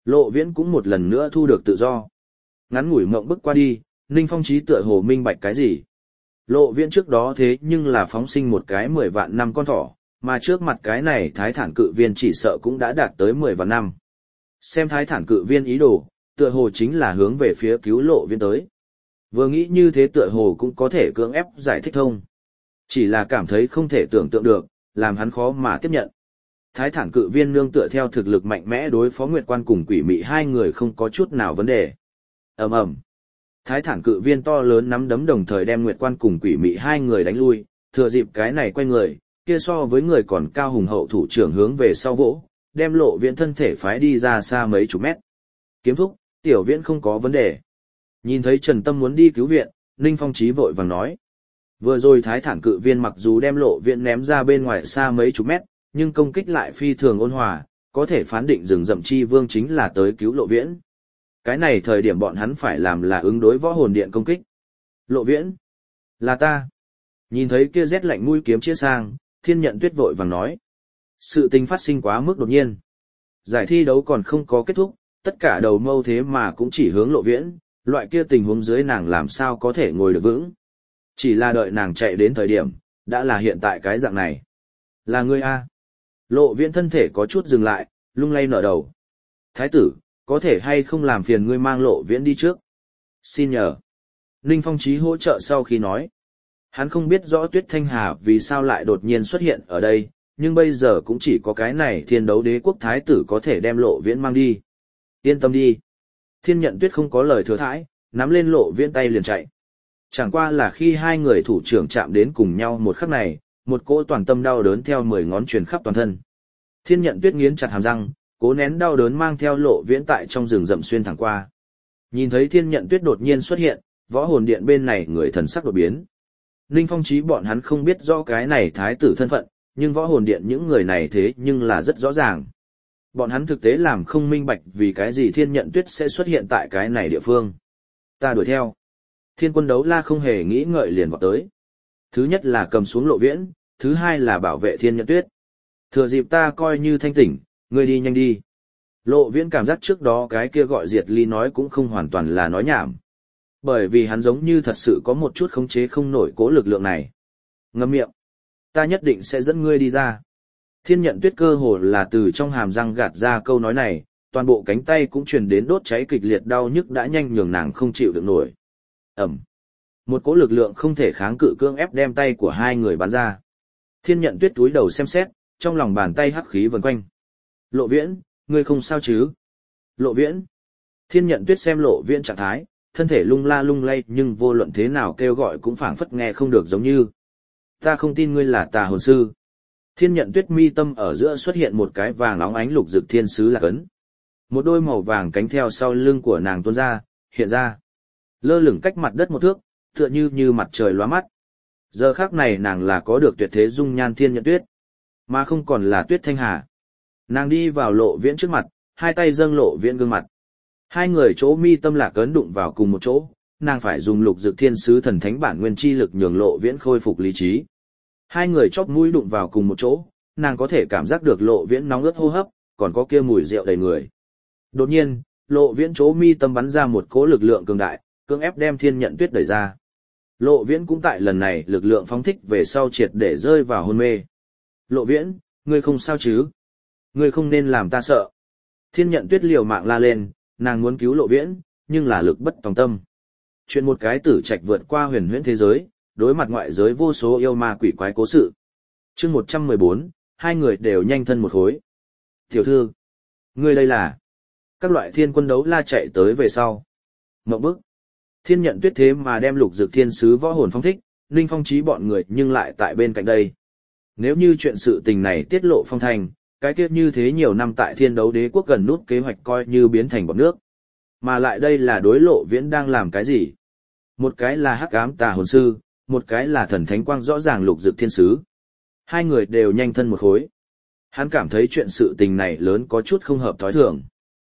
Lộ Viễn cũng một lần nữa thu được tự do. Ngắn ngủi mộng bức qua đi, Ninh Phong Chí tựa hồ minh bạch cái gì. Lộ Viễn trước đó thế nhưng là phóng sinh một cái 10 vạn năm con thỏ, mà trước mặt cái này Thái Thản Cự Viên chỉ sợ cũng đã đạt tới 10 vạn năm. Xem Thái Thản Cự Viên ý đồ, tựa hồ chính là hướng về phía cứu Lộ Viễn tới. Vừa nghĩ như thế tựa hồ cũng có thể cưỡng ép giải thích thông. Chỉ là cảm thấy không thể tưởng tượng được, làm hắn khó mà tiếp nhận. Thái Thản Cự Viên nương tựa theo thực lực mạnh mẽ đối phó Nguyệt Quan cùng Quỷ Mị hai người không có chút nào vấn đề. Ầm ầm. Thái Thản Cự Viên to lớn nắm đấm đồng thời đem Nguyệt Quan cùng Quỷ Mị hai người đánh lui, thừa dịp cái này quay người, kia so với người còn cao hùng hậu thủ trưởng hướng về sau vỗ, đem Lộ Viễn thân thể phái đi ra xa mấy chục mét. Kiếm thúc, Tiểu Viễn không có vấn đề. Nhìn thấy Trần Tâm muốn đi cứu viện, Ninh Phong Chí vội vàng nói. Vừa rồi Thái Thản Cự Viên mặc dù đem Lộ Viễn ném ra bên ngoài xa mấy chục mét, nhưng công kích lại phi thường ôn hòa, có thể phán định rừng rậm chi vương chính là tới cứu Lộ Viễn. Cái này thời điểm bọn hắn phải làm là ứng đối võ hồn điện công kích. Lộ Viễn, là ta. Nhìn thấy kia rét lạnh mũi kiếm chĩa sang, Thiên Nhận Tuyết vội vàng nói. Sự tình phát sinh quá mức đột nhiên. Giải thi đấu còn không có kết thúc, tất cả đầu mâu thế mà cũng chỉ hướng Lộ Viễn, loại kia tình huống dưới nàng làm sao có thể ngồi được vững. Chỉ là đợi nàng chạy đến thời điểm, đã là hiện tại cái dạng này. Là ngươi a? Lộ Viễn thân thể có chút dừng lại, lung lay nở đầu. Thái tử, có thể hay không làm phiền ngươi mang Lộ Viễn đi trước? Xin nhờ. Ninh Phong Chí hỗ trợ sau khi nói. Hắn không biết rõ Tuyết Thanh Hà vì sao lại đột nhiên xuất hiện ở đây, nhưng bây giờ cũng chỉ có cái này Thiên Đấu Đế quốc thái tử có thể đem Lộ Viễn mang đi. Yên tâm đi. Thiên Nhận Tuyết không có lời thừa thãi, nắm lên Lộ Viễn tay liền chạy. Chẳng qua là khi hai người thủ trưởng chạm đến cùng nhau một khắc này, một cỗ toàn tâm đau đớn theo 10 ngón truyền khắp toàn thân. Thiên Nhận Tuyết nghiến chặt hàm răng, cố nén đau đớn mang theo Lộ Viễn tại trong rừng rậm xuyên thẳng qua. Nhìn thấy Thiên Nhận Tuyết đột nhiên xuất hiện, võ hồn điện bên này người thần sắc đột biến. Ninh Phong Chí bọn hắn không biết rõ cái này thái tử thân phận, nhưng võ hồn điện những người này thế nhưng là rất rõ ràng. Bọn hắn thực tế làm không minh bạch vì cái gì Thiên Nhận Tuyết sẽ xuất hiện tại cái này địa phương. Ta đuổi theo. Thiên Quân Đấu La không hề nghĩ ngợi liền vọt tới. Thứ nhất là cầm xuống Lộ Viễn, thứ hai là bảo vệ Thiên Nhận Tuyết. Thừa dịp ta coi như thanh tỉnh, ngươi đi nhanh đi. Lộ Viễn cảm giác trước đó cái kia gọi Diệt Ly nói cũng không hoàn toàn là nói nhảm. Bởi vì hắn giống như thật sự có một chút khống chế không nổi cố lực lượng này. Ngậm miệng. Ta nhất định sẽ dẫn ngươi đi ra. Thiên Nhận Tuyết cơ hồ là từ trong hàm răng gạt ra câu nói này, toàn bộ cánh tay cũng truyền đến đốt cháy kịch liệt đau nhức đã nhanh nhường nàng không chịu được nổi. Ẩm. Một cỗ lực lượng không thể kháng cự cưỡng ép đem tay của hai người bắn ra. Thiên Nhận Tuyết túi đầu xem xét, trong lòng bàn tay hắc khí vần quanh. Lộ Viễn, ngươi không sao chứ? Lộ Viễn. Thiên Nhận Tuyết xem Lộ Viễn trạng thái, thân thể lung la lung lay nhưng vô luận thế nào kêu gọi cũng phảng phất nghe không được giống như. Ta không tin ngươi là tà hồn sư. Thiên Nhận Tuyết mi tâm ở giữa xuất hiện một cái vàng óng ánh lục dực thiên sứ lạc ấn. Một đôi màu vàng cánh theo sau lưng của nàng tuôn ra, hiện ra. Lơ lửng cách mặt đất một thước, tựa như mặt trời lóa mắt. Giờ khắc này nàng là có được tuyệt thế dung nhan Thiên Nhận Tuyết, mà không còn là Tuyết Thanh Hà. Nàng đi vào Lộ Viễn trước mặt, hai tay dâng Lộ Viễn gương mặt. Hai người chỗ mi tâm lạc ấn đụng vào cùng một chỗ, nàng phải dùng lục dực thiên sứ thần thánh bản nguyên chi lực nhường Lộ Viễn khôi phục lý trí. Hai người chóp mũi đụng vào cùng một chỗ, nàng có thể cảm giác được Lộ Viễn nóng ướt hô hấp, còn có kia mùi rượu đầy người. Đột nhiên, Lộ Viễn chỗ mi tâm bắn ra một cỗ lực lượng cường đại, cưỡng ép đem Thiên Nhận Tuyết đẩy ra. Lộ Viễn cũng tại lần này lực lượng phóng thích về sau triệt để rơi vào hôn mê. Lộ Viễn, ngươi không sao chứ? Ngươi không nên làm ta sợ. Thiên Nhận Tuyết liều mạng la lên, nàng muốn cứu Lộ Viễn, nhưng là lực bất tòng tâm. Chuyện một cái tử trạch vượt qua huyền huyễn thế giới, đối mặt ngoại giới vô số yêu ma quỷ quái cố sự. Chương 114, hai người đều nhanh thân một khối. Tiểu thư, ngươi đây là... Các loại Thiên Quân Đấu La chạy tới về sau. Ngậm bức. Thiên Nhận Tuyết thế mà đem lục dực thiên sứ võ hồn phong thích, Ninh Phong Chí bọn người nhưng lại tại bên cạnh đây. Nếu như chuyện sự tình này tiết lộ phong thành, cái kiếp như thế nhiều năm tại Thiên Đấu Đế quốc gần nút kế hoạch coi như biến thành bọt nước. Mà lại đây là đối Lộ Viễn đang làm cái gì? Một cái là hắc ám tà hồn sư, một cái là thần thánh quang rõ ràng lục dực thiên sứ. Hai người đều nhanh thân một khối. Hắn cảm thấy chuyện sự tình này lớn có chút không hợp thói thường.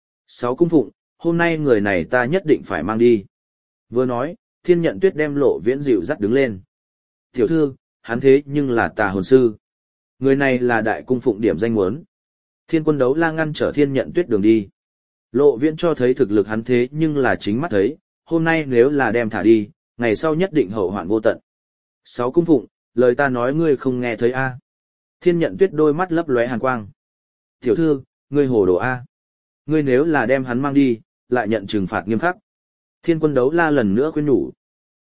6 cung phụng, hôm nay người này ta nhất định phải mang đi. Vừa nói, Thiên Nhận Tuyết đem Lộ Viễn dịu dắt đứng lên. Tiểu thư, hắn thế nhưng là tà hồn sư. Người này là đại cung phụng điểm danh muốn. Thiên Quân Đấu La ngăn trở Thiên Nhận Tuyết đường đi. Lộ Viễn cho thấy thực lực hắn thế nhưng là chính mắt thấy, hôm nay nếu là đem thả đi, ngày sau nhất định hậu hoạn vô tận. 6 cung phụng, lời ta nói ngươi không nghe thấy a? Thiên Nhận Tuyết đôi mắt lấp lóe hàn quang. Tiểu thư, ngươi hồ đồ a. Ngươi nếu là đem hắn mang đi, lại nhận trừng phạt nghiêm khắc. Thiên Quân Đấu La lần nữa khuyên nhủ.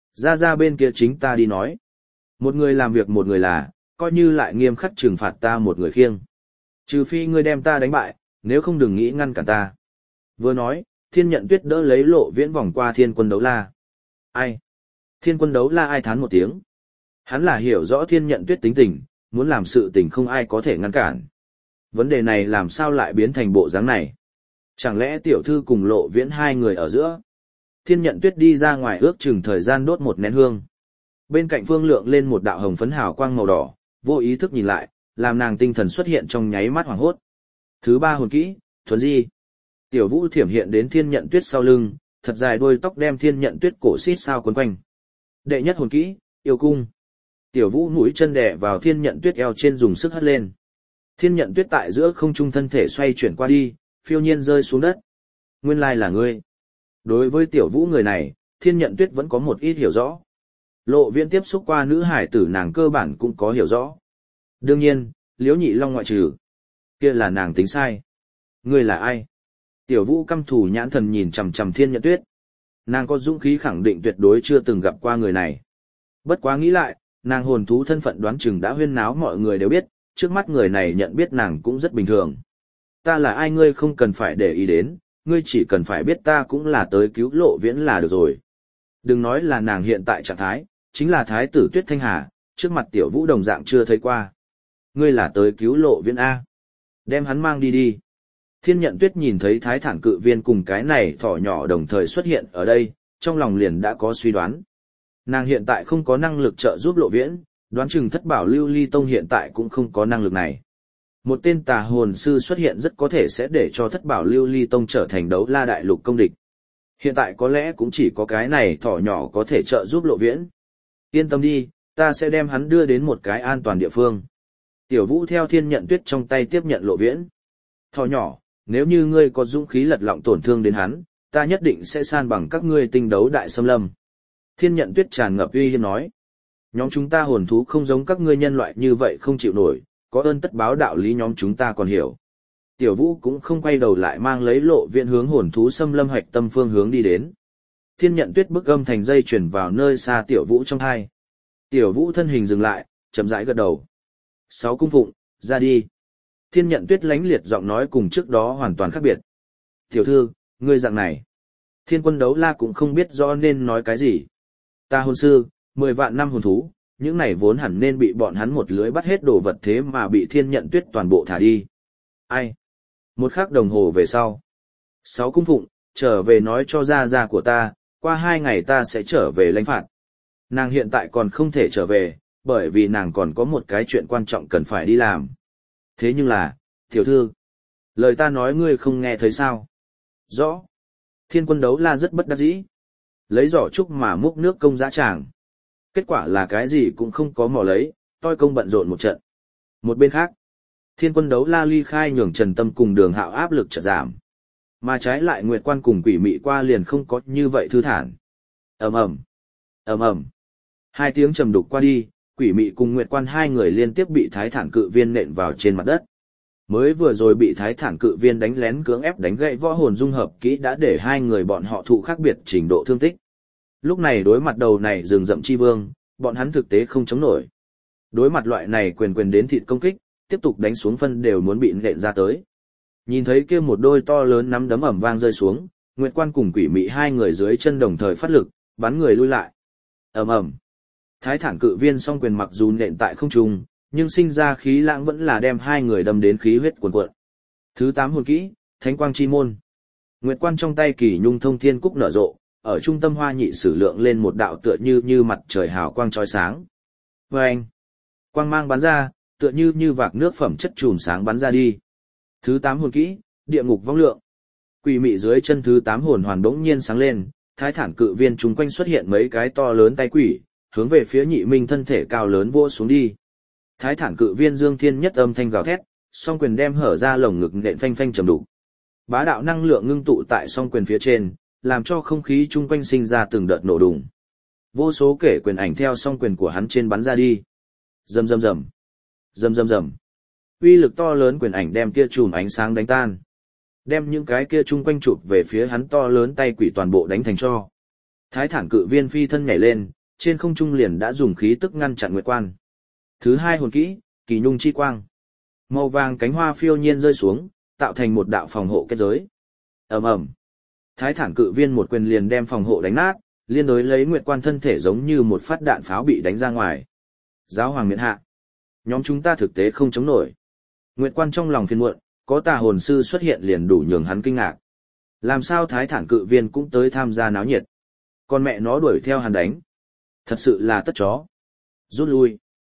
Ra bên kia chính ta đi nói. Một người làm việc một người là, coi như lại nghiêm khắc trừng phạt ta một người khiêng. Trừ phi ngươi đem ta đánh bại, nếu không đừng nghĩ ngăn cản ta. Vừa nói, Thiên Nhận Tuyết đỡ lấy Lộ Viễn vòng qua Thiên Quân Đấu La. Ai? Thiên Quân Đấu La ai thán một tiếng. Hắn là hiểu rõ Thiên Nhận Tuyết tính tình, muốn làm sự tình không ai có thể ngăn cản. Vấn đề này làm sao lại biến thành bộ dáng này? Chẳng lẽ tiểu thư cùng Lộ Viễn hai người ở giữa? Thiên Nhận Tuyết đi ra ngoài ước chừng thời gian đốt một nén hương. Bên cạnh phương lượng lên một đạo hồng phấn hào quang màu đỏ, vô ý thức nhìn lại, làm nàng tinh thần xuất hiện trong nháy mắt hoảng hốt. Thứ 3 hồn kỹ, thuần di. Tiểu Vũ thiểm hiện đến Thiên Nhận Tuyết sau lưng, thật dài đuôi tóc đem Thiên Nhận Tuyết cổ xít sao quấn quanh. Đệ nhất hồn kỹ, yêu cung. Tiểu Vũ mũi chân đè vào Thiên Nhận Tuyết eo trên dùng sức hất lên. Thiên Nhận Tuyết tại giữa không trung thân thể xoay chuyển qua đi, phiêu nhiên rơi xuống đất. Nguyên lai là ngươi. Đối với Tiểu Vũ người này, Thiên Nhận Tuyết vẫn có một ít hiểu rõ. Lộ Viễn tiếp xúc qua nữ hải tử nàng cơ bản cũng có hiểu rõ. Đương nhiên, Liễu Nhị Long ngoại trừ. Kia là nàng tính sai. Ngươi là ai? Tiểu Vũ căm thù nhãn thần nhìn chằm chằm Thiên Nhận Tuyết. Nàng có dũng khí khẳng định tuyệt đối chưa từng gặp qua người này. Bất quá nghĩ lại, nàng hồn thú thân phận đoán chừng đã huyên náo mọi người đều biết, trước mắt người này nhận biết nàng cũng rất bình thường. Ta là ai ngươi không cần phải để ý đến, ngươi chỉ cần phải biết ta cũng là tới cứu Lộ Viễn là được rồi. Đừng nói là nàng hiện tại trạng thái, chính là thái tử Tuyết Thanh Hà, trước mặt Tiểu Vũ đồng dạng chưa thấy qua. Ngươi là tới cứu Lộ Viễn A. Đem hắn mang đi đi. Thiên Nhận Tuyết nhìn thấy Thái Thản Cự Viên cùng cái này thỏ nhỏ đồng thời xuất hiện ở đây, trong lòng liền đã có suy đoán. Nàng hiện tại không có năng lực trợ giúp Lộ Viễn, đoán chừng Thất Bảo Lưu Ly Tông hiện tại cũng không có năng lực này. Một tên tà hồn sư xuất hiện rất có thể sẽ để cho Thất Bảo Lưu Ly Tông trở thành Đấu La Đại Lục công địch. Hiện tại có lẽ cũng chỉ có cái này thỏ nhỏ có thể trợ giúp Lộ Viễn. Yên tâm đi, ta sẽ đem hắn đưa đến một cái an toàn địa phương. Tiểu Vũ theo Thiên Nhận Tuyết trong tay tiếp nhận Lộ Viễn. Thỏ nhỏ, nếu như ngươi có dũng khí lật lọng tổn thương đến hắn, ta nhất định sẽ san bằng các ngươi tinh đấu đại xâm lâm. Thiên Nhận Tuyết tràn ngập uy hiếp nói. Nhóm chúng ta hồn thú không giống các ngươi nhân loại như vậy không chịu nổi, có ơn tất báo đạo lý nhóm chúng ta còn hiểu. Tiểu Vũ cũng không quay đầu lại mang lấy Lộ Viễn hướng hồn thú xâm lâm hoạch tâm phương hướng đi đến. Thiên Nhận Tuyết bức âm thành dây chuyển vào nơi xa Tiểu Vũ trong hai. Tiểu Vũ thân hình dừng lại, chậm rãi gật đầu. 6 cung phụng, ra đi. Thiên Nhận Tuyết lánh liệt giọng nói cùng trước đó hoàn toàn khác biệt. Tiểu thư, ngươi dạng này. Thiên Quân Đấu La cũng không biết rõ nên nói cái gì. Ta hồn sư, 10 vạn năm hồn thú, những này vốn hẳn nên bị bọn hắn một lưới bắt hết đồ vật thế mà bị Thiên Nhận Tuyết toàn bộ thả đi. Ai? Một khắc đồng hồ về sau. 6 cung phụng, trở về nói cho gia của ta, qua 2 ngày ta sẽ trở về lãnh phạt. Nàng hiện tại còn không thể trở về, bởi vì nàng còn có một cái chuyện quan trọng cần phải đi làm. Thế nhưng là, tiểu thư, lời ta nói ngươi không nghe thấy sao? Rõ. Thiên Quân Đấu La rất bất đắc dĩ. Lấy giỏ trúc mà múc nước công dã tràng. Kết quả là cái gì cũng không có mò lấy, toi công bận rộn một trận. Một bên khác, Thiên Quân Đấu La ly khai nhường Trần Tâm cùng Đường Hạo áp lực chợt giảm. Mà trái lại Nguyệt Quan cùng Quỷ Mị qua liền không có như vậy thư thản. Ầm ầm, ầm ầm. 2 tiếng trầm đục qua đi, Quỷ Mị cùng Nguyệt Quan hai người liên tiếp bị Thái Thản Cự Viên nện vào trên mặt đất. Mới vừa rồi bị Thái Thản Cự Viên đánh lén cưỡng ép đánh gãy võ hồn dung hợp kỹ đã để hai người bọn họ thụ khác biệt trình độ thương tích. Lúc này đối mặt đầu này rừng rậm chi vương, bọn hắn thực tế không chống nổi. Đối mặt loại này quyền đến thịt công kích, tiếp tục đánh xuống phân đều muốn bị nện ra tới. Nhìn thấy kia một đôi to lớn nắm đấm ầm vang rơi xuống, Nguyệt Quan cùng Quỷ Mị hai người dưới chân đồng thời phát lực, bắn người lui lại. Ầm ầm. Thái Thản Cự Viên song quyền mặc dù nện tại không trung, nhưng sinh ra khí lãng vẫn là đem hai người đâm đến khí huyết cuồn cuộn. Thứ 8 hồn kỹ, Thánh Quang Chi Môn. Nguyệt Quan trong tay Kỳ Nhung Thông Thiên Cúc nở rộ, ở trung tâm hoa nhị sử lượng lên một đạo tựa như mặt trời hào quang chói sáng. Oeng! Quang mang bắn ra, tựa như vạc nước phẩm chất chùm sáng bắn ra đi. Thứ 8 hồn kỹ, Địa Ngục Vong Lượng. Quỷ Mị dưới chân thứ 8 hồn hoàn bỗng nhiên sáng lên, Thái Thản Cự Viên chúng quanh xuất hiện mấy cái to lớn tay quỷ, hướng về phía Nhị Minh thân thể cao lớn vỗ xuống đi. Thái Thản Cự Viên Dương Thiên nhất âm thanh gào thét, song quyền đem hở ra lồng ngực nện phanh phanh trầm đục. Bá đạo năng lượng ngưng tụ tại song quyền phía trên, làm cho không khí chung quanh sinh ra từng đợt nổ đùng. Vô số kể quyền ảnh theo song quyền của hắn trên bắn ra đi. Rầm rầm rầm. Rầm rầm rầm. Uy lực to lớn quyền ảnh đem kia chùm ánh sáng đánh tan. Đem những cái kia chung quanh chụp về phía hắn to lớn tay quỷ toàn bộ đánh thành tro. Thái thản cự viên phi thân nhảy lên, trên không trung liền đã dùng khí tức ngăn chặn nguyệt quan. Thứ hai hồn kỹ, kỳ nhung chi quang. Màu vàng cánh hoa phiêu nhiên rơi xuống, tạo thành một đạo phòng hộ kết giới. Ầm ầm. Thái thản cự viên một quyền liền đem phòng hộ đánh nát, liên đối lấy nguyệt quan thân thể giống như một phát đạn pháo bị đánh ra ngoài. Giáo hoàng miễn hạ. Nhóm chúng ta thực tế không chống nổi. Nguyệt quan trong lòng phiền muộn, có tà hồn sư xuất hiện liền đủ nhường hắn kinh ngạc. Làm sao thái thản cự viên cũng tới tham gia náo nhiệt. Con mẹ nó đuổi theo hắn đánh. Thật sự là tất chó. Rút lui.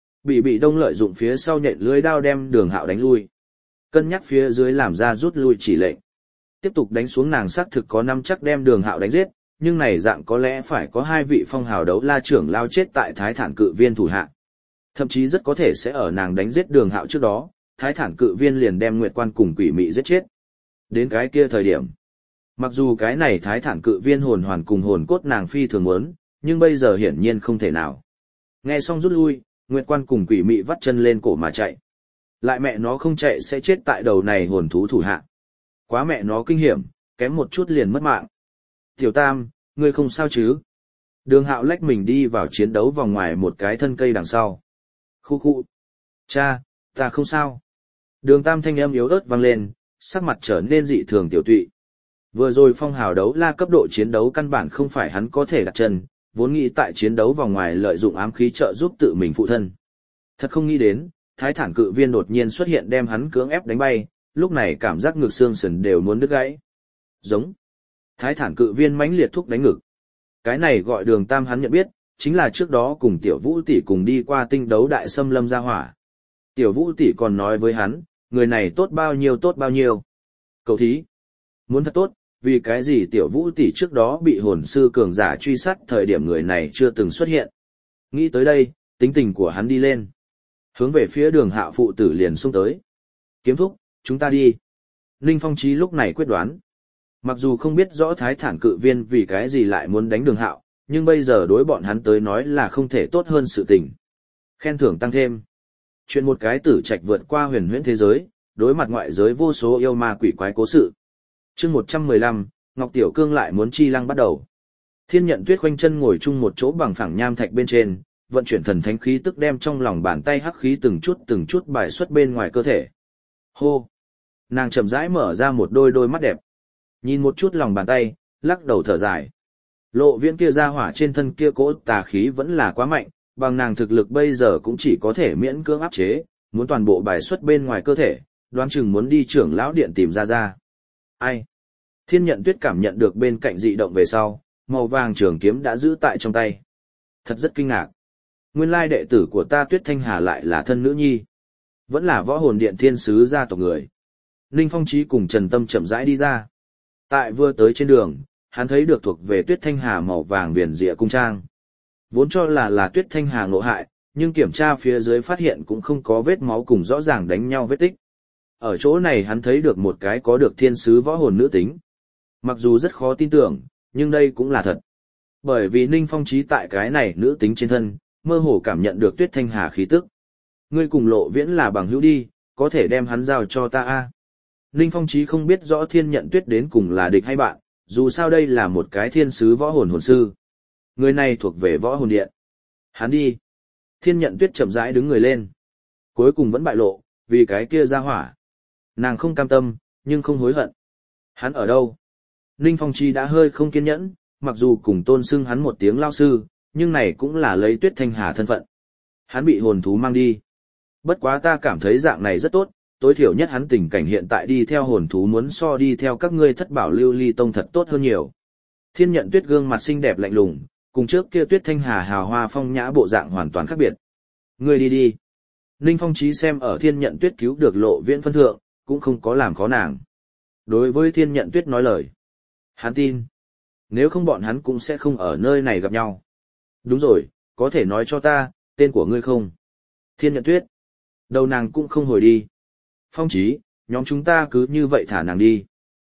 Bị đông lợi dụng phía sau nhện lưới đao đem Đường Hạo đánh lui. Cân nhắc phía dưới làm ra rút lui chỉ lệnh. Tiếp tục đánh xuống nàng xác thực có năm chắc đem Đường Hạo đánh giết, nhưng này dạng có lẽ phải có hai vị phong hào đấu la trưởng lao chết tại thái thản cự viên thủ hạ. Thậm chí rất có thể sẽ ở nàng đánh giết Đường Hạo trước đó, thái thản cự viên liền đem Nguyệt Quan cùng quỷ mị giết chết. Đến cái kia thời điểm, mặc dù cái này thái thản cự viên hồn hoàn cùng hồn cốt nàng phi thường muốn, nhưng bây giờ hiển nhiên không thể nào. Nghe xong rút lui, Nguyệt Quan cùng quỷ mị vắt chân lên cổ mà chạy. Lại mẹ nó không chạy sẽ chết tại đầu này hồn thú thủ hạ. Quá mẹ nó kinh hiểm, kém một chút liền mất mạng. Tiểu Tam, ngươi không sao chứ? Đường Hạo lách mình đi vào chiến đấu vòng ngoài một cái thân cây đằng sau. Khu khu. Cha, ta không sao. Đường Tam thanh âm yếu ớt vang lên, sắc mặt trở nên dị thường tiểu tụy. Vừa rồi phong hào đấu la cấp độ chiến đấu căn bản không phải hắn có thể đặt chân, vốn nghĩ tại chiến đấu vòng ngoài lợi dụng ám khí trợ giúp tự mình phụ thân. Thật không nghĩ đến, thái thản cự viên đột nhiên xuất hiện đem hắn cưỡng ép đánh bay, lúc này cảm giác ngực xương sườn đều muốn đứt gãy. Giống. Thái thản cự viên mãnh liệt thúc đánh ngực. Cái này gọi Đường Tam hắn nhận biết, chính là trước đó cùng Tiểu Vũ tỷ cùng đi qua tinh đấu đại xâm lâm gia hỏa. Tiểu Vũ tỷ còn nói với hắn, người này tốt bao nhiêu tốt bao nhiêu. Cậu thí. Muốn thật tốt, vì cái gì Tiểu Vũ tỷ trước đó bị hồn sư cường giả truy sát thời điểm người này chưa từng xuất hiện. Nghĩ tới đây, tính tình của hắn đi lên. Hướng về phía Đường Hạo phụ tử liền xung tới. Kiếm thúc, chúng ta đi. Ninh Phong Chí lúc này quyết đoán. Mặc dù không biết rõ thái thản cự viên vì cái gì lại muốn đánh Đường Hạo, nhưng bây giờ đối bọn hắn tới nói là không thể tốt hơn sự tình. Khen thưởng tăng thêm. Chuyện một cái tử trạch vượt qua huyền huyễn thế giới, đối mặt ngoại giới vô số yêu ma quỷ quái cố sự. Chương 115, Ngọc Tiểu Cương lại muốn chi lăng bắt đầu. Thiên Nhận Tuyết khoanh chân ngồi chung một chỗ bằng phẳng nham thạch bên trên, vận chuyển thần thánh khí tức đem trong lòng bàn tay hắc khí từng chút bài xuất bên ngoài cơ thể. Hô! Nàng chậm rãi mở ra một đôi mắt đẹp. Nhìn một chút lòng bàn tay, lắc đầu thở dài. Lộ Viễn kia ra hỏa trên thân kia cỗ tà khí vẫn là quá mạnh, bằng nàng thực lực bây giờ cũng chỉ có thể miễn cưỡng áp chế, muốn toàn bộ bài xuất bên ngoài cơ thể, đoán chừng muốn đi trưởng lão điện tìm ra. Ai? Thiên Nhận Tuyết cảm nhận được bên cạnh dị động về sau, màu vàng trường kiếm đã giữ tại trong tay. Thật rất kinh ngạc. Nguyên lai đệ tử của ta Tuyết Thanh Hà lại là thân nữ nhi. Vẫn là võ hồn điện thiên sứ gia tộc người. Ninh Phong Chí cùng Trần Tâm chậm rãi đi ra. Tại vừa tới trên đường, hắn thấy được thuộc về Tuyết Thanh Hà màu vàng viền rịa cung trang. Vốn cho là Tuyết Thanh Hà ngộ hại, nhưng kiểm tra phía dưới phát hiện cũng không có vết máu cùng rõ ràng đánh nhau vết tích. Ở chỗ này hắn thấy được một cái có được thiên sứ võ hồn nữ tính. Mặc dù rất khó tin tưởng, nhưng đây cũng là thật. Bởi vì Ninh Phong Chí tại cái này nữ tính trên thân, mơ hồ cảm nhận được Tuyết Thanh Hà khí tức. Ngươi cùng Lộ Viễn là bằng hữu đi, có thể đem hắn giao cho ta a. Ninh Phong Chí không biết rõ Thiên Nhận Tuyết đến cùng là địch hay bạn, dù sao đây là một cái thiên sứ võ hồn hồn sư. Người này thuộc về võ hồn điện. Hắn đi. Thiên Nhận Tuyết chậm rãi đứng người lên. Cuối cùng vẫn bại lộ, vì cái kia ra hỏa. Nàng không cam tâm, nhưng không hối hận. Hắn ở đâu? Ninh Phong Chí đã hơi không kiên nhẫn, mặc dù cùng tôn xưng hắn một tiếng lao sư, nhưng này cũng là lấy Tuyết Thanh Hà thân phận. Hắn bị hồn thú mang đi. Bất quá ta cảm thấy dạng này rất tốt, tối thiểu nhất hắn tình cảnh hiện tại đi theo hồn thú muốn so đi theo các ngươi Thất Bảo Lưu Ly Tông thật tốt hơn nhiều. Thiên Nhận Tuyết gương mặt xinh đẹp lạnh lùng, cùng trước kia Tuyết Thanh Hà hào hoa phong nhã bộ dạng hoàn toàn khác biệt. Ngươi đi đi. Ninh Phong Chí xem ở Thiên Nhận Tuyết cứu được Lộ Viễn phân thượng, cũng không có làm khó nàng. Đối với Thiên Nhận Tuyết nói lời. Hắn tin. Nếu không bọn hắn cũng sẽ không ở nơi này gặp nhau. Đúng rồi, có thể nói cho ta, tên của ngươi không? Thiên Nhận Tuyết. Đầu nàng cũng không hồi đi. Phong Chí, nhóm chúng ta cứ như vậy thả nàng đi.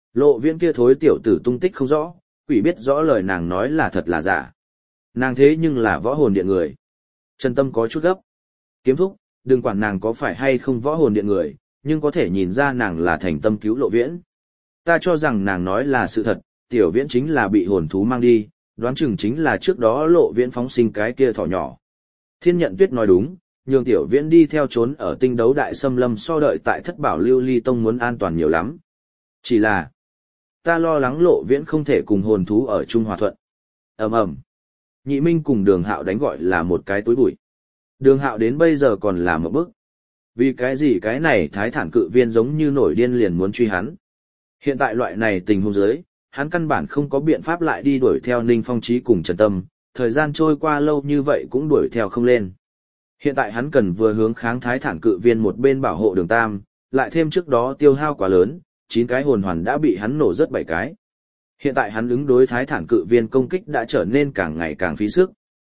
Lộ Viễn kia thối tiểu tử tung tích không rõ, quỷ biết rõ lời nàng nói là thật là giả. Nàng thế nhưng là võ hồn điện người. Trần Tâm có chút gấp. Kiếm thúc, đừng quản nàng có phải hay không võ hồn điện người, nhưng có thể nhìn ra nàng là thành tâm cứu Lộ Viễn. Ta cho rằng nàng nói là sự thật, tiểu Viễn chính là bị hồn thú mang đi, đoán chừng chính là trước đó Lộ Viễn phóng sinh cái kia thỏ nhỏ. Thiên Nhận Tuyết nói đúng, nhường tiểu Viễn đi theo trốn ở Tinh Đấu Đại Xâm Lâm so đợi tại Thất Bảo Lưu Ly Tông muốn an toàn nhiều lắm. Chỉ là, ta lo lắng Lộ Viễn không thể cùng hồn thú ở chung hòa thuận. Ầm ầm. Nhị Minh cùng Đường Hạo đánh gọi là một cái túi bụi. Đường Hạo đến bây giờ còn là một bức. Vì cái gì cái này Thái Thản Cự Viên giống như nổi điên liền muốn truy hắn. Hiện tại loại này tình huống dưới, hắn căn bản không có biện pháp lại đi đuổi theo Ninh Phong Chí cùng Trần Tâm, thời gian trôi qua lâu như vậy cũng đuổi theo không lên. Hiện tại hắn cần vừa hướng kháng Thái Thản Cự Viên một bên bảo hộ Đường Tam, lại thêm trước đó tiêu hao quá lớn, 9 cái hồn hoàn đã bị hắn nổ rớt 7 cái. Hiện tại hắn ứng đối Thái Thản Cự Viên công kích đã trở nên càng ngày càng phí sức.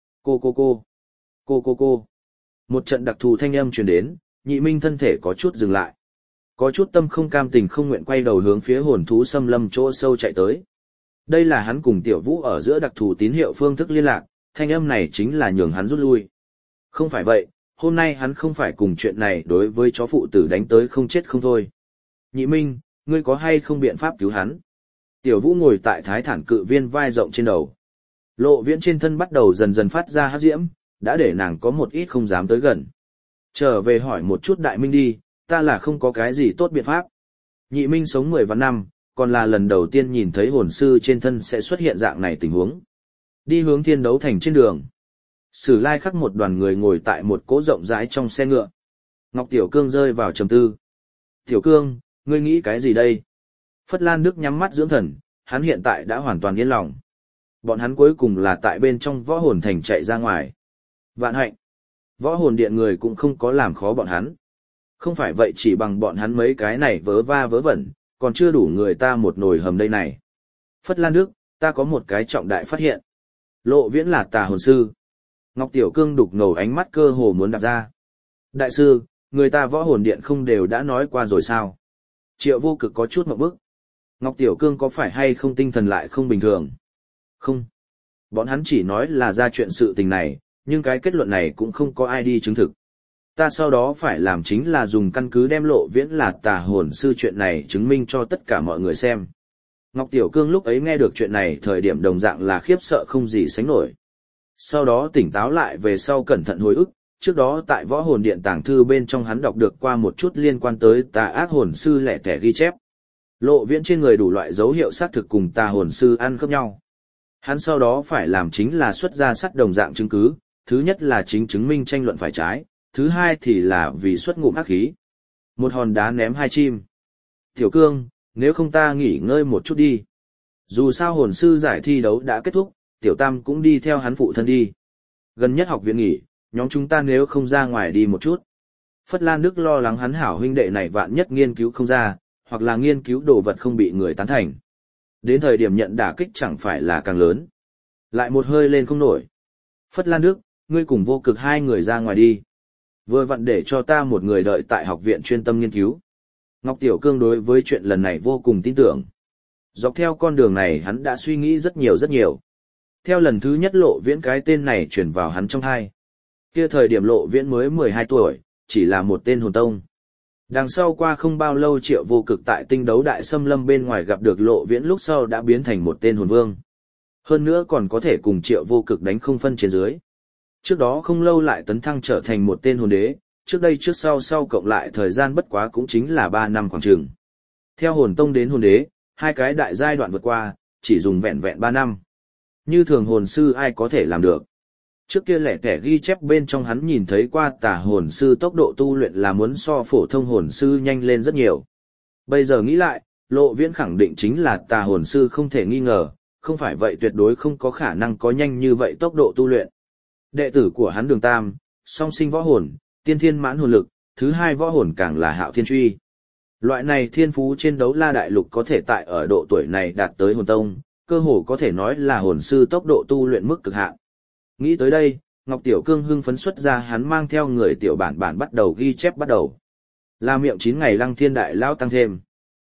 Cô. Một trận đặc thù thanh âm truyền đến, Nhị Minh thân thể có chút dừng lại. Có chút tâm không cam tình không nguyện quay đầu hướng phía hồn thú xâm lâm chỗ sâu chạy tới. Đây là hắn cùng Tiểu Vũ ở giữa đặc thù tín hiệu phương thức liên lạc, thanh âm này chính là nhường hắn rút lui. Không phải vậy, hôm nay hắn không phải cùng chuyện này đối với chó phụ tử đánh tới không chết không thôi. Nhị Minh, ngươi có hay không biện pháp cứu hắn? Tiểu Vũ ngồi tại Thái Thản Cự Viên vai rộng trên đầu. Lộ Viễn trên thân bắt đầu dần dần phát ra hắc diễm, đã để nàng có một ít không dám tới gần. Trở về hỏi một chút Đại Minh đi, ta là không có cái gì tốt biện pháp. Nhị Minh sống 10 vạn năm, còn là lần đầu tiên nhìn thấy hồn sư trên thân sẽ xuất hiện dạng này tình huống. Đi hướng Thiên Đấu Thành trên đường. Sử Lai khắc một đoàn người ngồi tại một cỗ rộng rãi trong xe ngựa. Ngọc Tiểu Cương rơi vào trầm tư. Tiểu Cương, ngươi nghĩ cái gì đây? Phất Lan Đức nhắm mắt dưỡng thần, hắn hiện tại đã hoàn toàn yên lòng. Bọn hắn cuối cùng là tại bên trong võ hồn thành chạy ra ngoài. Vạn hạnh. Võ hồn điện người cũng không có làm khó bọn hắn. Không phải vậy chỉ bằng bọn hắn mấy cái này vớ va vớ vẩn, còn chưa đủ người ta một nồi hầm đây này. Phất Lan Đức, ta có một cái trọng đại phát hiện. Lộ Viễn là tà hồn sư. Ngọc Tiểu Cương đục ngầu ánh mắt cơ hồ muốn đặt ra. Đại sư, người ta võ hồn điện không đều đã nói qua rồi sao? Triệu Vô Cực có chút ngượng bức. Ngọc Tiểu Cương có phải hay không tinh thần lại không bình thường? Không. Bọn hắn chỉ nói là ra chuyện sự tình này, nhưng cái kết luận này cũng không có ai đi chứng thực. Ta sau đó phải làm chính là dùng căn cứ đem Lộ Viễn là tà hồn sư chuyện này chứng minh cho tất cả mọi người xem. Ngọc Tiểu Cương lúc ấy nghe được chuyện này thời điểm đồng dạng là khiếp sợ không gì sánh nổi. Sau đó tỉnh táo lại về sau cẩn thận hồi ức, trước đó tại võ hồn điện tàng thư bên trong hắn đọc được qua một chút liên quan tới tà ác hồn sư lẻ tẻ ghi chép. Lộ Viễn trên người đủ loại dấu hiệu xác thực cùng tà hồn sư ăn khớp nhau. Hắn sau đó phải làm chính là xuất ra sắt đồng dạng chứng cứ, thứ nhất là chính chứng minh tranh luận phải trái, thứ hai thì là vì xuất ngụm ác khí. Một hòn đá ném 2 chim. Tiểu Cương, nếu không ta nghỉ ngơi một chút đi. Dù sao hồn sư giải thi đấu đã kết thúc, Tiểu Tam cũng đi theo hắn phụ thân đi. Gần nhất học viện nghỉ, nhóm chúng ta nếu không ra ngoài đi một chút. Phất Lan Đức lo lắng hắn hảo huynh đệ này vạn nhất nghiên cứu không ra, hoặc là nghiên cứu đồ vật không bị người tán thành. Đến thời điểm nhận đả kích chẳng phải là càng lớn. Lại một hơi lên không nổi. Phất Lan Đức, ngươi cùng Vô Cực 2 người ra ngoài đi. Vừa vặn để cho ta một người đợi tại học viện chuyên tâm nghiên cứu. Ngọc Tiểu Cương đối với chuyện lần này vô cùng tin tưởng. Dọc theo con đường này hắn đã suy nghĩ rất nhiều. Theo lần thứ nhất Lộ Viễn cái tên này chuyển vào hắn trong tai. Kia thời điểm Lộ Viễn mới 12 tuổi, chỉ là một tên hồn tông. Đằng sau qua không bao lâu Triệu Vô Cực tại Tinh Đấu Đại Xâm Lâm bên ngoài gặp được Lộ Viễn lúc sau đã biến thành một tên hồn vương. Hơn nữa còn có thể cùng Triệu Vô Cực đánh không phân trên dưới. Trước đó không lâu lại tấn thăng trở thành một tên hồn đế, trước đây trước sau cộng lại thời gian bất quá cũng chính là 3 năm khoảng chừng. Theo hồn tông đến hồn đế, 2 cái đại giai đoạn vượt qua, chỉ dùng vẹn 3 năm. Như thường hồn sư ai có thể làm được. Trước kia lẻ tẻ ghi chép bên trong hắn nhìn thấy qua tà hồn sư tốc độ tu luyện là muốn so phổ thông hồn sư nhanh lên rất nhiều. Bây giờ nghĩ lại, Lộ Viễn khẳng định chính là tà hồn sư không thể nghi ngờ, không phải vậy tuyệt đối không có khả năng có nhanh như vậy tốc độ tu luyện. Đệ tử của hắn Đường Tam, song sinh võ hồn, tiên thiên mãn hồn lực, thứ 2 võ hồn càng là Hạo Thiên Truy. Loại này thiên phú trên đấu la đại lục có thể tại ở độ tuổi này đạt tới hồn tông, cơ hồ có thể nói là hồn sư tốc độ tu luyện mức cực hạn. Nghĩ tới đây, Ngọc Tiểu Cương hưng phấn xuất ra hắn mang theo người tiểu bản bắt đầu ghi chép bắt đầu. Là miệng 9 ngày Lăng Thiên Đại Lao tăng thêm.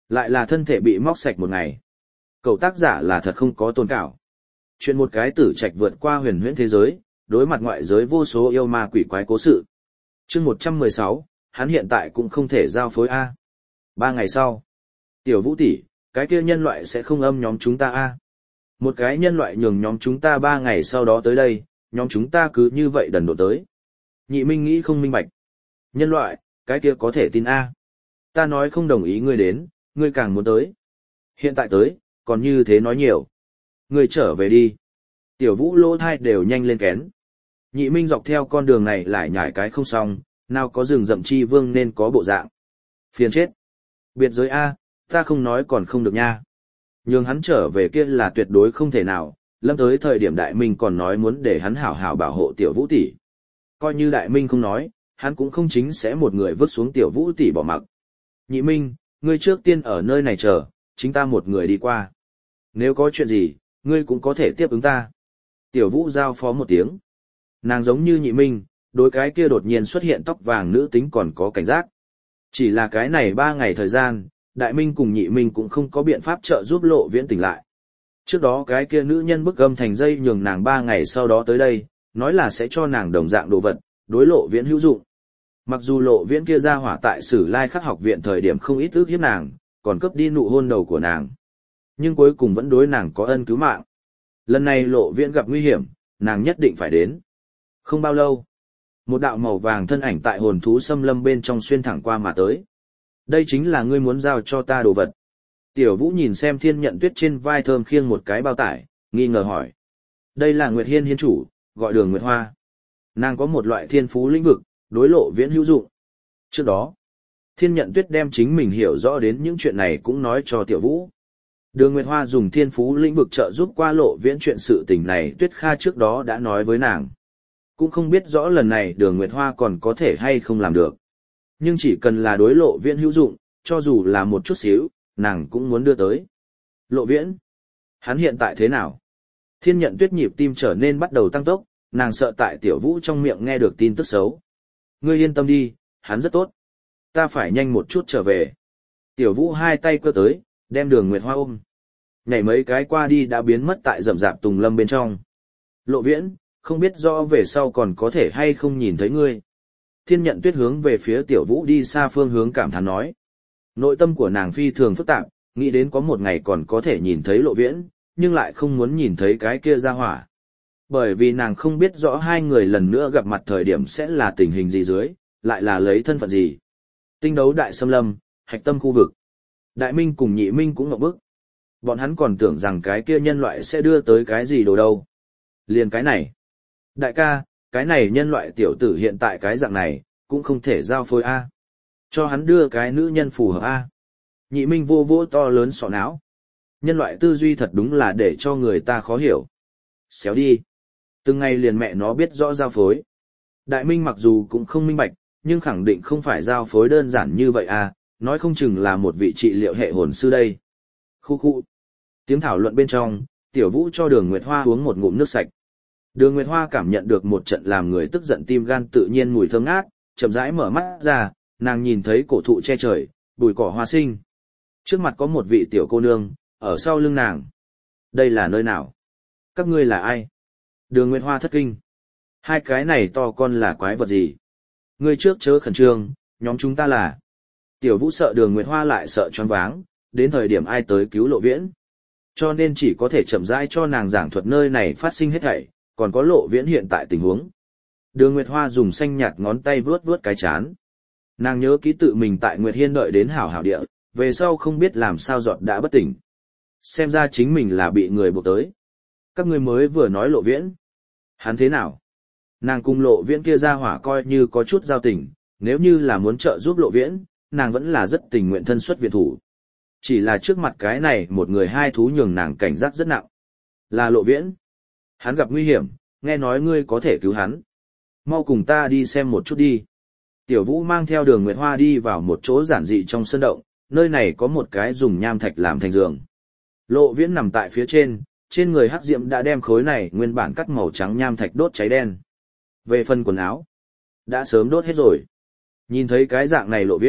Lại là thân thể bị móc sạch một ngày. Cậu tác giả là thật không có tôn cảo. Chuyện một cái tử trạch vượt qua huyền huyễn thế giới, đối mặt ngoại giới vô số yêu ma quỷ quái cố sự. Chương 116, hắn hiện tại cũng không thể giao phối A. 3 ngày sau. Tiểu Vũ tỷ, cái kia nhân loại sẽ không âm nhóm chúng ta A. Một cái nhân loại nhường nhóm chúng ta 3 ngày sau đó tới đây, nhóm chúng ta cứ như vậy đần độn tới. Nhị Minh nghĩ không minh bạch. Nhân loại, cái kia có thể tin A. Ta nói không đồng ý ngươi đến, ngươi càng muốn tới. Hiện tại tới, còn như thế nói nhiều. Ngươi trở về đi. Tiểu Vũ lỗ thai đều nhanh lên kén. Nhị Minh dọc theo con đường này lại nhảy cái không xong, nào có rừng rậm chi vương nên có bộ dạng. Phiền chết. Biệt giới A, ta không nói còn không được nha. Nhưng hắn trở về kia là tuyệt đối không thể nào, lâm tới thời điểm Đại Minh còn nói muốn để hắn hảo hảo bảo hộ Tiểu Vũ tỷ. Coi như Đại Minh không nói, hắn cũng không chính sẽ một người vứt xuống Tiểu Vũ tỷ bỏ mặc. Nhị Minh, ngươi trước tiên ở nơi này chờ, chính ta một người đi qua. Nếu có chuyện gì, ngươi cũng có thể tiếp ứng ta. Tiểu Vũ giao phó một tiếng. Nàng giống như Nhị Minh, đối cái kia đột nhiên xuất hiện tóc vàng nữ tính còn có cảnh giác. Chỉ là cái này 3 ngày thời gian, Đại Minh cùng Nhị Minh cũng không có biện pháp trợ giúp Lộ Viễn tỉnh lại. Trước đó cái kia nữ nhân bức gâm thành dây nhường nàng 3 ngày sau đó tới đây, nói là sẽ cho nàng đồng dạng đồ vật, đối Lộ Viễn hữu dụng. Mặc dù Lộ Viễn kia ra hỏa tại Sử Lai Khắc học viện thời điểm không ít ức hiếp nàng, còn cướp đi nụ hôn đầu của nàng. Nhưng cuối cùng vẫn đối nàng có ân cứu mạng. Lần này Lộ Viễn gặp nguy hiểm, nàng nhất định phải đến. Không bao lâu, một đạo màu vàng thân ảnh tại hồn thú xâm lâm bên trong xuyên thẳng qua mà tới. Đây chính là ngươi muốn giao cho ta đồ vật. Tiểu Vũ nhìn xem Thiên Nhận Tuyết trên vai thơm khiêng một cái bao tải, nghi ngờ hỏi. Đây là Nguyệt Hiên hiên chủ, gọi Đường Nguyệt Hoa. Nàng có một loại thiên phú lĩnh vực, đối Lộ Viễn hữu dụng. Trước đó, Thiên Nhận Tuyết đem chính mình hiểu rõ đến những chuyện này cũng nói cho Tiểu Vũ. Đường Nguyệt Hoa dùng thiên phú lĩnh vực trợ giúp qua Lộ Viễn chuyện sự tình này Tuyết Kha trước đó đã nói với nàng. Cũng không biết rõ lần này Đường Nguyệt Hoa còn có thể hay không làm được. Nhưng chỉ cần là đối Lộ Viễn hữu dụng, cho dù là một chút xíu, nàng cũng muốn đưa tới. Lộ Viễn, hắn hiện tại thế nào? Thiên Nhận Tuyết nhịp tim trở nên bắt đầu tăng tốc, nàng sợ tại Tiểu Vũ trong miệng nghe được tin tức xấu. Ngươi yên tâm đi, hắn rất tốt. Ta phải nhanh một chút trở về. Tiểu Vũ hai tay cơ tới, đem Đường Nguyệt Hoa ôm. Nhảy mấy cái qua đi đã biến mất tại rậm rạp tùng lâm bên trong. Lộ Viễn, không biết rõ về sau còn có thể hay không nhìn thấy ngươi. Thiên Nhận Tuyết hướng về phía Tiểu Vũ đi xa phương hướng cảm thán nói. Nội tâm của nàng phi thường phức tạp, nghĩ đến có một ngày còn có thể nhìn thấy Lộ Viễn, nhưng lại không muốn nhìn thấy cái kia ra hỏa. Bởi vì nàng không biết rõ hai người lần nữa gặp mặt thời điểm sẽ là tình hình gì dưới, lại là lấy thân phận gì. Tinh đấu đại xâm lâm, hạch tâm khu vực. Đại Minh cùng Nhị Minh cũng ngậm bức. Bọn hắn còn tưởng rằng cái kia nhân loại sẽ đưa tới cái gì đồ đâu. Liền cái này. Đại ca, cái này nhân loại tiểu tử hiện tại cái dạng này, cũng không thể giao phối A. Cho hắn đưa cái nữ nhân phù hợp A. Nhị Minh vô vô to lớn sọ não. Nhân loại tư duy thật đúng là để cho người ta khó hiểu. Xéo đi. Từng ngày liền mẹ nó biết rõ giao phối. Đại Minh mặc dù cũng không minh bạch, nhưng khẳng định không phải giao phối đơn giản như vậy A, nói không chừng là một vị trị liệu hệ hồn sư đây. Khu khu. Tiếng thảo luận bên trong, Tiểu Vũ cho Đường Nguyệt Hoa uống một ngụm nước sạch. Đường Nguyệt Hoa cảm nhận được một trận làm người tức giận tim gan tự nhiên mùi thơm ngát, chậm rãi mở mắt ra, nàng nhìn thấy cổ thụ che trời, bụi cỏ hoa sinh. Trước mặt có một vị tiểu cô nương, ở sau lưng nàng. Đây là nơi nào? Các ngươi là ai? Đường Nguyệt Hoa thất kinh. Hai cái này to con là quái vật gì? Ngươi trước chớ khẩn trương, nhóm chúng ta là. Tiểu Vũ sợ Đường Nguyệt Hoa lại sợ choáng váng, đến thời điểm ai tới cứu Lộ Viễn. Cho nên chỉ có thể chậm rãi cho nàng giảng thuật nơi này phát sinh hết thảy, còn có Lộ Viễn hiện tại tình huống. Đường Nguyệt Hoa dùng xanh nhạt ngón tay vuốt vuốt cái chán. Nàng nhớ ký tự mình tại Nguyệt Hiên đợi đến hảo hảo địa, về sau không biết làm sao giọt đã bất tỉnh. Xem ra chính mình là bị người buộc tới. Các ngươi mới vừa nói Lộ Viễn. Hắn thế nào? Nàng cùng Lộ Viễn kia ra hỏa coi như có chút giao tình, nếu như là muốn trợ giúp Lộ Viễn, nàng vẫn là rất tình nguyện thân xuất viện thủ. Chỉ là trước mặt cái này một người hai thú nhường nàng cảnh giác rất nặng. Là Lộ Viễn. Hắn gặp nguy hiểm, nghe nói ngươi có thể cứu hắn. Mau cùng ta đi xem một chút đi. Tiểu Vũ mang theo Đường Nguyệt Hoa đi vào một chỗ giản dị trong sân động, nơi này có một cái dùng nham thạch làm thành giường. Lộ Viễn nằm tại phía trên người hắc diệm đã đem khối này nguyên bản cắt màu trắng nham thạch đốt cháy đen. Về phần quần áo, đã sớm đốt hết rồi. Nhìn thấy cái dạng này Lộ Viễn,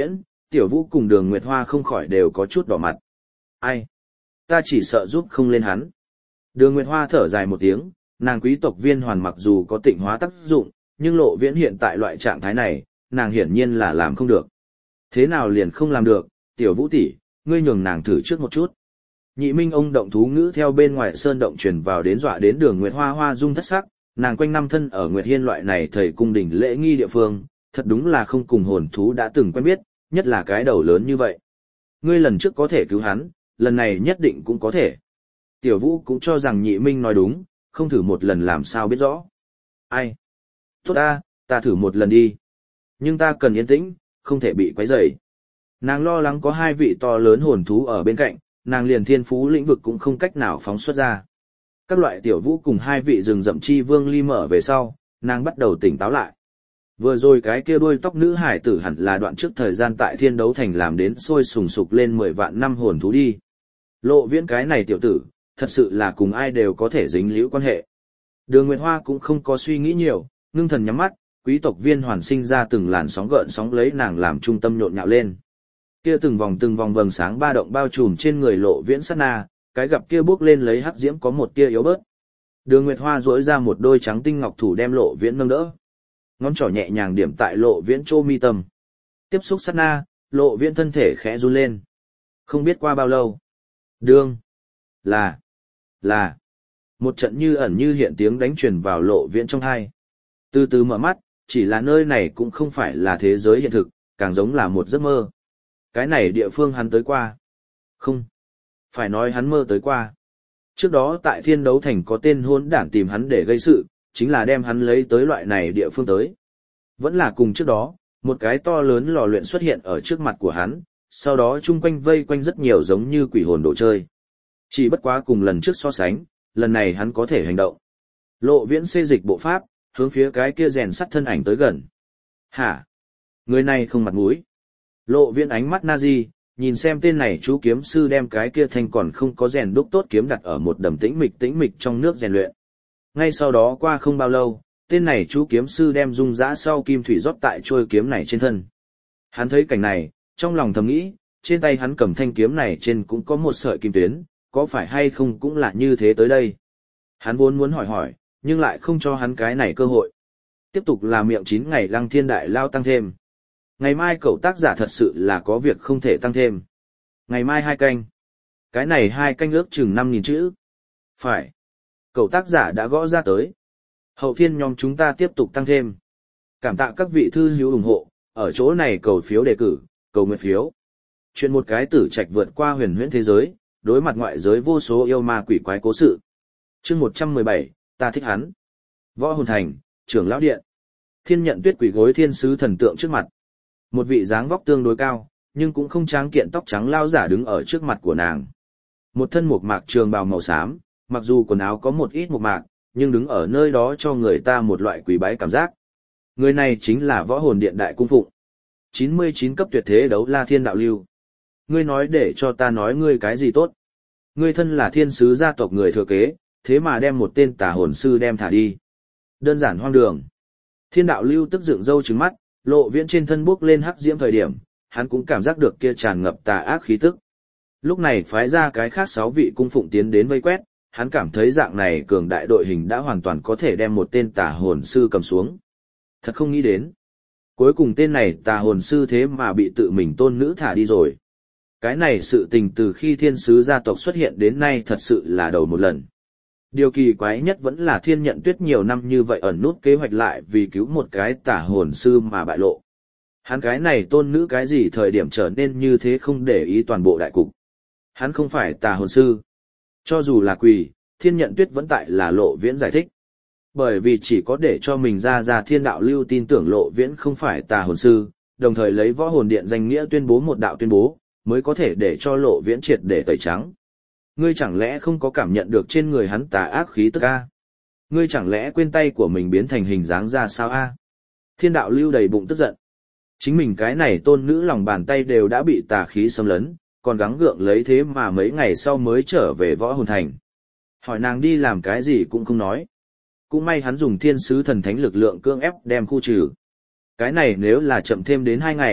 Tiểu Vũ cùng Đường Nguyệt Hoa không khỏi đều có chút đỏ mặt. Ai? Ta chỉ sợ giúp không lên hắn. Đường Nguyệt Hoa thở dài một tiếng, nàng quý tộc viên hoàn mặc dù có tịnh hóa tác dụng, nhưng Lộ Viễn hiện tại loại trạng thái này, nàng hiển nhiên là làm không được. Thế nào liền không làm được, Tiểu Vũ tỷ, ngươi nhường nàng thử trước một chút. Nhị Minh ông động thú ngữ theo bên ngoài sơn động truyền vào đến dọa đến Đường Nguyệt Hoa hoa rung thất sắc, nàng quanh năm thân ở Nguyệt Hiên loại này thầy cung đình lễ nghi địa phương, thật đúng là không cùng hồn thú đã từng quen biết, nhất là cái đầu lớn như vậy. Ngươi lần trước có thể cứu hắn, lần này nhất định cũng có thể. Tiểu Vũ cũng cho rằng Nhị Minh nói đúng, không thử một lần làm sao biết rõ. Ai? Tốt ta thử một lần đi. Nhưng ta cần yên tĩnh, không thể bị quấy rầy. Nàng lo lắng có hai vị to lớn hồn thú ở bên cạnh, nàng liền thiên phú lĩnh vực cũng không cách nào phóng xuất ra. Các loại Tiểu Vũ cùng hai vị rừng rậm chi vương ly mở về sau, nàng bắt đầu tỉnh táo lại. Vừa rồi cái kia đuôi tóc nữ hải tử hẳn là đoạn trước thời gian tại Thiên Đấu Thành làm đến sôi sùng sục lên 10 vạn năm hồn thú đi. Lộ Viễn cái này tiểu tử, thật sự là cùng ai đều có thể dính líu quan hệ. Đường Nguyệt Hoa cũng không có suy nghĩ nhiều, ngưng thần nhắm mắt, quý tộc viên hoàn sinh ra từng làn sóng gợn sóng lấy nàng làm trung tâm nhộn nhạo lên. Kia từng vòng vầng sáng ba động bao trùm trên người Lộ Viễn sát na, cái gặp kia bước lên lấy hắc diễm có một tia yếu bớt. Đường Nguyệt Hoa duỗi ra một đôi trắng tinh ngọc thủ đem Lộ Viễn nâng đỡ. Ngón trỏ nhẹ nhàng điểm tại Lộ Viễn chỗ mi tâm. Tiếp xúc sát na, Lộ Viễn thân thể khẽ run lên. Không biết qua bao lâu. Là. Một trận như ẩn như hiện tiếng đánh truyền vào Lộ Viễn trong tai. Từ từ mở mắt, chỉ là nơi này cũng không phải là thế giới hiện thực, càng giống là một giấc mơ. Cái này địa phương hắn tới qua. Không. Phải nói hắn mơ tới qua. Trước đó tại Thiên Đấu Thành có tên hỗn đản tìm hắn để gây sự, chính là đem hắn lấy tới loại này địa phương tới. Vẫn là cùng trước đó, một cái to lớn lò luyện xuất hiện ở trước mặt của hắn, sau đó chung quanh vây quanh rất nhiều giống như quỷ hồn đồ chơi. Chỉ bất quá cùng lần trước so sánh, lần này hắn có thể hành động. Lộ Viễn xê dịch bộ pháp, hướng phía cái kia rèn sắt thân ảnh tới gần. Hả? Người này không mặt mũi. Lộ Viễn ánh mắt Nazi, nhìn xem tên này chú kiếm sư đem cái kia thanh còn không có rèn đúc tốt kiếm đặt ở một đầm tĩnh mịch trong nước rèn luyện. Ngay sau đó qua không bao lâu, tên này chú kiếm sư đem dung dã sau kim thủy rót tại trôi kiếm này trên thân. Hắn thấy cảnh này, trong lòng thầm nghĩ, trên tay hắn cầm thanh kiếm này trên cũng có một sợi kim tuyến, có phải hay không cũng là như thế tới đây. Hắn vốn muốn hỏi, nhưng lại không cho hắn cái này cơ hội. Tiếp tục là miệng 9 ngày Lăng Thiên Đại Lao tăng thêm. Ngày mai cậu tác giả thật sự là có việc không thể tăng thêm. Ngày mai 2 canh. Cái này 2 canh ước chừng 5.000 chữ. Phải. Cậu tác giả đã gõ ra tới. Hậu thiên nhóm chúng ta tiếp tục tăng thêm. Cảm tạ các vị thư hữu ủng hộ, ở chỗ này cầu phiếu đề cử, cầu nguyện phiếu. Chuyện một cái tử trạch vượt qua huyền huyễn thế giới, đối mặt ngoại giới vô số yêu ma quỷ quái cố sự. Chương 117, ta thích hắn. Võ Hồn Thành, Trưởng lão điện. Thiên Nhận Tuyết quỳ gối thiên sứ thần tượng trước mặt. Một vị dáng vóc tương đối cao, nhưng cũng không tráng kiện tóc trắng lao giả đứng ở trước mặt của nàng. Một thân mộc mạc trường bào màu xám, mặc dù quần áo có một ít mộc mạc, nhưng đứng ở nơi đó cho người ta một loại quý bái cảm giác. Người này chính là Võ Hồn Điện Đại Cung Phụng. 99 cấp tuyệt thế đấu la thiên đạo lưu. Ngươi nói để cho ta nói ngươi cái gì tốt. Ngươi thân là thiên sứ gia tộc người thừa kế, thế mà đem một tên tà hồn sư đem thả đi. Đơn giản hoang đường. Thiên đạo lưu tức dựng râu trừng mắt, Lộ Viễn trên thân bước lên hắc diễm thời điểm, hắn cũng cảm giác được kia tràn ngập tà ác khí tức. Lúc này phái ra cái khác 6 vị cung phụng tiến đến vây quét, hắn cảm thấy dạng này cường đại đội hình đã hoàn toàn có thể đem một tên tà hồn sư cầm xuống. Thật không nghĩ đến. Cuối cùng tên này tà hồn sư thế mà bị tự mình tôn nữ thả đi rồi. Cái này sự tình từ khi thiên sứ gia tộc xuất hiện đến nay thật sự là đầu một lần. Điều kỳ quái nhất vẫn là Thiên Nhận Tuyết nhiều năm như vậy ẩn nút kế hoạch lại vì cứu một cái tà hồn sư mà bại lộ. Hắn cái này tôn nữ cái gì thời điểm trở nên như thế không để ý toàn bộ đại cục. Hắn không phải tà hồn sư. Cho dù là quỷ, Thiên Nhận Tuyết vẫn tại là Lộ Viễn giải thích. Bởi vì chỉ có để cho mình ra thiên đạo lưu tin tưởng Lộ Viễn không phải tà hồn sư, đồng thời lấy Võ Hồn Điện danh nghĩa tuyên bố một đạo tuyên bố, mới có thể để cho Lộ Viễn triệt để tẩy trắng. Ngươi chẳng lẽ không có cảm nhận được trên người hắn tà ác khí tức a? Ngươi chẳng lẽ quên tay của mình biến thành hình dáng ra sao a? Thiên đạo lưu đầy bụng tức giận. Chính mình cái này tôn nữ lòng bàn tay đều đã bị tà khí xâm lấn, còn gắng gượng lấy thế mà mấy ngày sau mới trở về Võ Hồn Thành. Hỏi nàng đi làm cái gì cũng không nói. Cũng may hắn dùng thiên sứ thần thánh lực lượng cưỡng ép đem khu trừ. Cái này nếu là chậm thêm đến 2 ngày,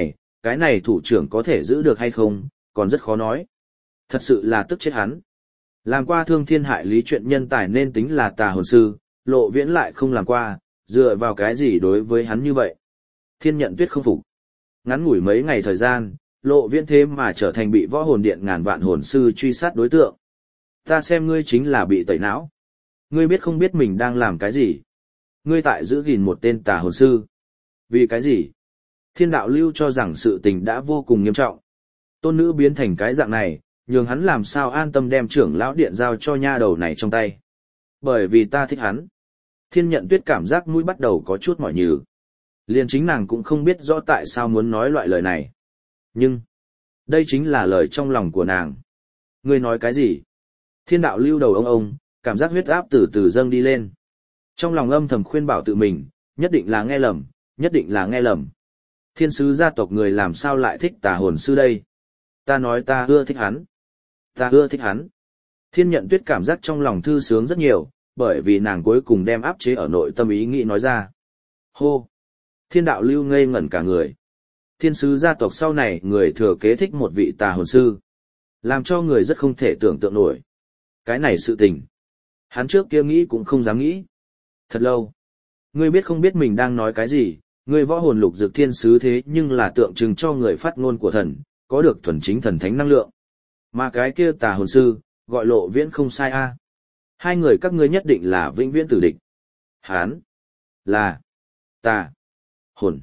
Cái này thủ trưởng có thể giữ được hay không, còn rất khó nói. Thật sự là tức chết hắn. Làm qua thương thiên hại lý chuyện nhân tài nên tính là tà hồn sư, Lộ Viễn lại không làm qua, dựa vào cái gì đối với hắn như vậy. Thiên Nhận Tuyết không phục. Ngắn ngủi mấy ngày thời gian, Lộ Viễn thế mà trở thành bị võ hồn điện ngàn vạn hồn sư truy sát đối tượng. Ta xem ngươi chính là bị tẩy não. Ngươi biết không biết mình đang làm cái gì? Ngươi tại giữ gìn một tên tà hồn sư. Vì cái gì? Thiên đạo lưu cho rằng sự tình đã vô cùng nghiêm trọng. Tôn nữ biến thành cái dạng này, nhường hắn làm sao an tâm đem trưởng lão điện giao cho nha đầu này trong tay. Bởi vì ta thích hắn. Thiên Nhận Tuyết cảm giác mũi bắt đầu có chút mỏi nhừ. Liền chính nàng cũng không biết rõ tại sao muốn nói loại lời này. Nhưng, đây chính là lời trong lòng của nàng. Ngươi nói cái gì? Thiên đạo lưu đầu ông, cảm giác huyết áp từ từ dâng đi lên. Trong lòng âm thầm khuyên bảo tự mình, nhất định là nghe lầm, nhất định là nghe lầm. Thiên sứ gia tộc người làm sao lại thích tà hồn sư đây? Ta nói ta ưa thích hắn. Ta ưa thích hắn. Thiên Nhận Tuyết cảm giác trong lòng thư sướng rất nhiều, bởi vì nàng cuối cùng đem áp chế ở nội tâm ý nghĩ nói ra. Hô! Thiên đạo lưu ngây ngẩn cả người. Thiên sứ gia tộc sau này người thừa kế thích một vị tà hồn sư. Làm cho người rất không thể tưởng tượng nổi. Cái này sự tình. Hắn trước kia nghĩ cũng không dám nghĩ. Thật lâu. Ngươi biết không biết mình đang nói cái gì, ngươi võ hồn lục dược thiên sứ thế nhưng là tượng trưng cho người phát ngôn của thần, có được thuần chính thần thánh năng lượng. Mà cái kia tà hồn sư, gọi Lộ Viễn không sai a. Hai người các ngươi nhất định là vĩnh viễn tử địch. Hán. Là. Tà. Hồn.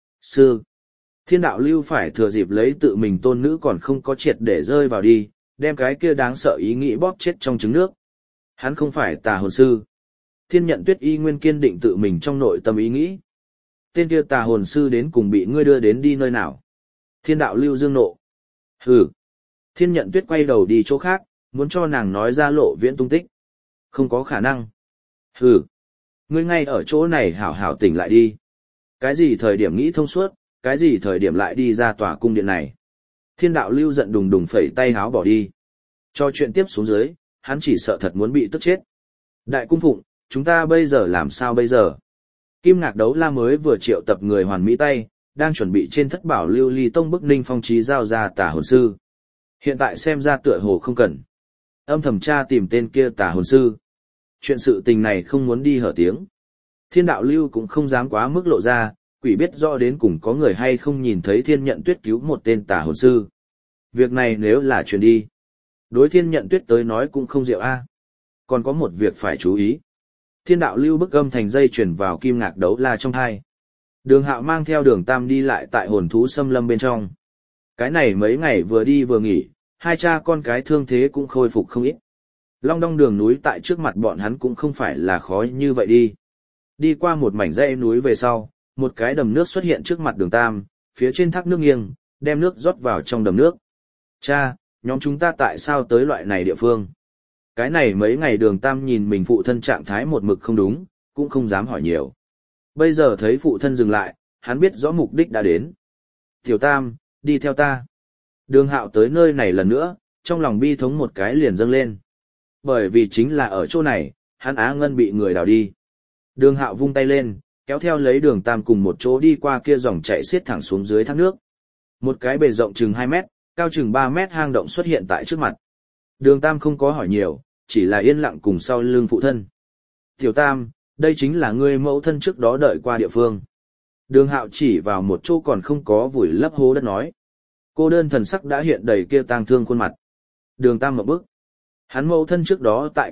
Sư. Thiên đạo lưu phải thừa dịp lấy tự mình tôn nữ còn không có triệt để rơi vào đi, đem cái kia đáng sợ ý nghĩ bóp chết trong trứng nước. Hắn không phải tà hồn sư. Thiên Nhận Tuyết y nguyên kiên định tự mình trong nội tâm ý nghĩ. Tên kia tà hồn sư đến cùng bị ngươi đưa đến đi nơi nào? Thiên đạo lưu dương nộ. Hừ. Thiên Nhận Tuyết quay đầu đi chỗ khác, muốn cho nàng nói ra Lộ Viễn tung tích. Không có khả năng. Hừ. Ngươi ngay ở chỗ này hảo hảo tỉnh lại đi. Cái gì thời điểm nghĩ thông suốt, cái gì thời điểm lại đi ra tòa cung điện này. Thiên đạo lưu giận đùng đùng phẩy tay háo bỏ đi. Cho chuyện tiếp xuống dưới, hắn chỉ sợ thật muốn bị tức chết. Đại cung phụng, chúng ta bây giờ làm sao bây giờ? Kim Ngạc Đấu La mới vừa triệu tập người hoàn mỹ tay, đang chuẩn bị trên thất bảo lưu ly tông bức Ninh Phong Chí giao ra tà hồn sư. Hiện tại xem ra tựa hồ không cần. Âm thầm tra tìm tên kia tà hồn sư. Chuyện sự tình này không muốn đi hở tiếng. Thiên đạo lưu cũng không dám quá mức lộ ra, quỷ biết rõ đến cùng có người hay không nhìn thấy Thiên Nhận Tuyết cứu một tên tà hồn sư. Việc này nếu là truyền đi, đối Thiên Nhận Tuyết tới nói cũng không diệu a. Còn có một việc phải chú ý. Thiên đạo lưu bức âm thành dây chuyển vào Kim Ngạc Đấu La trong thai. Đường Hạo mang theo Đường Tam đi lại tại hồn thú xâm lâm bên trong. Cái này mấy ngày vừa đi vừa nghỉ, hai cha con cái thương thế cũng khôi phục không ít. Long đong đường núi tại trước mặt bọn hắn cũng không phải là khó như vậy đi. Đi qua một mảnh dãy núi về sau, một cái đầm nước xuất hiện trước mặt Đường Tam, phía trên thác nước nghiêng, đem nước rót vào trong đầm nước. Cha, nhóm chúng ta tại sao tới loại này địa phương? Cái này mấy ngày Đường Tam nhìn mình phụ thân trạng thái một mực không đúng, cũng không dám hỏi nhiều. Bây giờ thấy phụ thân dừng lại, hắn biết rõ mục đích đã đến. Tiểu Tam, đi theo ta. Đường Hạo tới nơi này lần nữa, trong lòng bi thống một cái liền dâng lên. Bởi vì chính là ở chỗ này, hắn Á Ngân bị người đào đi. Đường Hạo vung tay lên, kéo theo lấy Đường Tam cùng một chỗ đi qua kia dòng chảy xiết thẳng xuống dưới thác nước. Một cái bề rộng chừng 2 mét, cao chừng 3 mét hang động xuất hiện tại trước mặt. Đường Tam không có hỏi nhiều, chỉ là yên lặng cùng sau lưng phụ thân. Tiểu Tam, đây chính là ngươi mẫu thân trước đó đợi qua địa phương. Đường Hạo chỉ vào một chỗ còn không có vùi lấp hố đất nói. Cô đơn thần sắc đã hiện đầy kia tang thương khuôn mặt. Đường Tam một bước. Hắn mẫu thân trước đó tại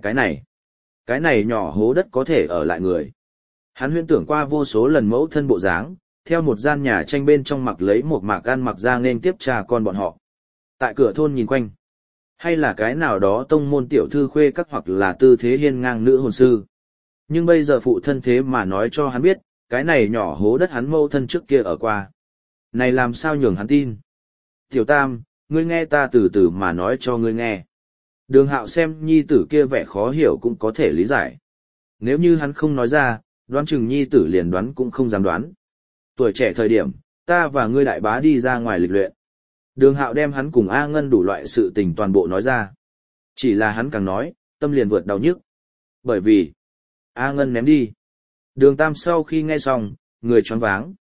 cái này nhỏ hố đất có thể ở lại người. Hắn huyễn tưởng qua vô số lần mẫu thân bộ dáng, theo một gian nhà tranh bên trong mặc lấy một mạc ăn mặc ra nên tiếp cha con bọn họ. Tại cửa thôn nhìn quanh. Hay là cái nào đó tông môn tiểu thư khuê các hoặc là tư thế hiên ngang nữ hồn sư. Nhưng bây giờ phụ thân thế mà nói cho hắn biết, cái này nhỏ hố đất hắn mẫu thân trước kia ở qua. Này làm sao nhường hắn tin? Tiểu Tam, ngươi nghe ta từ từ mà nói cho ngươi nghe. Đường Hạo xem nhi tử kia vẻ khó hiểu cũng có thể lý giải. Nếu như hắn không nói ra, đoán chừng nhi tử liền đoán cũng không dám đoán. Tuổi trẻ thời điểm, ta và ngươi đại bá đi ra ngoài lịch luyện. Đường Hạo đem hắn cùng A Ngân đủ loại sự tình toàn bộ nói ra. Chỉ là hắn càng nói, tâm liền vượt đau nhức. Bởi vì, A Ngân ném đi. Đường Tam sau khi nghe xong, người choáng váng.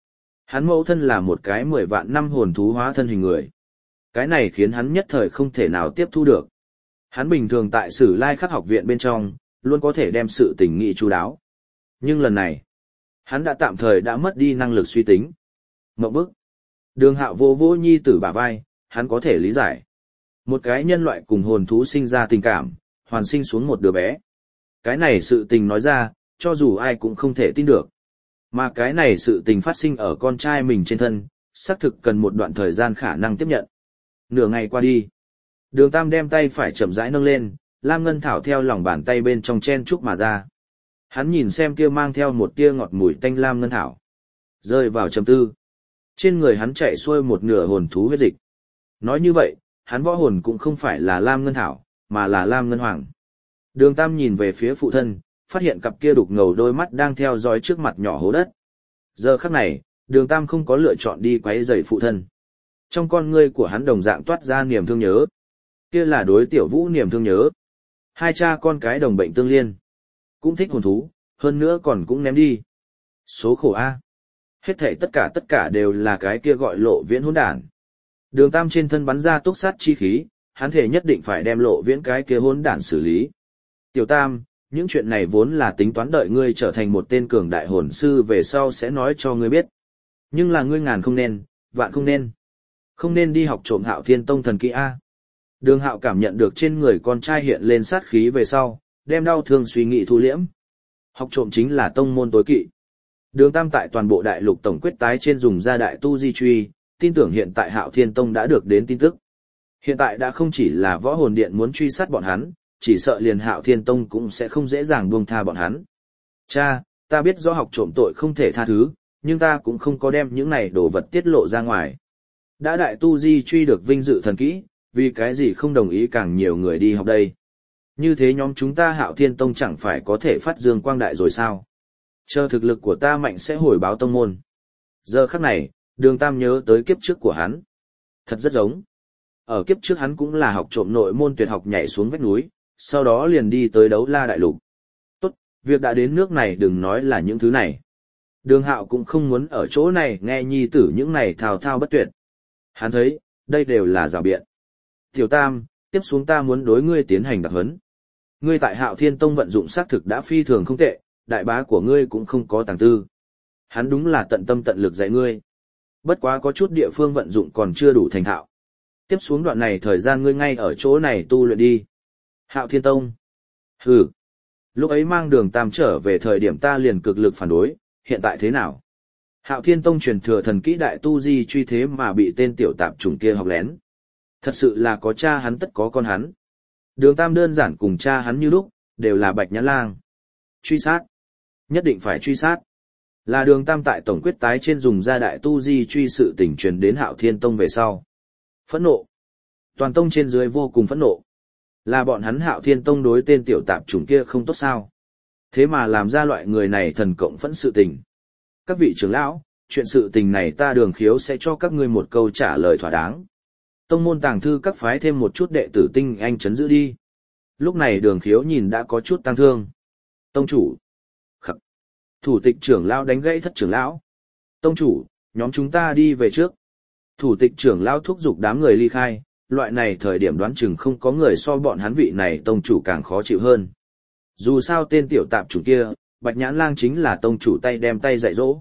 Hắn mẫu thân là một cái 10 vạn năm hồn thú hóa thân hình người. Cái này khiến hắn nhất thời không thể nào tiếp thu được. Hắn bình thường tại Sử Lai Khắc học viện bên trong, luôn có thể đem sự tình nghị chú đáo. Nhưng lần này, hắn đã tạm thời đã mất đi năng lực suy tính. Ngậm bức. Đường Hạo vô vô nhi tử bả vai, hắn có thể lý giải. Một cái nhân loại cùng hồn thú sinh ra tình cảm, hoàn sinh xuống một đứa bé. Cái này sự tình nói ra, cho dù ai cũng không thể tin được. Mà cái này sự tình phát sinh ở con trai mình trên thân, xác thực cần một đoạn thời gian khả năng tiếp nhận. Nửa ngày qua đi, Đường Tam đem tay phải chậm rãi nâng lên, Lam Ngân Thảo theo lòng bàn tay bên trong chen chúc mà ra. Hắn nhìn xem kia mang theo một tia ngọt mùi tanh Lam Ngân Thảo. Rơi vào trầm tư. Trên người hắn chạy xuôi một nửa hồn thú huyết dịch. Nói như vậy, hắn võ hồn cũng không phải là Lam Ngân Thảo, mà là Lam Ngân Hoàng. Đường Tam nhìn về phía phụ thân, phát hiện cặp kia đục ngầu đôi mắt đang theo dõi trước mặt nhỏ hố đất. Giờ khắc này, Đường Tam không có lựa chọn đi quấy rầy phụ thân. Trong con ngươi của hắn đồng dạng toát ra niềm thương nhớ. Kia là đối Tiểu Vũ niềm thương nhớ. Hai cha con cái đồng bệnh tương liên. Cũng thích hồn thú, hơn nữa còn cũng ném đi. Số khổ A. Hết thảy tất cả đều là cái kia gọi Lộ Viễn hỗn đản. Đường Tam trên thân bắn ra túc sát chi khí, hắn thể nhất định phải đem Lộ Viễn cái kia hỗn đản xử lý. Tiểu Tam, những chuyện này vốn là tính toán đợi ngươi trở thành một tên cường đại hồn sư về sau sẽ nói cho ngươi biết. Nhưng là ngươi ngàn không nên, vạn không nên. Không nên đi học trộm Hạo Thiên Tông thần kỹ A. Đường Hạo cảm nhận được trên người con trai hiện lên sát khí về sau, đem đau thương suy nghĩ thu liễm. Học trộm chính là tông môn tối kỵ. Đường Tam tại toàn bộ đại lục tổng quyết tái trên dùng ra đại tu di truy, tin tưởng hiện tại Hạo Thiên Tông đã được đến tin tức. Hiện tại đã không chỉ là võ hồn điện muốn truy sát bọn hắn, chỉ sợ liền Hạo Thiên Tông cũng sẽ không dễ dàng buông tha bọn hắn. Cha, ta biết rõ học trộm tội không thể tha thứ, nhưng ta cũng không có đem những này đồ vật tiết lộ ra ngoài. Đã đại tu di truy được vinh dự thần kỹ, vì cái gì không đồng ý càng nhiều người đi học đây? Như thế nhóm chúng ta Hạo Thiên Tông chẳng phải có thể phát dương quang đại rồi sao? Chờ thực lực của ta mạnh sẽ hồi báo tông môn. Giờ khắc này, Đường Tam nhớ tới kiếp trước của hắn. Thật rất giống. Ở kiếp trước hắn cũng là học trộm nội môn tuyệt học nhảy xuống vách núi, sau đó liền đi tới Đấu La đại lục. Tốt, việc đã đến nước này đừng nói là những thứ này. Đường Hạo cũng không muốn ở chỗ này nghe nhi tử những này thao thao bất tuyệt. Hắn thấy, đây đều là rào biện. Tiểu Tam, tiếp xuống ta muốn đối ngươi tiến hành đặc huấn. Ngươi tại Hạo Thiên Tông vận dụng xác thực đã phi thường không tệ, đại bá của ngươi cũng không có tàng tư. Hắn đúng là tận tâm tận lực dạy ngươi. Bất quá có chút địa phương vận dụng còn chưa đủ thành thạo. Tiếp xuống đoạn này thời gian ngươi ngay ở chỗ này tu luyện đi. Hạo Thiên Tông. Hừ. Lúc ấy mang Đường Tam trở về thời điểm ta liền cực lực phản đối, hiện tại thế nào? Hạo Thiên Tông truyền thừa thần kỹ đại tu di truy thế mà bị tên tiểu tạp chủng kia học lén. Thật sự là có cha hắn tất có con hắn. Đường Tam đơn giản cùng cha hắn như lúc, đều là Bạch Nhãn Lang. Truy sát. Nhất định phải truy sát. Là Đường Tam tại tổng quyết tái trên dùng ra đại tu di truy sự tình truyền đến Hạo Thiên Tông về sau. Phẫn nộ. Toàn tông trên dưới vô cùng phẫn nộ. Là bọn hắn Hạo Thiên Tông đối tên tiểu tạp chủng kia không tốt sao? Thế mà làm ra loại người này thần cộng phẫn sự tình. Các vị trưởng lão, chuyện sự tình này ta Đường Khiếu sẽ cho các ngươi một câu trả lời thỏa đáng. Tông môn tàng thư các phái thêm một chút đệ tử tinh anh chấn giữ đi. Lúc này Đường Khiếu nhìn đã có chút tăng thương. Tông chủ. Khắc. Thủ tịch trưởng lão đánh gãy thất trưởng lão. Tông chủ, nhóm chúng ta đi về trước. Thủ tịch trưởng lão thúc giục đám người ly khai, loại này thời điểm đoán chừng không có người so bọn hắn vị này tông chủ càng khó chịu hơn. Dù sao tên tiểu tạp chủ kia, Bạch Nhãn Lang chính là tông chủ tay đem tay dạy dỗ.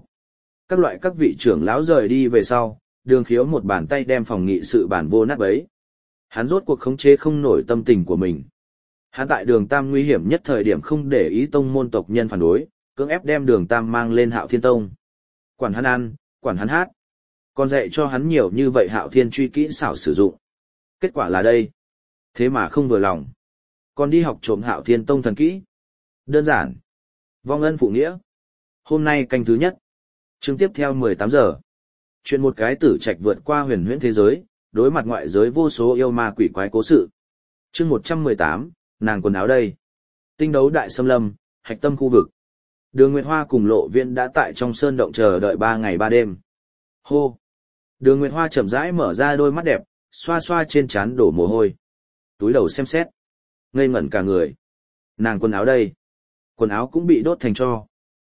Các vị trưởng lão rời đi về sau, Đường Khiếu một bàn tay đem phòng nghị sự bản vô nát bấy. Hắn rốt cuộc khống chế không nổi tâm tình của mình. Hắn tại Đường Tam nguy hiểm nhất thời điểm không để ý tông môn tộc nhân phản đối, cưỡng ép đem Đường Tam mang lên Hạo Thiên Tông. Quản hắn ăn, quản hắn hát. Còn dạy cho hắn nhiều như vậy Hạo Thiên truy kỹ xảo sử dụng. Kết quả là đây. Thế mà không vừa lòng. Còn đi học trộm Hạo Thiên Tông thần kỹ. Đơn giản. Vong ân phụ nghĩa. Hôm nay canh thứ nhất. Chương tiếp theo 18 giờ. Chuyện một cái tử trạch vượt qua huyền huyễn thế giới, đối mặt ngoại giới vô số yêu ma quỷ quái cố sự. Chương 118, nàng quần áo đây. Tinh đấu đại xâm lâm, hạch tâm khu vực. Đường Nguyệt Hoa cùng Lộ Viễn đã tại trong sơn động chờ đợi 3 ngày 3 đêm. Hô. Đường Nguyệt Hoa chậm rãi mở ra đôi mắt đẹp, xoa xoa trên trán đổ mồ hôi. Túi đầu xem xét. Ngây ngẩn cả người. Nàng quần áo đây. Quần áo cũng bị đốt thành tro.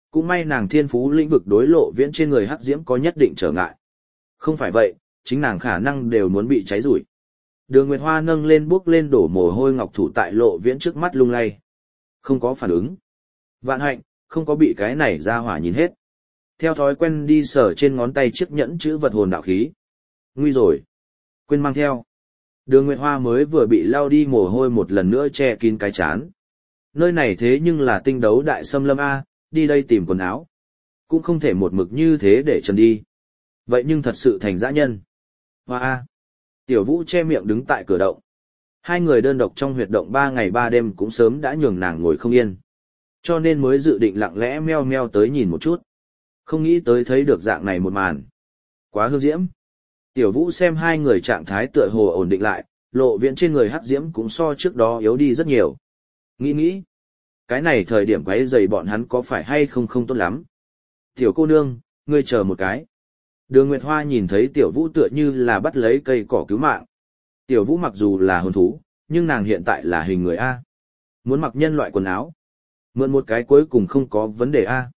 Cũng may nàng thiên phú lĩnh vực đối lộ viễn trên người hắc diễm có nhất định trở ngại. Không phải vậy, chính nàng khả năng đều muốn bị cháy rủi. Đường Nguyệt Hoa nâng lên bước lên đổ mồ hôi ngọc thủ tại lộ viễn trước mắt lung lay. Không có phản ứng. Vạn hạnh, không có bị cái này ra hỏa nhìn hết. Theo thói quen đi sờ trên ngón tay chiếc nhẫn chữ vật hồn đạo khí. Nguy rồi. Quên mang theo. Đường Nguyệt Hoa mới vừa bị lao đi mồ hôi một lần nữa che kín cái chán. Nơi này thế nhưng là tinh đấu đại xâm lâm A, đi đây tìm quần áo. Cũng không thể một mực như thế để trần đi. Vậy nhưng thật sự thành dã nhân. Hoa A. Tiểu Vũ che miệng đứng tại cửa động. Hai người đơn độc trong huyệt động 3 ngày 3 đêm cũng sớm đã nhường nàng ngồi không yên. Cho nên mới dự định lặng lẽ meo meo tới nhìn một chút. Không nghĩ tới thấy được dạng này một màn. Quá hương diễm. Tiểu Vũ xem hai người trạng thái tựa hồ ổn định lại, lộ viễn trên người hắc diễm cũng so trước đó yếu đi rất nhiều. Nghĩ. Cái này thời điểm quấy rầy bọn hắn có phải hay không không tốt lắm. Tiểu cô nương, ngươi chờ một cái. Đường Nguyệt Hoa nhìn thấy Tiểu Vũ tựa như là bắt lấy cây cỏ cứu mạng. Tiểu Vũ mặc dù là hồn thú, nhưng nàng hiện tại là hình người A. Muốn mặc nhân loại quần áo. Mượn một cái cuối cùng không có vấn đề A.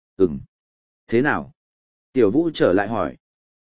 Thế nào? Tiểu Vũ trở lại hỏi.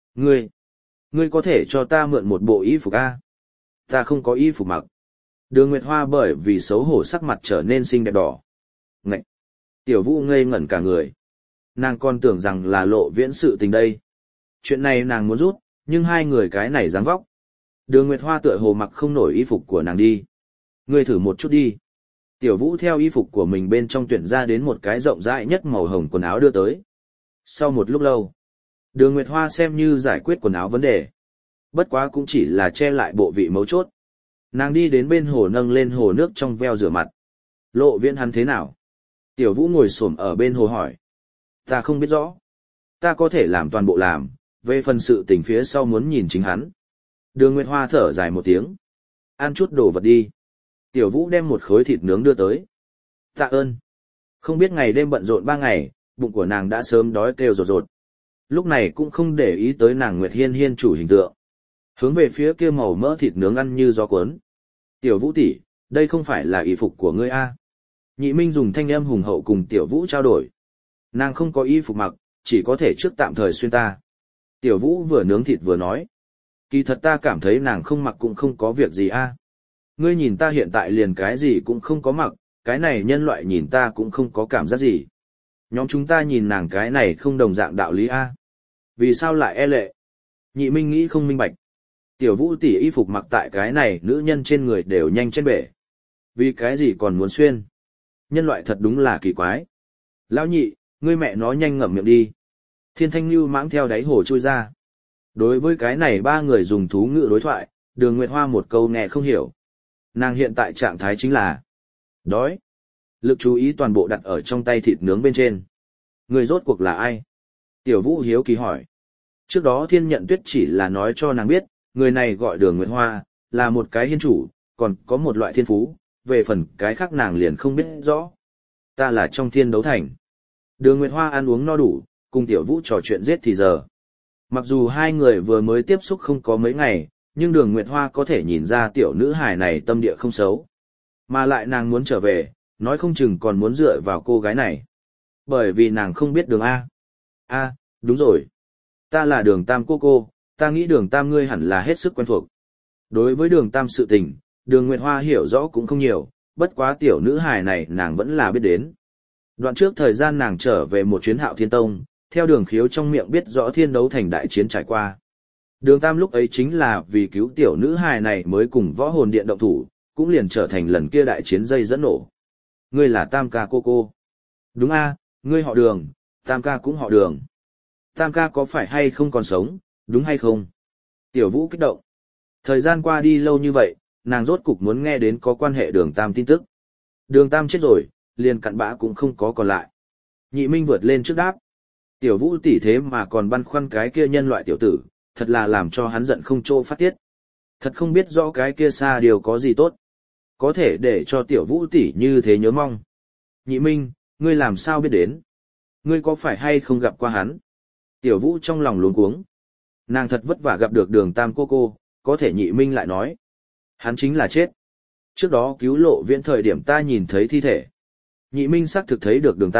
Ngươi có thể cho ta mượn một bộ y phục A? Ta không có y phục mặc. Đường Nguyệt Hoa bởi vì xấu hổ sắc mặt trở nên xinh đẹp đỏ. Ngậy! Tiểu Vũ ngây ngẩn cả người. Nàng còn tưởng rằng là lộ viễn sự tình đây. Chuyện này nàng muốn rút, nhưng hai người cái này dáng vóc. Đường Nguyệt Hoa tựa hồ mặc không nổi y phục của nàng đi. Ngươi thử một chút đi. Tiểu Vũ theo y phục của mình bên trong tuyển ra đến một cái rộng rãi nhất màu hồng quần áo đưa tới. Sau một lúc lâu, Đường Nguyệt Hoa xem như giải quyết quần áo vấn đề. Bất quá cũng chỉ là che lại bộ vị mấu chốt. Nàng đi đến bên hồ nâng lên hồ nước trong veo rửa mặt. Lộ viễn hắn thế nào? Tiểu Vũ ngồi xổm ở bên hồ hỏi. Ta không biết rõ. Ta có thể làm toàn bộ làm, về phần sự tình phía sau muốn nhìn chính hắn. Đường Nguyệt Hoa thở dài một tiếng. Ăn chút đồ vật đi. Tiểu Vũ đem một khối thịt nướng đưa tới. Tạ ơn. Không biết ngày đêm bận rộn 3 ngày, bụng của nàng đã sớm đói kêu rột rột. Lúc này cũng không để ý tới nàng Nguyệt Hiên Hiên chủ hình tượng. Hướng về phía kia màu mỡ thịt nướng ăn như gió cuốn. Tiểu Vũ tỷ, đây không phải là y phục của ngươi a? Nhị Minh dùng thanh âm hùng hậu cùng Tiểu Vũ trao đổi. Nàng không có y phục mặc, chỉ có thể trước tạm thời xuyên ta. Tiểu Vũ vừa nướng thịt vừa nói. Kỳ thật ta cảm thấy nàng không mặc cũng không có việc gì a. Ngươi nhìn ta hiện tại liền cái gì cũng không có mặc, cái này nhân loại nhìn ta cũng không có cảm giác gì. Nhóm chúng ta nhìn nàng cái này không đồng dạng đạo lý a. Vì sao lại e lệ? Nhị Minh nghĩ không minh bạch. Tiểu Vũ tỷ y phục mặc tại cái này nữ nhân trên người đều nhanh trên bể. Vì cái gì còn muốn xuyên? Nhân loại thật đúng là kỳ quái. Lão nhị, ngươi mẹ nó nhanh ngậm miệng đi. Thiên Thanh Nhu mãng theo đáy hồ trôi ra. Đối với cái này 3 người dùng thú ngữ đối thoại, Đường Nguyệt Hoa một câu nghe không hiểu. Nàng hiện tại trạng thái chính là đói. Lực chú ý toàn bộ đặt ở trong tay thịt nướng bên trên. Người rốt cuộc là ai? Tiểu Vũ hiếu kỳ hỏi. Trước đó Thiên Nhận Tuyết chỉ là nói cho nàng biết, người này gọi Đường Nguyệt Hoa, là một cái hiên chủ, còn có một loại thiên phú, về phần cái khác nàng liền không biết rõ. Ta là trong Thiên Đấu Thành. Đường Nguyệt Hoa ăn uống no đủ, cùng Tiểu Vũ trò chuyện giết thì giờ. Mặc dù hai người vừa mới tiếp xúc không có mấy ngày, nhưng Đường Nguyệt Hoa có thể nhìn ra tiểu nữ hài này tâm địa không xấu. Mà lại nàng muốn trở về, nói không chừng còn muốn dựa vào cô gái này. Bởi vì nàng không biết đường A. A, đúng rồi. Ta là Đường Tam cô, ta nghĩ Đường Tam ngươi hẳn là hết sức quen thuộc. Đối với Đường Tam sự tình, Đường Nguyệt Hoa hiểu rõ cũng không nhiều, bất quá tiểu nữ hài này nàng vẫn là biết đến. Đoạn trước thời gian nàng trở về một chuyến Hạo Thiên Tông, theo Đường Khiếu trong miệng biết rõ Thiên Đấu Thành đại chiến trải qua. Đường Tam lúc ấy chính là vì cứu tiểu nữ hài này mới cùng Võ Hồn Điện động thủ, cũng liền trở thành lần kia đại chiến dây dẫn nổ. Ngươi là Tam ca cô. Đúng a, ngươi họ Đường, Tam ca cũng họ Đường. Tam ca có phải hay không còn sống, đúng hay không? Tiểu Vũ kích động. Thời gian qua đi lâu như vậy, nàng rốt cục muốn nghe đến có quan hệ Đường Tam tin tức. Đường Tam chết rồi, liền cặn bã cũng không có còn lại. Nhị Minh vượt lên trước đáp. Tiểu Vũ tỷ thế mà còn băn khoăn cái kia nhân loại tiểu tử, thật là làm cho hắn giận không chỗ phát tiết. Thật không biết rõ cái kia xa điều có gì tốt. Có thể để cho Tiểu Vũ tỷ như thế nhớ mong. Nhị Minh, ngươi làm sao biết đến? Ngươi có phải hay không gặp qua hắn? Tiểu Vũ trong lòng luống cuống. Nàng thật vất vả gặp được Đường Tam cô, có thể Nhị Minh lại nói. Hắn chính là chết. Trước đó cứu Lộ Viễn thời điểm ta nhìn thấy thi thể. Nhị Minh xác thực thấy được Đường Tam,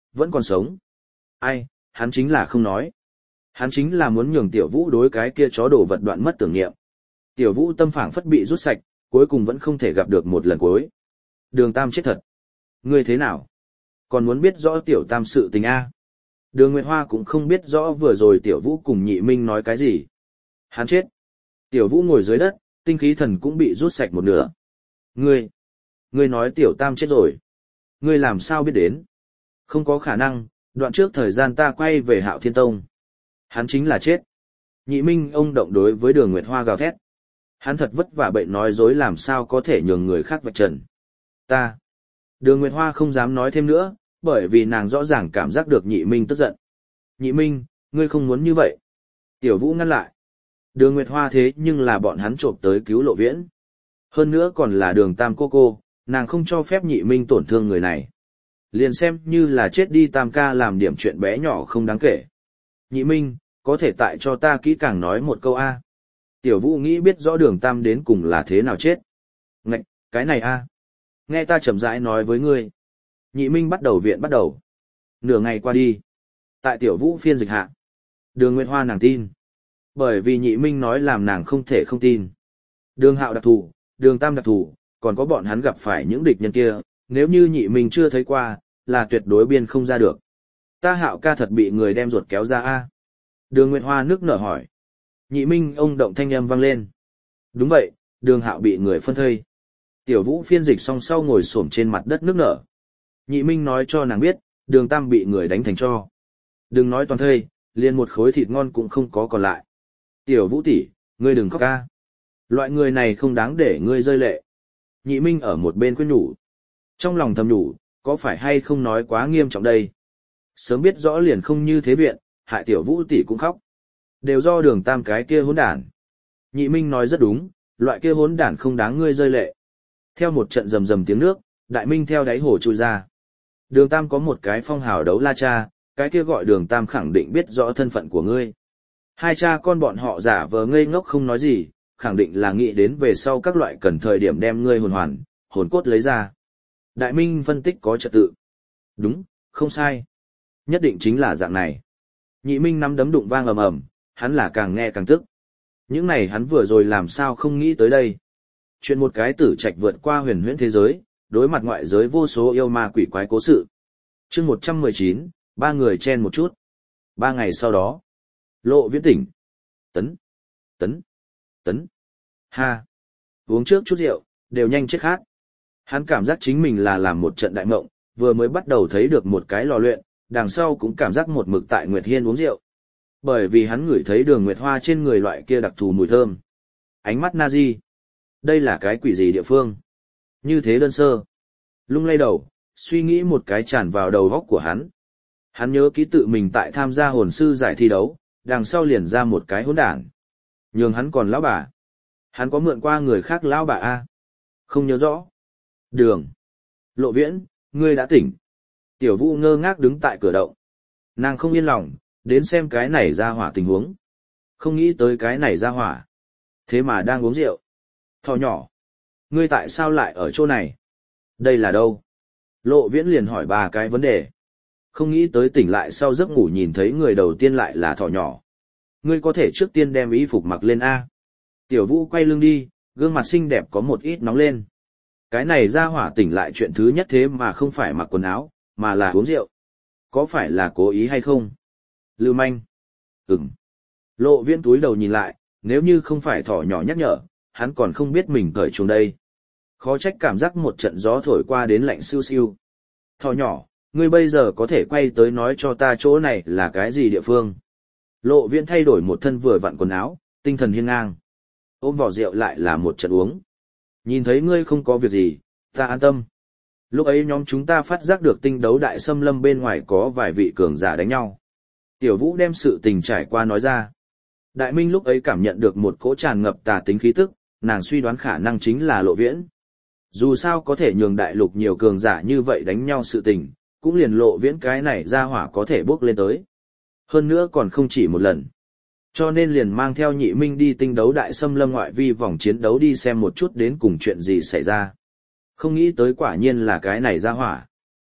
vẫn còn sống. Ai, hắn chính là không nói. Hắn chính là muốn nhường Tiểu Vũ đối cái kia chó đồ vật đoạn mất tưởng niệm. Tiểu Vũ tâm phảng phất bị rút sạch, cuối cùng vẫn không thể gặp được một lần cuối. Đường Tam chết thật. Ngươi thế nào? Còn muốn biết rõ Tiểu Tam sự tình A. Đường Nguyệt Hoa cũng không biết rõ vừa rồi Tiểu Vũ cùng Nhị Minh nói cái gì. Hắn chết. Tiểu Vũ ngồi dưới đất, tinh khí thần cũng bị rút sạch một nửa. Ngươi nói Tiểu Tam chết rồi. Ngươi làm sao biết đến? Không có khả năng, đoạn trước thời gian ta quay về Hạo Thiên Tông. Hắn chính là chết. Nhị Minh ông động đối với Đường Nguyệt Hoa gào thét. Hắn thật vất vả bệnh nói dối làm sao có thể nhường người khác vạch trần. Ta. Đường Nguyệt Hoa không dám nói thêm nữa, bởi vì nàng rõ ràng cảm giác được Nhị Minh tức giận. Nhị Minh, ngươi không muốn như vậy. Tiểu Vũ ngăn lại. Đường Nguyệt Hoa thế nhưng là bọn hắn trộm tới cứu Lộ Viễn. Hơn nữa còn là Đường Tam cô, nàng không cho phép Nhị Minh tổn thương người này. Liền xem như là chết đi Tam ca làm điểm chuyện bé nhỏ không đáng kể. Nhị Minh, có thể tại cho ta kỹ càng nói một câu A. Tiểu Vũ nghĩ biết rõ Đường Tam đến cùng là thế nào chết. Ngạch, cái này A. Nghe ta chậm rãi nói với ngươi. Nhị Minh bắt đầu. Nửa ngày qua đi. Tại Tiểu Vũ phiên dịch hạ. Đường Nguyệt Hoa nàng tin. Bởi vì Nhị Minh nói làm nàng không thể không tin. Đường Hạo đặc thù, Đường Tam đặc thù, còn có bọn hắn gặp phải những địch nhân kia, nếu như Nhị Minh chưa thấy qua, là tuyệt đối biên không ra được. Ta Hạo ca thật bị người đem ruột kéo ra A. Đường Nguyệt Hoa nước nở hỏi. Nhị Minh ông động thanh âm vang lên. Đúng vậy, Đường Hạo bị người phân thây. Tiểu Vũ phiên dịch xong sau ngồi xổm trên mặt đất nước nở. Nhị Minh nói cho nàng biết, Đường Tam bị người đánh thành tro. Đừng nói toàn thây, liền một khối thịt ngon cũng không có còn lại. Tiểu Vũ tỷ, ngươi đừng khóc ca. Loại người này không đáng để ngươi rơi lệ. Nhị Minh ở một bên khuyên nhủ. Trong lòng thầm nhủ, có phải hay không nói quá nghiêm trọng đây? Sớm biết rõ liền không như thế viện, hại Tiểu Vũ tỷ cũng khóc. Đều do Đường Tam cái kia hỗn đản. Nhị Minh nói rất đúng, loại kia hỗn đản không đáng ngươi rơi lệ. Theo một trận rầm rầm tiếng nước, Đại Minh theo đáy hồ trôi ra. Đường Tam có một cái phong hào đấu la cha, cái kia gọi Đường Tam khẳng định biết rõ thân phận của ngươi. Hai cha con bọn họ giả vờ ngây ngốc không nói gì, khẳng định là nghĩ đến về sau các loại cần thời điểm đem ngươi hồn cốt lấy ra. Đại Minh phân tích có trật tự. Đúng, không sai. Nhất định chính là dạng này. Nhị Minh nắm đấm đụng vang ầm ầm, hắn là càng nghe càng tức. Những này hắn vừa rồi làm sao không nghĩ tới đây. Chuyện một cái tử trạch vượt qua huyền huyễn thế giới, đối mặt ngoại giới vô số yêu ma quỷ quái cố sự. Chương 119, ba người chen một chút. 3 ngày sau đó, Lộ Viễn tỉnh. Tấn. Ha. Uống trước chút rượu, đều nhanh chết khát. Hắn cảm giác chính mình là làm một trận đại mộng, vừa mới bắt đầu thấy được một cái lò luyện, đằng sau cũng cảm giác một mực tại Nguyệt Hiên uống rượu. Bởi vì hắn ngửi thấy Đường Nguyệt Hoa trên người loại kia đặc thù mùi thơm. Ánh mắt Nazi. Đây là cái quỷ gì địa phương? Như thế đơn sơ. Lung lay đầu, suy nghĩ một cái tràn vào đầu góc của hắn. Hắn nhớ ký tự mình tại tham gia hồn sư giải thi đấu, đằng sau liền ra một cái hỗn đản. Nhường hắn còn lão bà. Hắn có mượn qua người khác lão bà A. Không nhớ rõ. Đường. Lộ Viễn, ngươi đã tỉnh. Tiểu Vũ ngơ ngác đứng tại cửa động. Nàng không yên lòng, đến xem cái này ra hỏa tình huống. Không nghĩ tới cái này ra hỏa. Thế mà đang uống rượu. Thỏ nhỏ. Ngươi tại sao lại ở chỗ này? Đây là đâu? Lộ Viễn liền hỏi 3 cái vấn đề. Không nghĩ tới tỉnh lại sau giấc ngủ nhìn thấy người đầu tiên lại là thỏ nhỏ. Ngươi có thể trước tiên đem y phục mặc lên A. Tiểu Vũ quay lưng đi, gương mặt xinh đẹp có một ít nóng lên. Cái này ra hỏa tỉnh lại chuyện thứ nhất thế mà không phải mặc quần áo, mà là uống rượu. Có phải là cố ý hay không? Lưu manh. Lộ Viễn túi đầu nhìn lại, nếu như không phải thỏ nhỏ nhắc nhở, hắn còn không biết mình cởi chuồng đây. Khó trách cảm giác một trận gió thổi qua đến lạnh siêu siêu. Thỏ nhỏ, ngươi bây giờ có thể quay tới nói cho ta chỗ này là cái gì địa phương. Lộ Viễn thay đổi một thân vừa vặn quần áo, tinh thần hiên ngang. Ôm vỏ rượu lại là một trận uống. Nhìn thấy ngươi không có việc gì, ta an tâm. Lúc ấy nhóm chúng ta phát giác được tinh đấu đại xâm lâm bên ngoài có vài vị cường giả đánh nhau. Tiểu Vũ đem sự tình trải qua nói ra. Đại Minh lúc ấy cảm nhận được một cỗ tràn ngập tà tính khí tức, nàng suy đoán khả năng chính là Lộ Viễn. Dù sao có thể nhường đại lục nhiều cường giả như vậy đánh nhau sự tình, cũng liền Lộ Viễn cái này ra hỏa có thể bước lên tới. Hơn nữa còn không chỉ một lần. Cho nên liền mang theo Nhị Minh đi tinh đấu đại xâm lâm ngoại vi vòng chiến đấu đi xem một chút đến cùng chuyện gì xảy ra. Không nghĩ tới quả nhiên là cái này ra hỏa.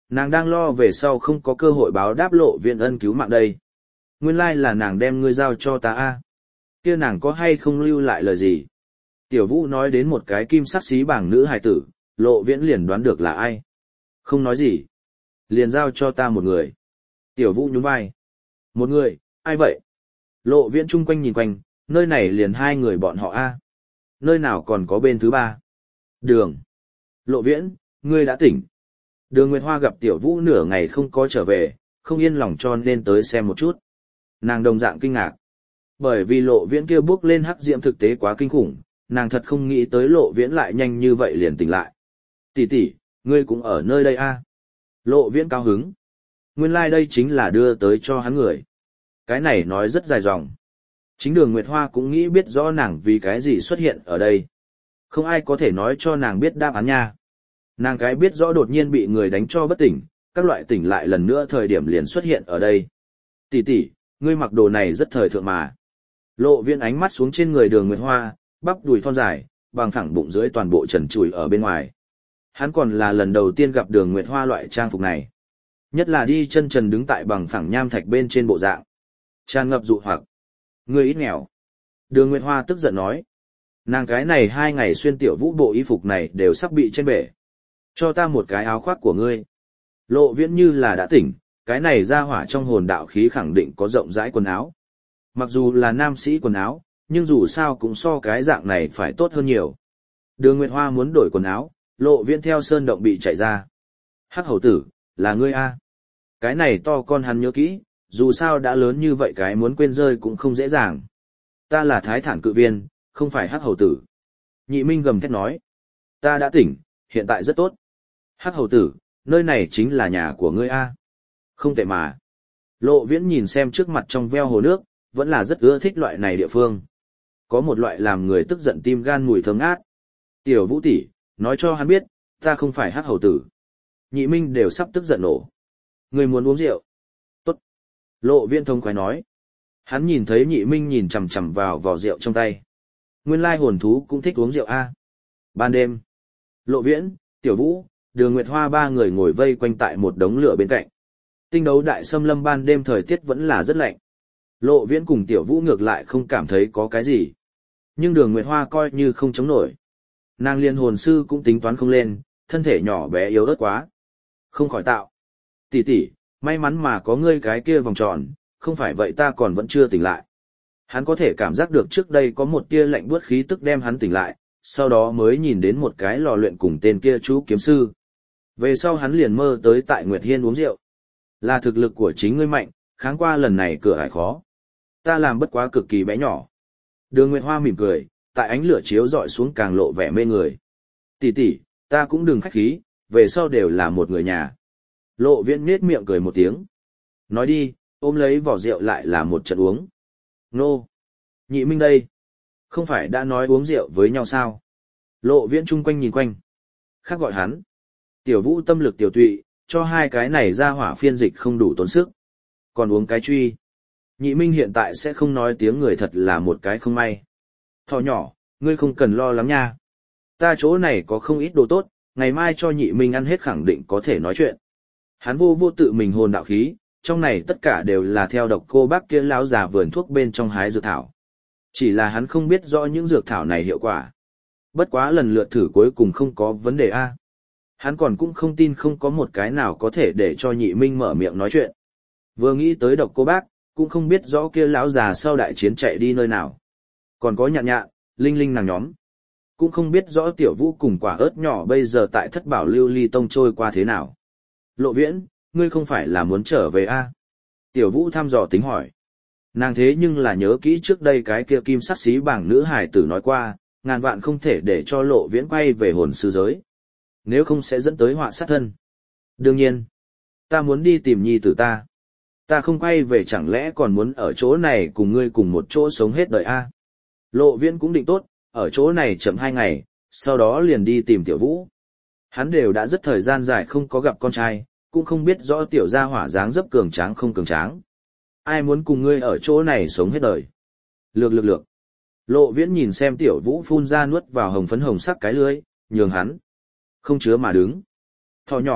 Nàng đang lo về sau không có cơ hội báo đáp Lộ Viễn ân cứu mạng đây. Nguyên lai là nàng đem ngươi giao cho ta a. Kia nàng có hay không lưu lại lời gì? Tiểu Vũ nói đến một cái kim sắc xí bảng nữ hài tử, Lộ Viễn liền đoán được là ai. Không nói gì. Liền giao cho ta một người. Tiểu Vũ nhún vai. Một người, ai vậy? Lộ Viễn chung quanh nhìn quanh, nơi này liền hai người bọn họ a. Nơi nào còn có bên thứ ba? Đường. Lộ Viễn, ngươi đã tỉnh. Đường Nguyệt Hoa gặp Tiểu Vũ nửa ngày không có trở về, không yên lòng cho nên tới xem một chút. Nàng đồng dạng kinh ngạc. Bởi vì Lộ Viễn kia bước lên hắc diễm thực tế quá kinh khủng, nàng thật không nghĩ tới Lộ Viễn lại nhanh như vậy liền tỉnh lại. Tỷ tỷ, ngươi cũng ở nơi đây a? Lộ Viễn cao hứng. Nguyên lai đây chính là đưa tới cho hắn người. Cái này nói rất dài dòng. Chính Đường Nguyệt Hoa cũng nghĩ biết rõ nàng vì cái gì xuất hiện ở đây. Không ai có thể nói cho nàng biết đáp án nha. Nàng cái biết rõ đột nhiên bị người đánh cho bất tỉnh, các loại tỉnh lại lần nữa thời điểm liền xuất hiện ở đây. Tỷ tỷ, ngươi mặc đồ này rất thời thượng mà. Lộ Viễn ánh mắt xuống trên người Đường Nguyệt Hoa, bắp đùi thon dài, bằng phẳng bụng dưới toàn bộ trần trụi ở bên ngoài. Hắn còn là lần đầu tiên gặp Đường Nguyệt Hoa loại trang phục này. Nhất là đi chân trần đứng tại bằng phẳng nham thạch bên trên bộ dạng. Tràn ngập dụ hoặc. Ngươi ít nghèo. Đường Nguyệt Hoa tức giận nói. Nàng cái này 2 ngày xuyên Tiểu Vũ bộ y phục này đều sắp bị trên bể. Cho ta một cái áo khoác của ngươi. Lộ Viễn như là đã tỉnh, cái này ra hỏa trong hồn đạo khí khẳng định có rộng rãi quần áo. Mặc dù là nam sĩ quần áo, nhưng dù sao cũng so cái dạng này phải tốt hơn nhiều. Đường Nguyệt Hoa muốn đổi quần áo, Lộ Viễn theo sơn động bị chạy ra. Hắc hầu tử, là ngươi a? Cái này to con hắn nhớ kỹ, dù sao đã lớn như vậy cái muốn quên rơi cũng không dễ dàng. Ta là Thái Thản cự viên, không phải Hắc hầu tử. Nhị Minh gầm thét nói. Ta đã tỉnh, hiện tại rất tốt. Hắc hầu tử, nơi này chính là nhà của ngươi a. Không tệ mà. Lộ Viễn nhìn xem trước mặt trong veo hồ nước, vẫn là rất ưa thích loại này địa phương. Có một loại làm người tức giận tim gan mùi thơm ngát. Tiểu Vũ tỷ, nói cho hắn biết, ta không phải Hắc hầu tử. Nhị Minh đều sắp tức giận nổ. Ngươi muốn uống rượu? Tốt. Lộ Viễn thông khoái nói. Hắn nhìn thấy Nhị Minh nhìn chằm chằm vào vò rượu trong tay. Nguyên lai hồn thú cũng thích uống rượu a. Ban đêm, Lộ Viễn, Tiểu Vũ, Đường Nguyệt Hoa 3 người ngồi vây quanh tại một đống lửa bên cạnh. Tinh đấu đại xâm lâm ban đêm thời tiết vẫn là rất lạnh. Lộ Viễn cùng Tiểu Vũ ngược lại không cảm thấy có cái gì. Nhưng Đường Nguyệt Hoa coi như không chống nổi. Nàng liên hồn sư cũng tính toán không lên, thân thể nhỏ bé yếu ớt quá. Không khỏi tạo. Tỷ tỷ, may mắn mà có ngươi cái kia vòng tròn, không phải vậy ta còn vẫn chưa tỉnh lại. Hắn có thể cảm giác được trước đây có một tia lạnh buốt khí tức đem hắn tỉnh lại, sau đó mới nhìn đến một cái lò luyện cùng tên kia chú kiếm sư. Về sau hắn liền mơ tới tại Nguyệt Hiên uống rượu. Là thực lực của chính ngươi mạnh, kháng qua lần này cửa ải khó. Ta làm bất quá cực kỳ bé nhỏ. Đường Nguyệt Hoa mỉm cười, tại ánh lửa chiếu rọi xuống càng lộ vẻ mê người. Tỷ tỷ, ta cũng đừng khách khí, về sau đều là một người nhà. Lộ Viễn nết miệng cười một tiếng. Nói đi, ôm lấy vỏ rượu lại là một trận uống. Nô! Nhị Minh đây! Không phải đã nói uống rượu với nhau sao? Lộ Viễn chung quanh nhìn quanh. Khác gọi hắn. Tiểu Vũ tâm lực tiểu tụy, cho hai cái này ra hỏa phiên dịch không đủ tốn sức. Còn uống cái truy. Nhị Minh hiện tại sẽ không nói tiếng người thật là một cái không may. Thỏ nhỏ, ngươi không cần lo lắng nha. Ta chỗ này có không ít đồ tốt, ngày mai cho Nhị Minh ăn hết khẳng định có thể nói chuyện. Hắn vô tự mình hồn đạo khí, trong này tất cả đều là theo độc cô bác kia lão già vườn thuốc bên trong hái dược thảo. Chỉ là hắn không biết rõ những dược thảo này hiệu quả. Bất quá lần lượt thử cuối cùng không có vấn đề a. Hắn còn cũng không tin không có một cái nào có thể để cho Nhị Minh mở miệng nói chuyện. Vừa nghĩ tới độc cô bác, cũng không biết rõ kia lão già sau đại chiến chạy đi nơi nào. Còn có Nhạn Nhạn, Linh Linh nàng nhóm. Cũng không biết rõ Tiểu Vũ cùng Quả Ớt nhỏ bây giờ tại Thất Bảo Lưu Ly Tông trôi qua thế nào. Lộ Viễn, ngươi không phải là muốn trở về a? Tiểu Vũ thăm dò tính hỏi. Nàng thế nhưng là nhớ kỹ trước đây cái kia kim sắc xí bảng nữ hài tử nói qua, ngàn vạn không thể để cho Lộ Viễn quay về hồn sư giới. Nếu không sẽ dẫn tới họa sát thân. Đương nhiên, ta muốn đi tìm nhi tử ta. Ta không quay về chẳng lẽ còn muốn ở chỗ này cùng ngươi cùng một chỗ sống hết đời a? Lộ Viễn cũng định tốt, ở chỗ này chậm 2 ngày, sau đó liền đi tìm Tiểu Vũ. Hắn đều đã rất thời gian dài không có gặp con trai, cũng không biết rõ tiểu gia hỏa dáng dấp cường tráng không cường tráng. Ai muốn cùng ngươi ở chỗ này sống hết đời? Lược. Lộ Viễn nhìn xem Tiểu Vũ phun ra nuốt vào hồng phấn hồng sắc cái lưới, nhường hắn không chứa mà đứng. Thỏ nhỏ,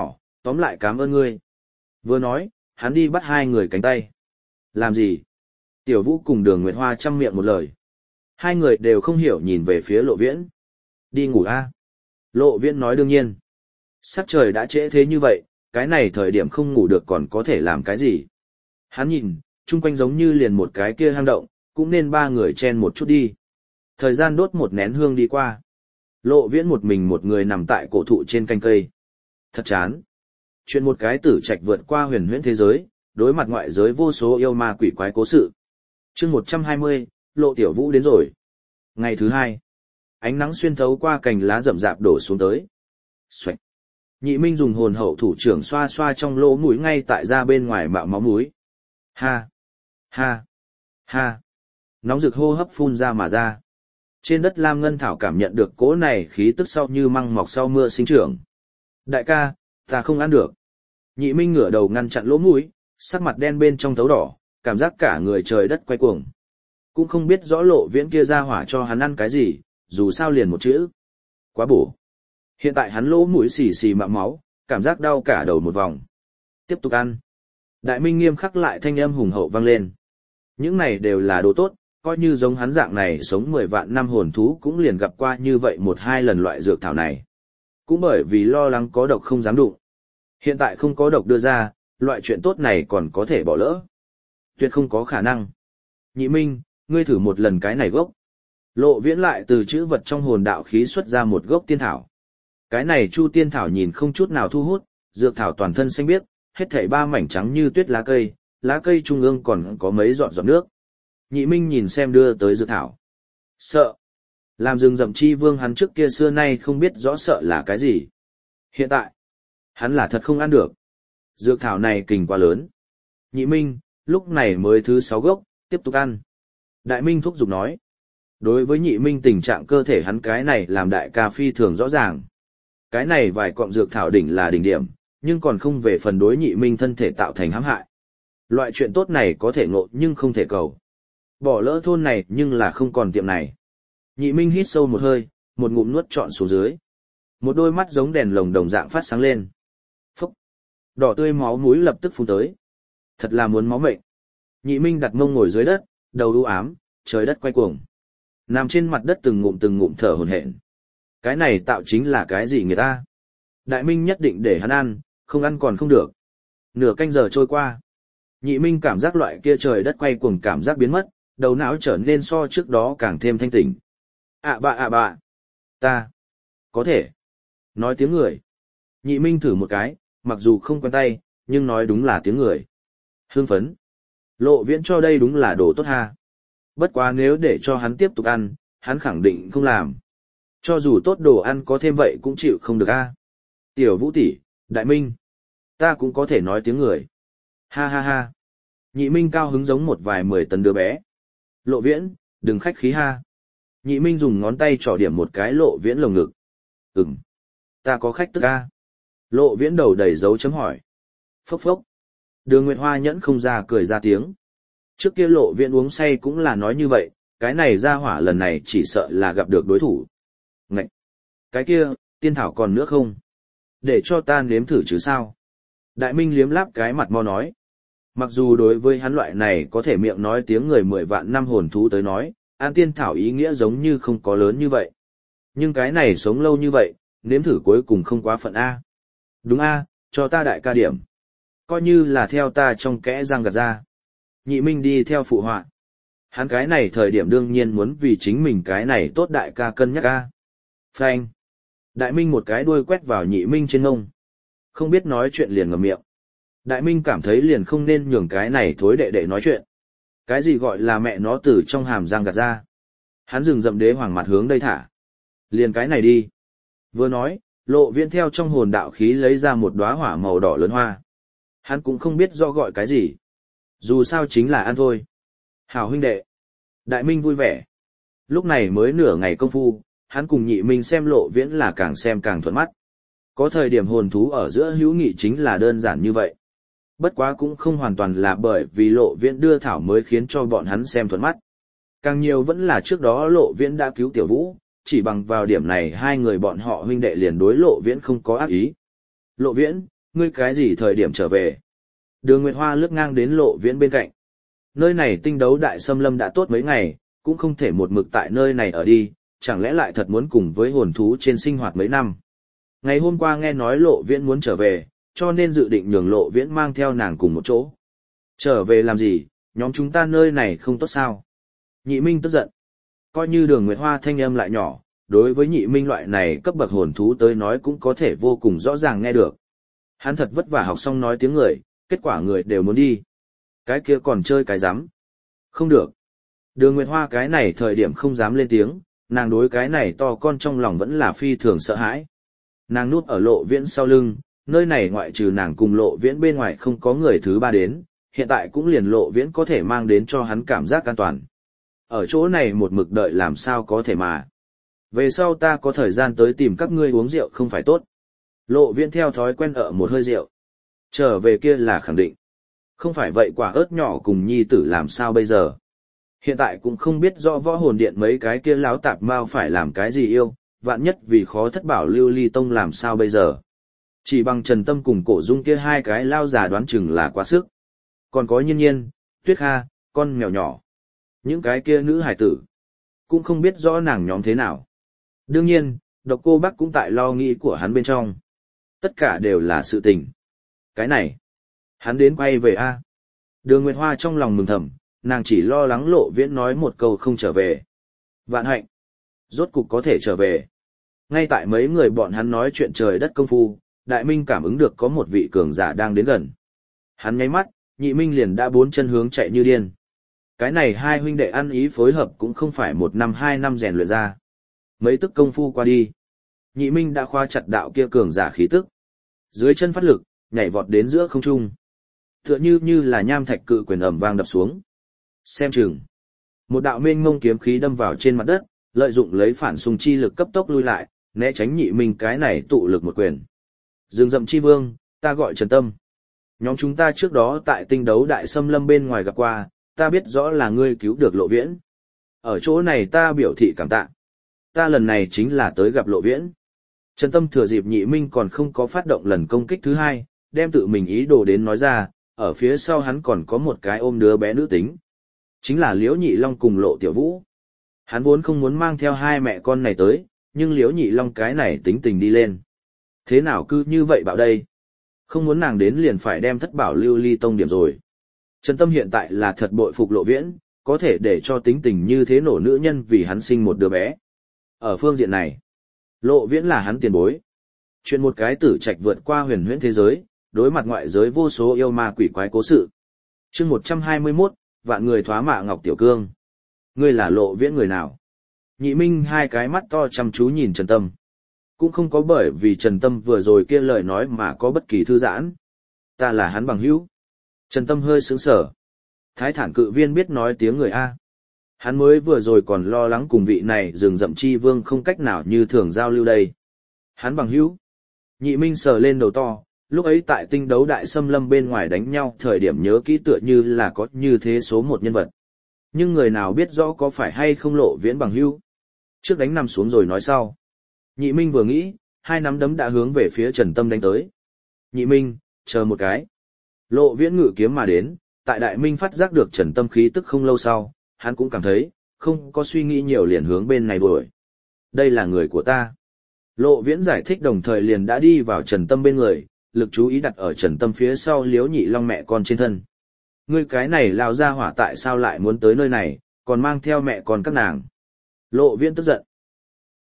Tóm lại cảm ơn ngươi. Vừa nói, hắn đi bắt hai người cánh tay. Làm gì? Tiểu Vũ cùng Đường Nguyệt Hoa chăm miệng một lời. Hai người đều không hiểu nhìn về phía Lộ Viễn. Đi ngủ a. Lộ Viễn nói đương nhiên. Sắc trời đã trễ thế như vậy, cái này thời điểm không ngủ được còn có thể làm cái gì. Hắn nhìn, chung quanh giống như liền một cái kia hang động, cũng nên ba người chen một chút đi. Thời gian đốt một nén hương đi qua. Lộ Viễn một mình một người nằm tại cổ thụ trên canh cây. Thật chán. Chuyện một cái tử trạch vượt qua huyền huyễn thế giới, đối mặt ngoại giới vô số yêu ma quỷ quái cố sự. Chương 120, Lộ Tiểu Vũ đến rồi. Ngày thứ hai, ánh nắng xuyên thấu qua cành lá rậm rạp đổ xuống tới. Xoạch. Nhị Minh dùng hồn hậu thủ trưởng xoa xoa trong lỗ mũi ngay tại ra bên ngoài mạo máu mũi. Ha, ha, ha. Nóng rực hô hấp phun ra mà ra. Trên đất Lam Ngân Thảo cảm nhận được cỗ này khí tức sau như măng mọc sau mưa sinh trưởng. Đại ca, ta không ăn được. Nhị Minh ngửa đầu ngăn chặn lỗ mũi, sắc mặt đen bên trong thấu đỏ, cảm giác cả người trời đất quay cuồng. Cũng không biết rõ Lộ Viễn kia ra hỏa cho hắn ăn cái gì, dù sao liền một chữ. Quá bổ. Hiện tại hắn lỗ mũi xì xì mạo máu, cảm giác đau cả đầu một vòng. Tiếp tục ăn. Đại Minh nghiêm khắc lại thanh âm hùng hậu vang lên. Những này đều là đồ tốt, coi như giống hắn dạng này sống 10 vạn năm hồn thú cũng liền gặp qua như vậy một hai lần loại dược thảo này. Cũng bởi vì lo lắng có độc không dám đụng. Hiện tại không có độc đưa ra, loại chuyện tốt này còn có thể bỏ lỡ. Tuyệt không có khả năng. Nhị Minh, ngươi thử một lần cái này gốc. Lộ Viễn lại từ chữ vật trong hồn đạo khí xuất ra một gốc tiên thảo. Cái này chu tiên thảo nhìn không chút nào thu hút, dược thảo toàn thân xanh biếc, hết thảy 3 mảnh trắng như tuyết lá cây trung ương còn có mấy giọt giọt nước. Nhị Minh nhìn xem đưa tới dược thảo. Sợ. Làm rừng rậm chi vương hắn trước kia xưa nay không biết rõ sợ là cái gì. Hiện tại, hắn là thật không ăn được. Dược thảo này kình quá lớn. Nhị Minh, lúc này mới thứ 6 gốc, tiếp tục ăn. Đại Minh thúc giục nói. Đối với Nhị Minh tình trạng cơ thể hắn cái này làm đại ca phi thường rõ ràng. Cái này vài cọng dược thảo đỉnh là đỉnh điểm, nhưng còn không về phần đối Nhị Minh thân thể tạo thành hãm hại. Loại chuyện tốt này có thể ngộ nhưng không thể cầu. Bỏ lỡ thôn này nhưng là không còn tiệm này. Nhị Minh hít sâu một hơi, một ngụm nuốt trọn xuống dưới. Một đôi mắt giống đèn lồng đồng dạng phát sáng lên. Phúc! Đỏ tươi máu mũi lập tức phun tới. Thật là muốn máu mệnh. Nhị Minh đặt mông ngồi dưới đất, đầu u ám, trời đất quay cuồng. Nằm trên mặt đất từng ngụm thở hổn hển. Cái này tạo chính là cái gì người ta? Đại Minh nhất định để hắn ăn, không ăn còn không được. Nửa canh giờ trôi qua. Nhị Minh cảm giác loại kia trời đất quay cuồng cảm giác biến mất, đầu não trở nên so trước đó càng thêm thanh tỉnh. À bạ, ta, có thể, nói tiếng người. Nhị Minh thử một cái, mặc dù không quen tay, nhưng nói đúng là tiếng người. Hưng phấn. Lộ Viễn cho đây đúng là đồ tốt ha. Bất quá nếu để cho hắn tiếp tục ăn, hắn khẳng định không làm. Cho dù tốt đồ ăn có thêm vậy cũng chịu không được a. Tiểu Vũ tỷ, Đại Minh, ta cũng có thể nói tiếng người. Ha ha ha. Nhị Minh cao hứng giống một vài 10 tấn đứa bé. Lộ Viễn, đừng khách khí ha. Nhị Minh dùng ngón tay trỏ điểm một cái Lộ Viễn lồng ngực. Ta có khách tức a. Lộ Viễn đầu đầy dấu chấm hỏi. Phốc phốc. Đường Nguyệt Hoa nhẫn không ra cười ra tiếng. Trước kia Lộ Viễn uống say cũng là nói như vậy, cái này ra hỏa lần này chỉ sợ là gặp được đối thủ. Ngậy! Cái kia, tiên thảo còn nữa không? Để cho ta nếm thử chứ sao? Đại Minh liếm láp cái mặt mo nói. Mặc dù đối với hắn loại này có thể miệng nói tiếng người 10 vạn năm hồn thú tới nói, ăn tiên thảo ý nghĩa giống như không có lớn như vậy. Nhưng cái này sống lâu như vậy, nếm thử cuối cùng không quá phận A. Đúng A, cho ta đại ca điểm. Coi như là theo ta trong kẽ răng gạt ra. Nhị Minh đi theo phụ họa. Hắn cái này thời điểm đương nhiên muốn vì chính mình cái này tốt đại ca cân nhắc A. Phanh. Đại Minh một cái đuôi quét vào Nhị Minh trên ngông. Không biết nói chuyện liền ngậm miệng. Đại Minh cảm thấy liền không nên nhường cái này thối đệ đệ nói chuyện. Cái gì gọi là mẹ nó từ trong hàm răng gạt ra. Hắn dừng dậm đế hoàng mặt hướng đây thả. Liền cái này đi. Vừa nói, Lộ Viễn theo trong hồn đạo khí lấy ra một đóa hỏa màu đỏ lớn hoa. Hắn cũng không biết do gọi cái gì. Dù sao chính là ăn thôi. Hảo huynh đệ. Đại Minh vui vẻ. Lúc này mới nửa ngày công phu, hắn cùng Nhị Minh xem Lộ Viễn là càng xem càng thuận mắt. Có thời điểm hồn thú ở giữa hữu nghị chính là đơn giản như vậy. Bất quá cũng không hoàn toàn là bởi vì Lộ Viễn đưa thảo mới khiến cho bọn hắn xem thuận mắt. Càng nhiều vẫn là trước đó Lộ Viễn đã cứu Tiểu Vũ, chỉ bằng vào điểm này hai người bọn họ huynh đệ liền đối Lộ Viễn không có ác ý. Lộ Viễn, ngươi cái gì thời điểm trở về? Đường Nguyệt Hoa lướt ngang đến Lộ Viễn bên cạnh. Nơi này tinh đấu đại xâm lâm đã tốt mấy ngày, cũng không thể một mực tại nơi này ở đi, chẳng lẽ lại thật muốn cùng với hồn thú trên sinh hoạt mấy năm. Ngày hôm qua nghe nói Lộ Viễn muốn trở về, cho nên dự định nhường Lộ Viễn mang theo nàng cùng một chỗ. Trở về làm gì, nhóm chúng ta nơi này không tốt sao? Nhị Minh tức giận. Coi như Đường Nguyệt Hoa thanh âm lại nhỏ, đối với Nhị Minh loại này cấp bậc hồn thú tới nói cũng có thể vô cùng rõ ràng nghe được. Hắn thật vất vả học xong nói tiếng người, kết quả người đều muốn đi. Cái kia còn chơi cái rắm. Không được. Đường Nguyệt Hoa cái này thời điểm không dám lên tiếng, nàng đối cái này to con trong lòng vẫn là phi thường sợ hãi. Nàng núp ở Lộ Viễn sau lưng, nơi này ngoại trừ nàng cùng Lộ Viễn bên ngoài không có người thứ ba đến, hiện tại cũng liền Lộ Viễn có thể mang đến cho hắn cảm giác an toàn. Ở chỗ này một mực đợi làm sao có thể mà. Về sau ta có thời gian tới tìm các ngươi uống rượu không phải tốt. Lộ Viễn theo thói quen ở một hơi rượu. Trở về kia là khẳng định. Không phải vậy quả ớt nhỏ cùng nhi tử làm sao bây giờ. Hiện tại cũng không biết rõ võ hồn điện mấy cái kia láo tạp mau phải làm cái gì yêu, vạn nhất vì khó thất bảo lưu ly tông làm sao bây giờ. Chỉ bằng Trần Tâm cùng Cổ Dung kia hai cái lao già đoán chừng là quá sức. Còn có Nhiên Nhiên, Tuyết Kha, con mèo nhỏ. Những cái kia nữ hải tử. Cũng không biết rõ nàng nhóm thế nào. Đương nhiên, Độc Cô Bác cũng tại lo nghĩ của hắn bên trong. Tất cả đều là sự tình. Cái này, hắn đến quay về a. Đường Nguyệt Hoa trong lòng mừng thầm, nàng chỉ lo lắng Lộ Viễn nói một câu không trở về. Vạn hạnh, rốt cục có thể trở về. Ngay tại mấy người bọn hắn nói chuyện trời đất công phu, Đại Minh cảm ứng được có một vị cường giả đang đến gần. Hắn nháy mắt, Nhị Minh liền đã bốn chân hướng chạy như điên. Cái này hai huynh đệ ăn ý phối hợp cũng không phải 1 năm 2 năm rèn luyện ra. Mấy tức công phu qua đi, Nhị Minh đã khóa chặt đạo kia cường giả khí tức. Dưới chân phát lực, nhảy vọt đến giữa không trung. Tựa như là nham thạch cự quyền ầm vang đập xuống. Xem chừng. Một đạo mênh mông kiếm khí đâm vào trên mặt đất, lợi dụng lấy phản xung chi lực cấp tốc lui lại, né tránh Nhị Minh cái này tụ lực một quyền. Rừng rậm chi vương, ta gọi Trần Tâm. Nhóm chúng ta trước đó tại tinh đấu đại xâm lâm bên ngoài gặp qua, ta biết rõ là ngươi cứu được Lộ Viễn. Ở chỗ này ta biểu thị cảm tạ. Ta lần này chính là tới gặp Lộ Viễn. Trần Tâm thừa dịp Nhị Minh còn không có phát động lần công kích thứ hai, đem tự mình ý đồ đến nói ra, ở phía sau hắn còn có một cái ôm đứa bé nữ tính. Chính là Liễu Nhị Long cùng Lộ Tiểu Vũ. Hắn vốn không muốn mang theo hai mẹ con này tới, nhưng Liễu Nhị Long cái này tính tình đi lên. Thế nào cứ như vậy bảo đây? Không muốn nàng đến liền phải đem thất bảo lưu ly tông điểm rồi. Trần Tâm hiện tại là thật bội phục Lộ Viễn, có thể để cho tính tình như thế nổ nữ nhân vì hắn sinh một đứa bé. Ở phương diện này, Lộ Viễn là hắn tiền bối. Chuyện một cái tử trạch vượt qua huyền huyễn thế giới, đối mặt ngoại giới vô số yêu ma quỷ quái cố sự. Chương 121, vạn người thoá mạ Ngọc Tiểu Cương. Ngươi là Lộ Viễn người nào? Nhị Minh hai cái mắt to chăm chú nhìn Trần Tâm. Cũng không có bởi vì Trần Tâm vừa rồi kia lời nói mà có bất kỳ thư giãn. Ta là hắn bằng hữu. Trần Tâm hơi sững sờ. Thái Thản Cự Viên biết nói tiếng người A. Hắn mới vừa rồi còn lo lắng cùng vị này rừng rậm chi vương không cách nào như thường giao lưu đây. Hắn bằng hữu. Nhị Minh sờ lên đầu to, lúc ấy tại tinh đấu đại xâm lâm bên ngoài đánh nhau thời điểm nhớ kỹ tựa như là có như thế số một nhân vật. Nhưng người nào biết rõ có phải hay không Lộ Viễn bằng hữu. Trước đánh nằm xuống rồi nói sau. Nhị Minh vừa nghĩ, hai nắm đấm đã hướng về phía Trần Tâm đánh tới. Nhị Minh, chờ một cái. Lộ Viễn ngự kiếm mà đến, tại Đại Minh phát giác được Trần Tâm khí tức không lâu sau, hắn cũng cảm thấy, không có suy nghĩ nhiều liền hướng bên này đuổi. Đây là người của ta. Lộ Viễn giải thích đồng thời liền đã đi vào Trần Tâm bên người, lực chú ý đặt ở Trần Tâm phía sau Liễu Nhị Long mẹ con trên thân. Ngươi cái này lao ra hỏa tại sao lại muốn tới nơi này, còn mang theo mẹ con các nàng. Lộ Viễn tức giận.